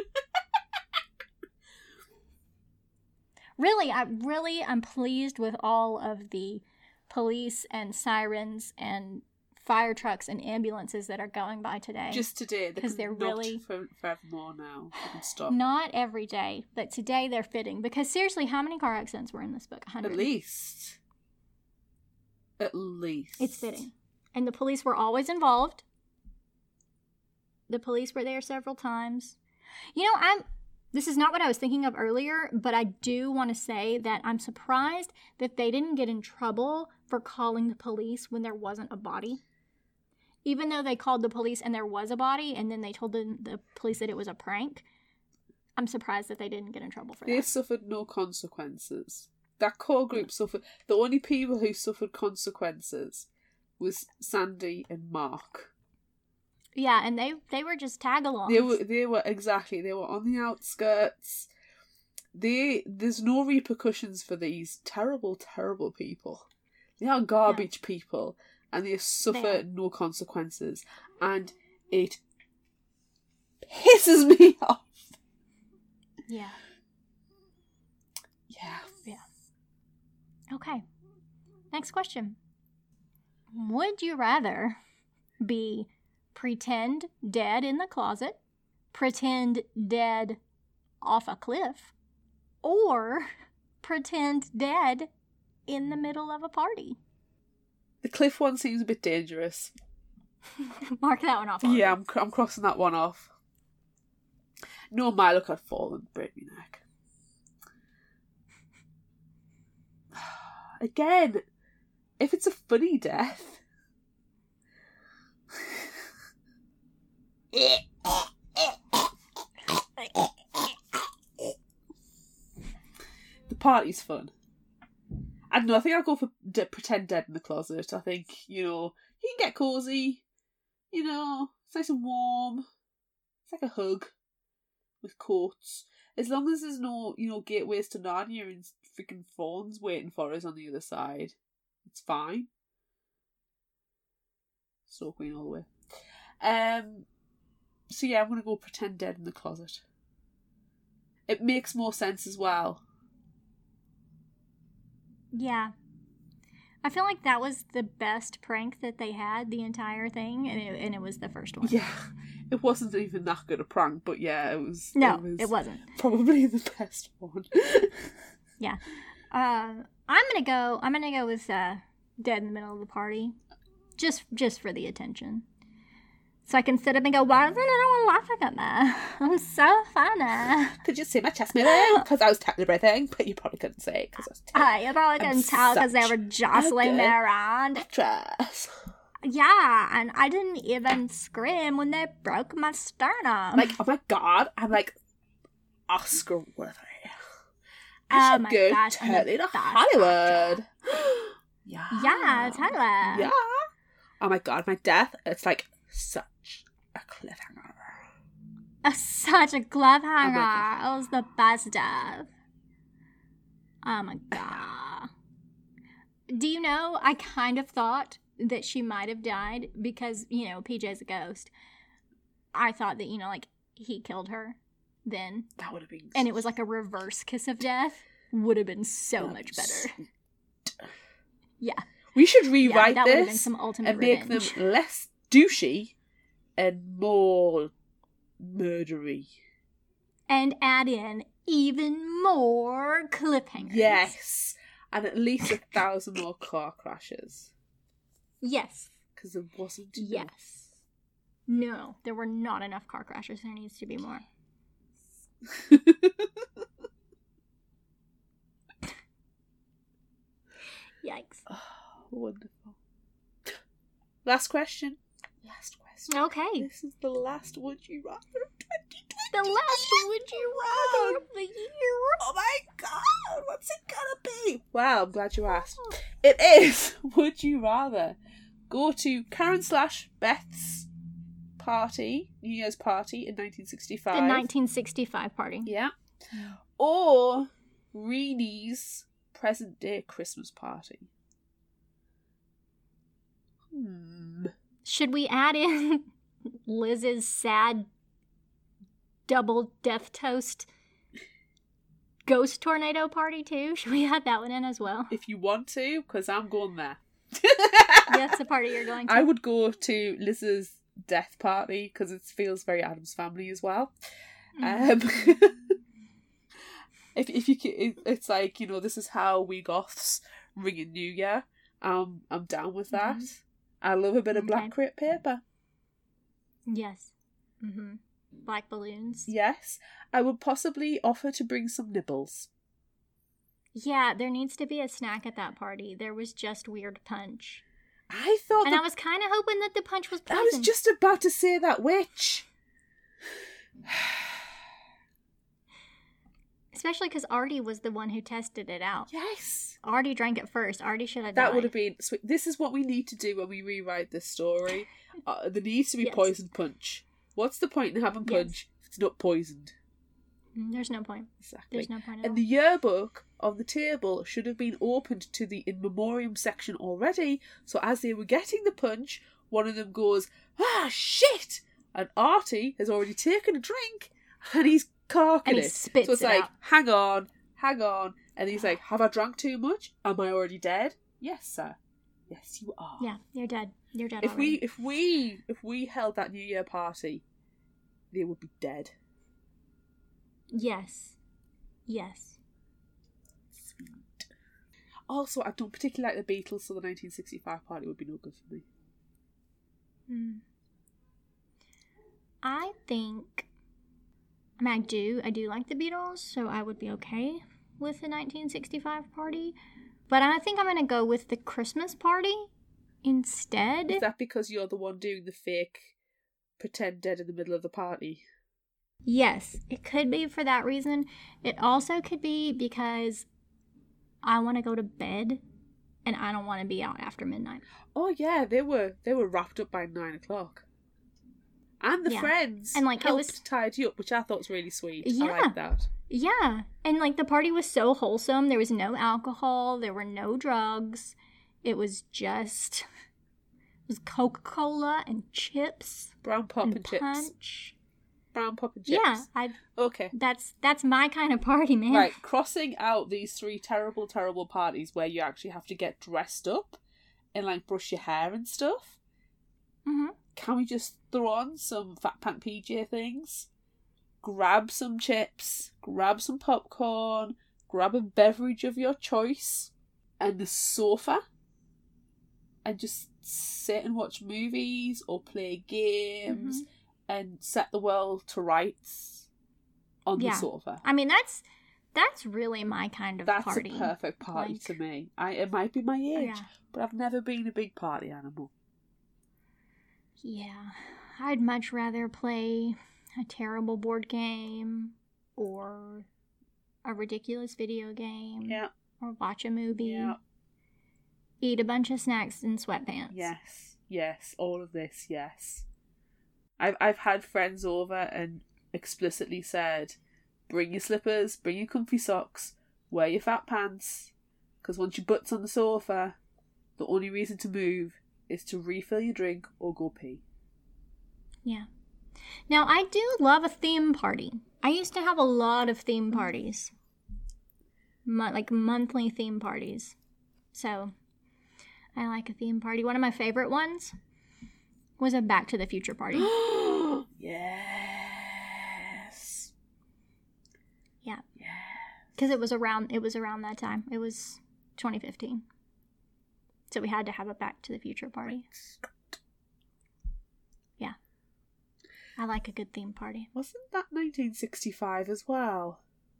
[SPEAKER 1] Really, I really am pleased with all of the police and sirens and fire trucks and ambulances that are going by today.
[SPEAKER 2] Just today,
[SPEAKER 1] because they're really
[SPEAKER 2] for, forevermore now. They can stop.
[SPEAKER 1] Not every day, but today they're fitting. Because seriously, how many car accidents were in this book? one hundred.
[SPEAKER 2] At least. At least.
[SPEAKER 1] It's fitting, and the police were always involved. The police were there several times. You know, I'm. This is not what I was thinking of earlier, but I do want to say that I'm surprised that they didn't get in trouble for calling the police when there wasn't a body. Even though they called the police and there was a body, and then they told the, the police that it was a prank, I'm surprised that they didn't get in trouble for
[SPEAKER 2] they
[SPEAKER 1] that.
[SPEAKER 2] They suffered no consequences. That core group suffered... The only people who suffered consequences was Sandy and Mark.
[SPEAKER 1] Yeah, and they, they were just tag-alongs.
[SPEAKER 2] They were, they were, exactly, they were on the outskirts. They, there's no repercussions for these terrible, terrible people. They are garbage yeah. people. And they suffer they no consequences. And it pisses me off.
[SPEAKER 1] Yeah.
[SPEAKER 2] Yeah.
[SPEAKER 1] Yeah. Okay. Next question. Would you rather be pretend dead in the closet, pretend dead off a cliff, or pretend dead in the middle of a party?
[SPEAKER 2] The cliff one seems a bit dangerous.
[SPEAKER 1] Mark that one off. Already.
[SPEAKER 2] Yeah, I'm I'm crossing that one off. No, my look, I'd fall and break my neck. Again, if it's a funny death. The party's fun. I don't know, I think I'll go for d- pretend dead in the closet. I think, you know, you can get cosy, you know, it's nice and warm. It's like a hug with coats. As long as there's no, you know, gateways to Narnia and freaking fawns waiting for us on the other side, it's fine. Snow Queen all the way. Um, so yeah, I'm going to go pretend dead in the closet. It makes more sense as well.
[SPEAKER 1] Yeah. I feel like that was the best prank that they had the entire thing, and it, and it was the first one.
[SPEAKER 2] Yeah. It wasn't even that good a prank, but yeah, it was.
[SPEAKER 1] No,
[SPEAKER 2] it, was
[SPEAKER 1] it wasn't.
[SPEAKER 2] Probably the best one.
[SPEAKER 1] Yeah. Uh, I'm going to go, I'm going to go with uh, dead in the middle of the party. Just, just for the attention. So I can sit up and go, why isn't anyone laughing at me? I'm so funny.
[SPEAKER 2] Could you see my chest moving? Because I was telling everything, but you probably couldn't see because I was telling.
[SPEAKER 1] Uh, you probably couldn't tell because they were jostling me around.
[SPEAKER 2] Actress.
[SPEAKER 1] Yeah, and I didn't even scream when they broke my sternum.
[SPEAKER 2] Like, oh my god, I'm like Oscar worthy. I
[SPEAKER 1] Oh
[SPEAKER 2] should
[SPEAKER 1] my
[SPEAKER 2] go
[SPEAKER 1] gosh, I'm the
[SPEAKER 2] totally to
[SPEAKER 1] best
[SPEAKER 2] Hollywood. Yeah.
[SPEAKER 1] Yeah, totally.
[SPEAKER 2] Yeah. Oh my god, my death, it's like such a cliffhanger.
[SPEAKER 1] Uh, such a cliffhanger.
[SPEAKER 2] Oh my
[SPEAKER 1] it was the best death. Oh my god. Do you know, I kind of thought that she might have died because, you know, P J's a ghost. I thought that, you know, like, he killed her then.
[SPEAKER 2] That would have been...
[SPEAKER 1] And it was like a reverse kiss of death. Would have been so
[SPEAKER 2] That
[SPEAKER 1] much
[SPEAKER 2] was-
[SPEAKER 1] better. Yeah.
[SPEAKER 2] We should
[SPEAKER 1] Yeah,
[SPEAKER 2] rewrite
[SPEAKER 1] that would have been
[SPEAKER 2] this
[SPEAKER 1] some ultimate
[SPEAKER 2] and make
[SPEAKER 1] revenge.
[SPEAKER 2] them less douchey and more murdery.
[SPEAKER 1] And add in even more cliffhangers.
[SPEAKER 2] Yes. And at least a thousand more car crashes.
[SPEAKER 1] Yes.
[SPEAKER 2] Because there wasn't enough.
[SPEAKER 1] Yes. No, there were not enough car crashes. There needs to be more. Yikes.
[SPEAKER 2] Oh, wonderful. Last question. Last question.
[SPEAKER 1] Okay.
[SPEAKER 2] This is the last Would You Rather of twenty twenty.
[SPEAKER 1] The last Would You Rather of the year.
[SPEAKER 2] Oh my god, what's it gonna be? Wow, I'm glad you asked. It is Would You Rather go to Karen slash Beth's party, New Year's party in nineteen sixty-five.
[SPEAKER 1] The nineteen sixty-five party.
[SPEAKER 2] Yeah. Or Reenie's present day Christmas party. Hmm.
[SPEAKER 1] Should we add in Liz's sad double death toast ghost tornado party too? Should we add that one in as well?
[SPEAKER 2] If you want to, because I'm going there.
[SPEAKER 1] That's the party you're going to.
[SPEAKER 2] I would go to Liz's death party because it feels very Addams Family as well.
[SPEAKER 1] Mm.
[SPEAKER 2] Um, if if you can, it, it's like, you know, this is how we goths ring in New Year. Um, I'm down with that.
[SPEAKER 1] Mhm.
[SPEAKER 2] I love a bit of
[SPEAKER 1] Okay.
[SPEAKER 2] black crepe paper.
[SPEAKER 1] Yes. Mm-hmm. Black balloons.
[SPEAKER 2] Yes, I would possibly offer to bring some nibbles.
[SPEAKER 1] Yeah, there needs to be a snack at that party. There was just weird punch.
[SPEAKER 2] I thought
[SPEAKER 1] And
[SPEAKER 2] that,
[SPEAKER 1] I was kind of hoping that the punch was
[SPEAKER 2] I
[SPEAKER 1] poison.
[SPEAKER 2] was just about to say that witch.
[SPEAKER 1] Especially because Artie was the one who tested it out.
[SPEAKER 2] Yes.
[SPEAKER 1] Artie drank it first. Artie should have died.
[SPEAKER 2] That would have been sweet. This is what we need to do when we rewrite this story. Uh, there needs to be
[SPEAKER 1] Yes.
[SPEAKER 2] poison punch. What's the point in having
[SPEAKER 1] Yes.
[SPEAKER 2] punch if it's not poisoned?
[SPEAKER 1] Mm, There's no point.
[SPEAKER 2] Exactly.
[SPEAKER 1] There's no point at
[SPEAKER 2] And
[SPEAKER 1] all.
[SPEAKER 2] the yearbook on the table should have been opened to the in memoriam section already, so as they were getting the punch, one of them goes, "Ah, shit!" And Artie has already taken a drink, and he's corking
[SPEAKER 1] And he
[SPEAKER 2] it.
[SPEAKER 1] spits
[SPEAKER 2] so it's
[SPEAKER 1] it
[SPEAKER 2] like,
[SPEAKER 1] out.
[SPEAKER 2] hang on, hang on. And he's like, have I drunk too much? Am I already dead? Yes, sir. Yes, you are.
[SPEAKER 1] Yeah, you're dead. You're dead
[SPEAKER 2] If we
[SPEAKER 1] already.
[SPEAKER 2] if we if we held that New Year party, they would be dead.
[SPEAKER 1] Yes. Yes.
[SPEAKER 2] Sweet. Also, I don't particularly like the Beatles, so the nineteen sixty-five party would be no good for me.
[SPEAKER 1] Hmm. I think... I mean, I do. I do like the Beatles, so I would be okay with the nineteen sixty-five party. But I think I'm going to go with the Christmas party instead.
[SPEAKER 2] Is that because you're the one doing the fake pretend dead in the middle of the party?
[SPEAKER 1] Yes, it could be for that reason. It also could be because I want to go to bed and I don't want to be out after midnight.
[SPEAKER 2] Oh yeah, they were they were wrapped up by nine o'clock. And the
[SPEAKER 1] Yeah.
[SPEAKER 2] friends
[SPEAKER 1] And, like, it
[SPEAKER 2] helped
[SPEAKER 1] was-
[SPEAKER 2] tidy you up, which I thought was really sweet.
[SPEAKER 1] Yeah.
[SPEAKER 2] I like that.
[SPEAKER 1] Yeah, and like the party was so wholesome. There was no alcohol, there were no drugs. It was just it was Coca-Cola and chips
[SPEAKER 2] Brown pop and,
[SPEAKER 1] and
[SPEAKER 2] chips.
[SPEAKER 1] punch.
[SPEAKER 2] Brown pop and chips.
[SPEAKER 1] Yeah, I
[SPEAKER 2] Okay.
[SPEAKER 1] that's that's my kind of party, man.
[SPEAKER 2] Right, crossing out these three terrible, terrible parties where you actually have to get dressed up and like brush your hair and stuff.
[SPEAKER 1] Mhm.
[SPEAKER 2] Can we just throw on some Fat Pant P J things? Grab some chips, grab some popcorn, grab a beverage of your choice, and the sofa, and just sit and watch movies or play games
[SPEAKER 1] Mm-hmm.
[SPEAKER 2] and set the world to rights on
[SPEAKER 1] Yeah.
[SPEAKER 2] the sofa.
[SPEAKER 1] I mean, that's that's really my kind of
[SPEAKER 2] That's
[SPEAKER 1] party.
[SPEAKER 2] a perfect party
[SPEAKER 1] Like-
[SPEAKER 2] to me. I It might be my age,
[SPEAKER 1] Yeah.
[SPEAKER 2] but I've never been a big party animal.
[SPEAKER 1] Yeah. I'd much rather play a terrible board game or a ridiculous video game
[SPEAKER 2] Yeah,
[SPEAKER 1] or watch a movie.
[SPEAKER 2] yeah.
[SPEAKER 1] Eat a bunch of snacks in sweatpants.
[SPEAKER 2] Yes, yes, all of this, yes. I've I've had friends over and explicitly said, bring your slippers, bring your comfy socks, wear your fat pants, because once your butt's on the sofa, the only reason to move is to refill your drink or go pee.
[SPEAKER 1] Yeah. Now, I do love a theme party. I used to have a lot of theme parties. Mo- like monthly theme parties. So, I like a theme party. One of my favorite ones was a Back to the Future party.
[SPEAKER 2] Yes.
[SPEAKER 1] Yeah.
[SPEAKER 2] Yeah.
[SPEAKER 1] Because it was around it was around that time. It was twenty fifteen. So we had to have a Back to the Future party. Yeah. I like a good theme party.
[SPEAKER 2] Wasn't that nineteen sixty-five as well?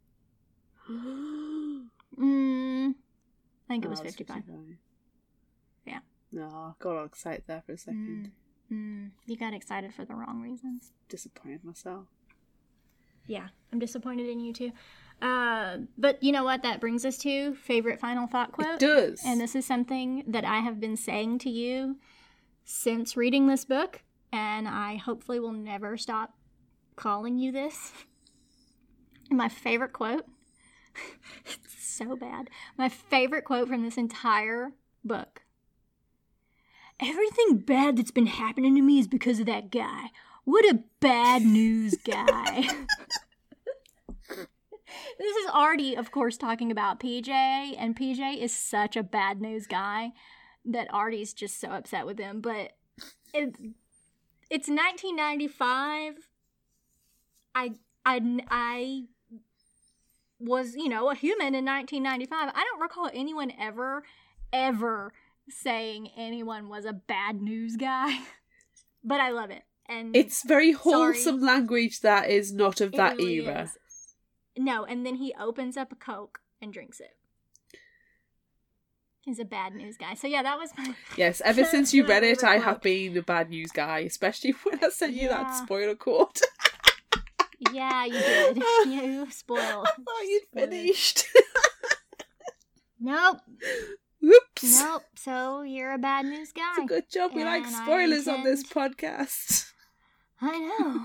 [SPEAKER 1] Mm, I think it was
[SPEAKER 2] Oh, it's
[SPEAKER 1] fifty-five. Yeah.
[SPEAKER 2] No, I got all excited there for a second.
[SPEAKER 1] Mm, mm, you got excited for the wrong reasons.
[SPEAKER 2] Disappointed myself.
[SPEAKER 1] Yeah, I'm disappointed in you too. Uh, but you know what? That brings us to favorite final thought quote.
[SPEAKER 2] It does.
[SPEAKER 1] And this is something that I have been saying to you since reading this book, and I hopefully will never stop calling you this. My favorite quote, it's so bad. My favorite quote from this entire book. Everything bad that's been happening to me is because of that guy. What a bad news guy. This is Artie, of course, talking about P J, and P J is such a bad news guy that Artie's just so upset with him. But it, it's nineteen ninety-five. I, I, I was, you know, a human in nineteen ninety-five. I don't recall anyone ever, ever saying anyone was a bad news guy. But I love it. And
[SPEAKER 2] It's very
[SPEAKER 1] Sorry.
[SPEAKER 2] wholesome language that is not of
[SPEAKER 1] it
[SPEAKER 2] that
[SPEAKER 1] really
[SPEAKER 2] era.
[SPEAKER 1] is. No, and then he opens up a Coke and drinks it. He's a bad news guy. So yeah, that was my...
[SPEAKER 2] Yes, ever since you
[SPEAKER 1] my
[SPEAKER 2] read it,
[SPEAKER 1] favorite
[SPEAKER 2] I have
[SPEAKER 1] quote.
[SPEAKER 2] been a bad news guy, especially when I sent you that
[SPEAKER 1] Yeah.
[SPEAKER 2] spoiler quote.
[SPEAKER 1] Yeah, you did. You spoiled.
[SPEAKER 2] I thought you'd
[SPEAKER 1] Spoiled.
[SPEAKER 2] finished.
[SPEAKER 1] Nope.
[SPEAKER 2] Whoops.
[SPEAKER 1] Nope. So you're a bad news guy.
[SPEAKER 2] It's a good job we like
[SPEAKER 1] And I
[SPEAKER 2] spoilers on this
[SPEAKER 1] intend-
[SPEAKER 2] podcast.
[SPEAKER 1] I know.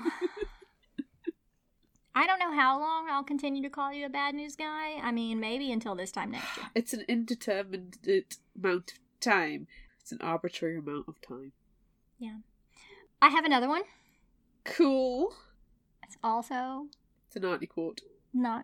[SPEAKER 1] I don't know how long I'll continue to call you a bad news guy. I mean, maybe until this time next year.
[SPEAKER 2] It's an indeterminate amount of time. It's an arbitrary amount of time.
[SPEAKER 1] I have another one.
[SPEAKER 2] Cool.
[SPEAKER 1] It's also
[SPEAKER 2] It's an auntie quote.
[SPEAKER 1] not.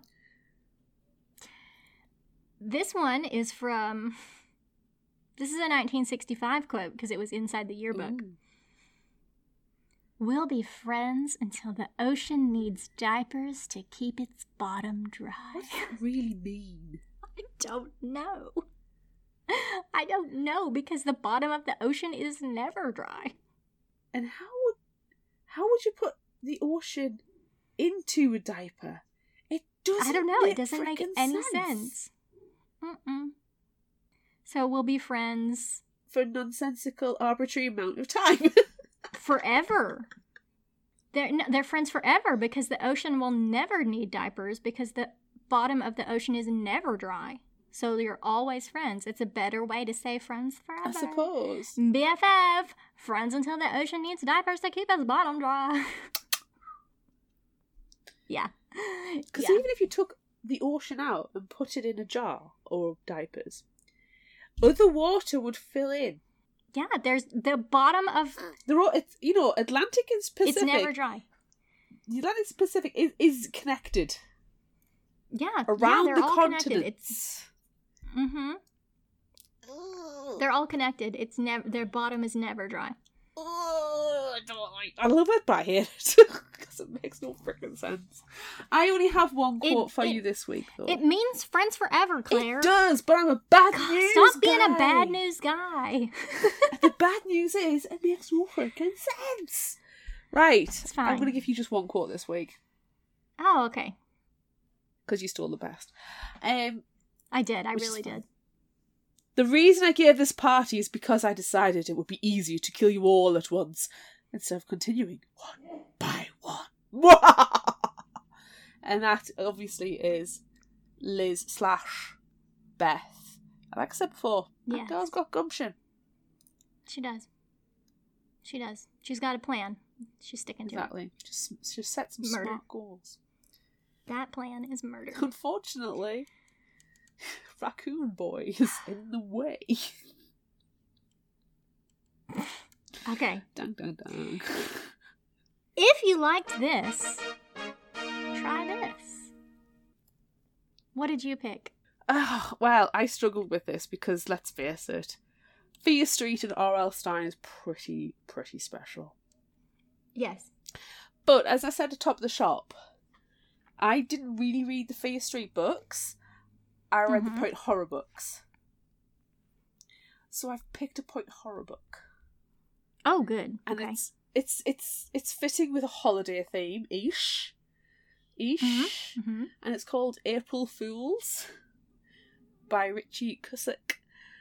[SPEAKER 1] This one is from. This is a nineteen sixty-five quote because it was inside the yearbook.
[SPEAKER 2] Ooh.
[SPEAKER 1] We'll be friends until the ocean needs diapers to keep its bottom dry.
[SPEAKER 2] What does that really mean?
[SPEAKER 1] I don't know. I don't know because the bottom of the ocean is never dry.
[SPEAKER 2] And how would how would you put the ocean into a diaper? It doesn't.
[SPEAKER 1] I don't know.
[SPEAKER 2] Make
[SPEAKER 1] It doesn't make
[SPEAKER 2] frickin'
[SPEAKER 1] any sense. Mm-mm. So we'll be friends
[SPEAKER 2] for a nonsensical, arbitrary amount of time.
[SPEAKER 1] forever. They're, no, they're friends forever because the ocean will never need diapers because the bottom of the ocean is never dry. So you're always friends. It's a better way to say friends forever.
[SPEAKER 2] I suppose.
[SPEAKER 1] B F F, friends until the ocean needs diapers to keep its bottom dry. Yeah.
[SPEAKER 2] Because
[SPEAKER 1] yeah.
[SPEAKER 2] even if you took the ocean out and put it in a jar or diapers, other water would fill in.
[SPEAKER 1] Yeah, there's the bottom of...
[SPEAKER 2] They're all, it's, you know, Atlantic and Pacific.
[SPEAKER 1] It's never dry.
[SPEAKER 2] The Atlantic and Pacific is, is connected.
[SPEAKER 1] Yeah,
[SPEAKER 2] Around
[SPEAKER 1] yeah,
[SPEAKER 2] the
[SPEAKER 1] all
[SPEAKER 2] continents.
[SPEAKER 1] Connected. It's... Mm-hmm. They're all connected. It's never... Their bottom is never dry.
[SPEAKER 2] I don't like. I love it, but I hate it because it makes no freaking sense. I only have one quote
[SPEAKER 1] It-
[SPEAKER 2] for
[SPEAKER 1] it-
[SPEAKER 2] you this week, though.
[SPEAKER 1] It means friends forever, Claire.
[SPEAKER 2] It does, but I'm a bad
[SPEAKER 1] God,
[SPEAKER 2] news
[SPEAKER 1] stop being
[SPEAKER 2] guy.
[SPEAKER 1] a bad news guy.
[SPEAKER 2] The bad news is it makes no freaking sense. Right,
[SPEAKER 1] fine.
[SPEAKER 2] I'm going to give you just one quote this week
[SPEAKER 1] Oh, okay.
[SPEAKER 2] because you stole the best. Um,
[SPEAKER 1] I did. I
[SPEAKER 2] Which is
[SPEAKER 1] really
[SPEAKER 2] fine.
[SPEAKER 1] did.
[SPEAKER 2] The reason I gave this party is because I decided it would be easier to kill you all at once instead of continuing one by one. And that obviously is Liz slash Beth. And like I said before, that
[SPEAKER 1] Yes.
[SPEAKER 2] girl's got gumption.
[SPEAKER 1] She does. She does. She's got a plan. She's sticking to it.
[SPEAKER 2] Exactly. Just, just set some
[SPEAKER 1] Murder.
[SPEAKER 2] smart goals.
[SPEAKER 1] That plan is murder.
[SPEAKER 2] Unfortunately, Raccoon Boy is in the way.
[SPEAKER 1] Okay.
[SPEAKER 2] Dun dun dun.
[SPEAKER 1] If you liked this, try this. What did you pick?
[SPEAKER 2] Oh, well, I struggled with this because, let's face it, Fear Street and R L. Stein is pretty, pretty special.
[SPEAKER 1] Yes.
[SPEAKER 2] But, as I said at the top of the shop, I didn't really read the Fear Street books. I read
[SPEAKER 1] Mhm.
[SPEAKER 2] the point horror books. So I've picked a point horror book.
[SPEAKER 1] Oh, good.
[SPEAKER 2] And
[SPEAKER 1] Okay.
[SPEAKER 2] it's it's it's it's fitting with a holiday theme, ish. Ish.
[SPEAKER 1] Mm-hmm.
[SPEAKER 2] And it's called April Fools by Richie Cusick.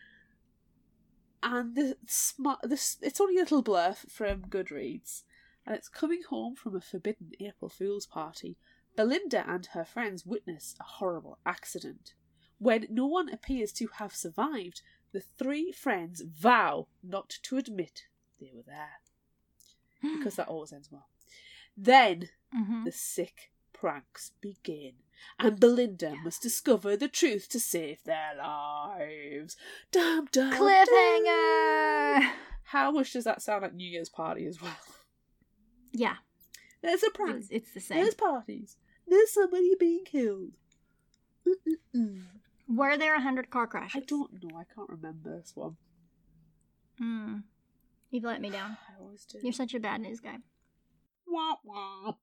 [SPEAKER 2] And the smart this it's only a little blurb from Goodreads. And it's coming home from a forbidden April Fool's party. Belinda and her friends witness a horrible accident. When no one appears to have survived, the three friends vow not to admit they were there. Because that always ends well. Then
[SPEAKER 1] Mm-hmm.
[SPEAKER 2] the sick pranks begin, and Belinda must discover the truth to save their lives. Dum, dum,
[SPEAKER 1] Cliffhanger!
[SPEAKER 2] dum. How much does that sound like New Year's party as well?
[SPEAKER 1] Yeah.
[SPEAKER 2] There's a prank.
[SPEAKER 1] It's, it's the same.
[SPEAKER 2] There's parties. There's somebody being killed. Mm-mm-mm.
[SPEAKER 1] Were there a hundred car crashes?
[SPEAKER 2] I don't know. I can't remember this one.
[SPEAKER 1] Hmm. You've let me down.
[SPEAKER 2] I always do.
[SPEAKER 1] You're such a bad news guy.
[SPEAKER 2] Wah, wah.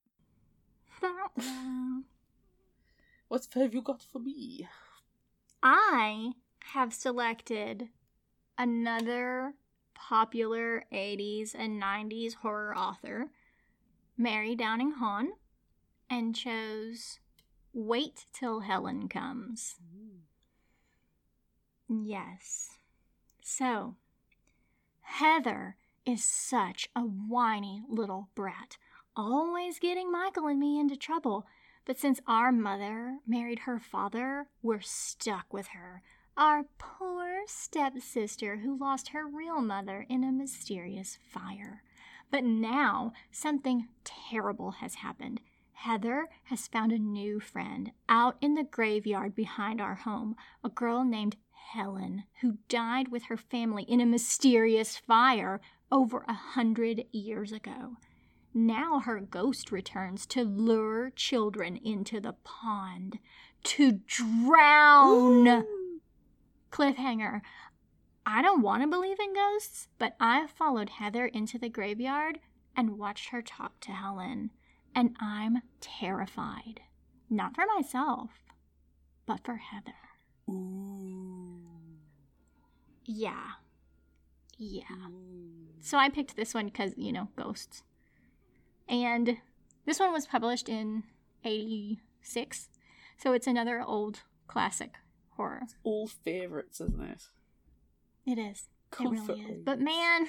[SPEAKER 2] What have you got for me?
[SPEAKER 1] I have selected another popular eighties and nineties horror author, Mary Downing Hahn, and chose Wait Till Helen Comes. Yes. So, Heather is such a whiny little brat, always getting Michael and me into trouble. But since our mother married her father, we're stuck with her. Our poor stepsister who lost her real mother in a mysterious fire. But now something terrible has happened. Heather has found a new friend out in the graveyard behind our home, a girl named Helen, who died with her family in a mysterious fire over a hundred years ago. Now her ghost returns to lure children into the pond, to drown.
[SPEAKER 2] Ooh.
[SPEAKER 1] Cliffhanger. I don't want to believe in ghosts, but I followed Heather into the graveyard and watched her talk to Helen, and I'm terrified. Not for myself, but for Heather.
[SPEAKER 2] Ooh.
[SPEAKER 1] Yeah. Yeah.
[SPEAKER 2] Ooh.
[SPEAKER 1] So I picked this one because, you know, ghosts. And this one was published in eighty-six, so it's another old classic horror.
[SPEAKER 2] Old favourites, isn't it?
[SPEAKER 1] It is.
[SPEAKER 2] Comfort
[SPEAKER 1] It really is.
[SPEAKER 2] reads.
[SPEAKER 1] But man,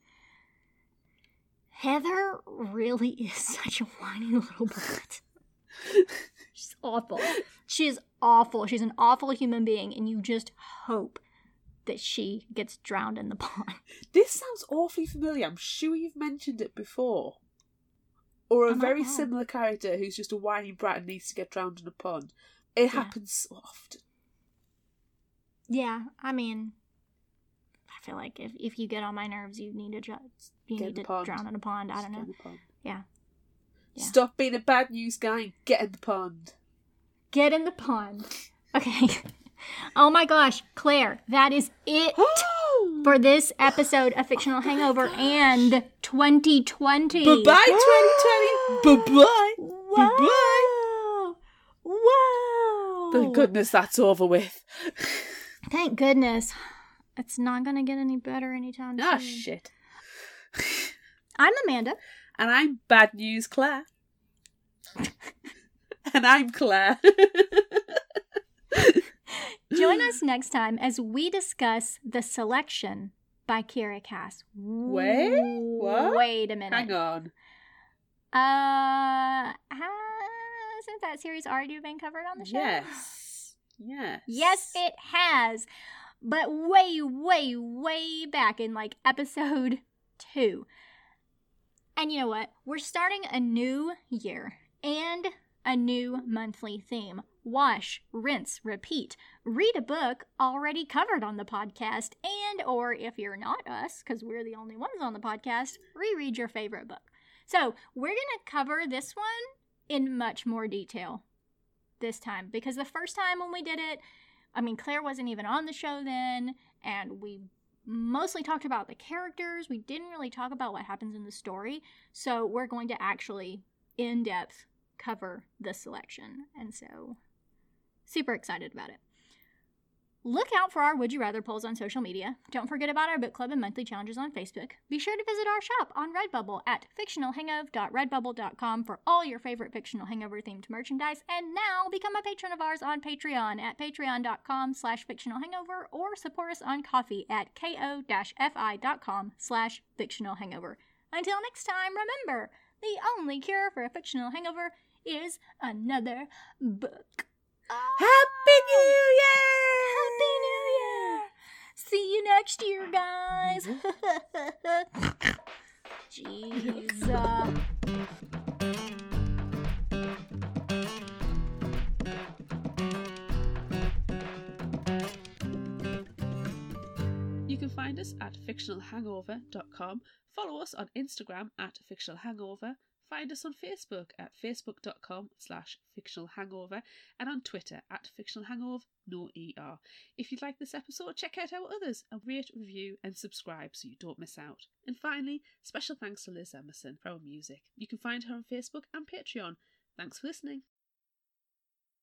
[SPEAKER 1] Heather really is such a whiny little brat. She's awful. She is awful. She's an awful human being, and you just hope that she gets drowned in the pond.
[SPEAKER 2] This sounds awfully familiar. I'm sure you've mentioned it before. Or a
[SPEAKER 1] I'm
[SPEAKER 2] very
[SPEAKER 1] not wrong.
[SPEAKER 2] similar character who's just a whiny brat and needs to get drowned in a pond. It
[SPEAKER 1] Yeah.
[SPEAKER 2] happens so often.
[SPEAKER 1] Yeah, I mean, I feel like if, if you get on my nerves, you need to ju- you
[SPEAKER 2] Get in
[SPEAKER 1] need
[SPEAKER 2] the
[SPEAKER 1] to
[SPEAKER 2] pond.
[SPEAKER 1] drown in a pond. I
[SPEAKER 2] Just
[SPEAKER 1] don't
[SPEAKER 2] get
[SPEAKER 1] know.
[SPEAKER 2] in the pond.
[SPEAKER 1] Yeah. Yeah.
[SPEAKER 2] Stop being a bad news guy and get in the pond.
[SPEAKER 1] Get in the pond. Okay. Oh my gosh, Claire, that is it for this episode of Fictional Hangover and twenty twenty.
[SPEAKER 2] Bye-bye, twenty twenty. Bye-bye.
[SPEAKER 1] Wow. Wow.
[SPEAKER 2] Thank goodness that's over with.
[SPEAKER 1] Thank goodness. It's not going to get any better anytime soon.
[SPEAKER 2] Ah, shit.
[SPEAKER 1] I'm Amanda.
[SPEAKER 2] And I'm Bad News Claire. And I'm Claire.
[SPEAKER 1] Join us next time as we discuss The Selection by Kira Cass.
[SPEAKER 2] Wait, what?
[SPEAKER 1] Wait a minute.
[SPEAKER 2] Hang on.
[SPEAKER 1] Uh, hasn't that series already been covered on the show?
[SPEAKER 2] Yes. Yes.
[SPEAKER 1] Yes, it has. But way, way, way back in like episode two. And you know what? We're starting a new year and a new monthly theme. Wash, rinse, repeat. Read a book already covered on the podcast, and or if you're not us, because we're the only ones on the podcast, reread your favorite book. So we're going to cover this one in much more detail this time, because the first time when we did it, I mean, Claire wasn't even on the show then, and we mostly talked about the characters. We didn't really talk about what happens in the story, so we're going to actually, in depth, cover the selection, and so super excited about it. Look out for our Would You Rather polls on social media. Don't forget about our book club and monthly challenges on Facebook. Be sure to visit our shop on Redbubble at fictional hangover dot redbubble dot com for all your favorite Fictional Hangover themed merchandise. And now become a patron of ours on Patreon at patreon dot com slash fictional hangover or support us on Ko-fi at ko-fi dot com slash fictional hangover. Until next time, remember, the only cure for a fictional hangover is another book.
[SPEAKER 2] Happy New Year!
[SPEAKER 1] Happy New Year! See you next year, guys. Jeez. uh,
[SPEAKER 2] You can find us at fictional hangover dot com, follow us on Instagram at fictional hangover, find us on Facebook at facebook dot com slash fictional hangover, and on Twitter at fictional hangover, no er. If you'd like this episode, check out our others and rate, review and subscribe so you don't miss out. And finally, special thanks to Liz Emerson for our music. You can find her on Facebook and Patreon. Thanks for listening.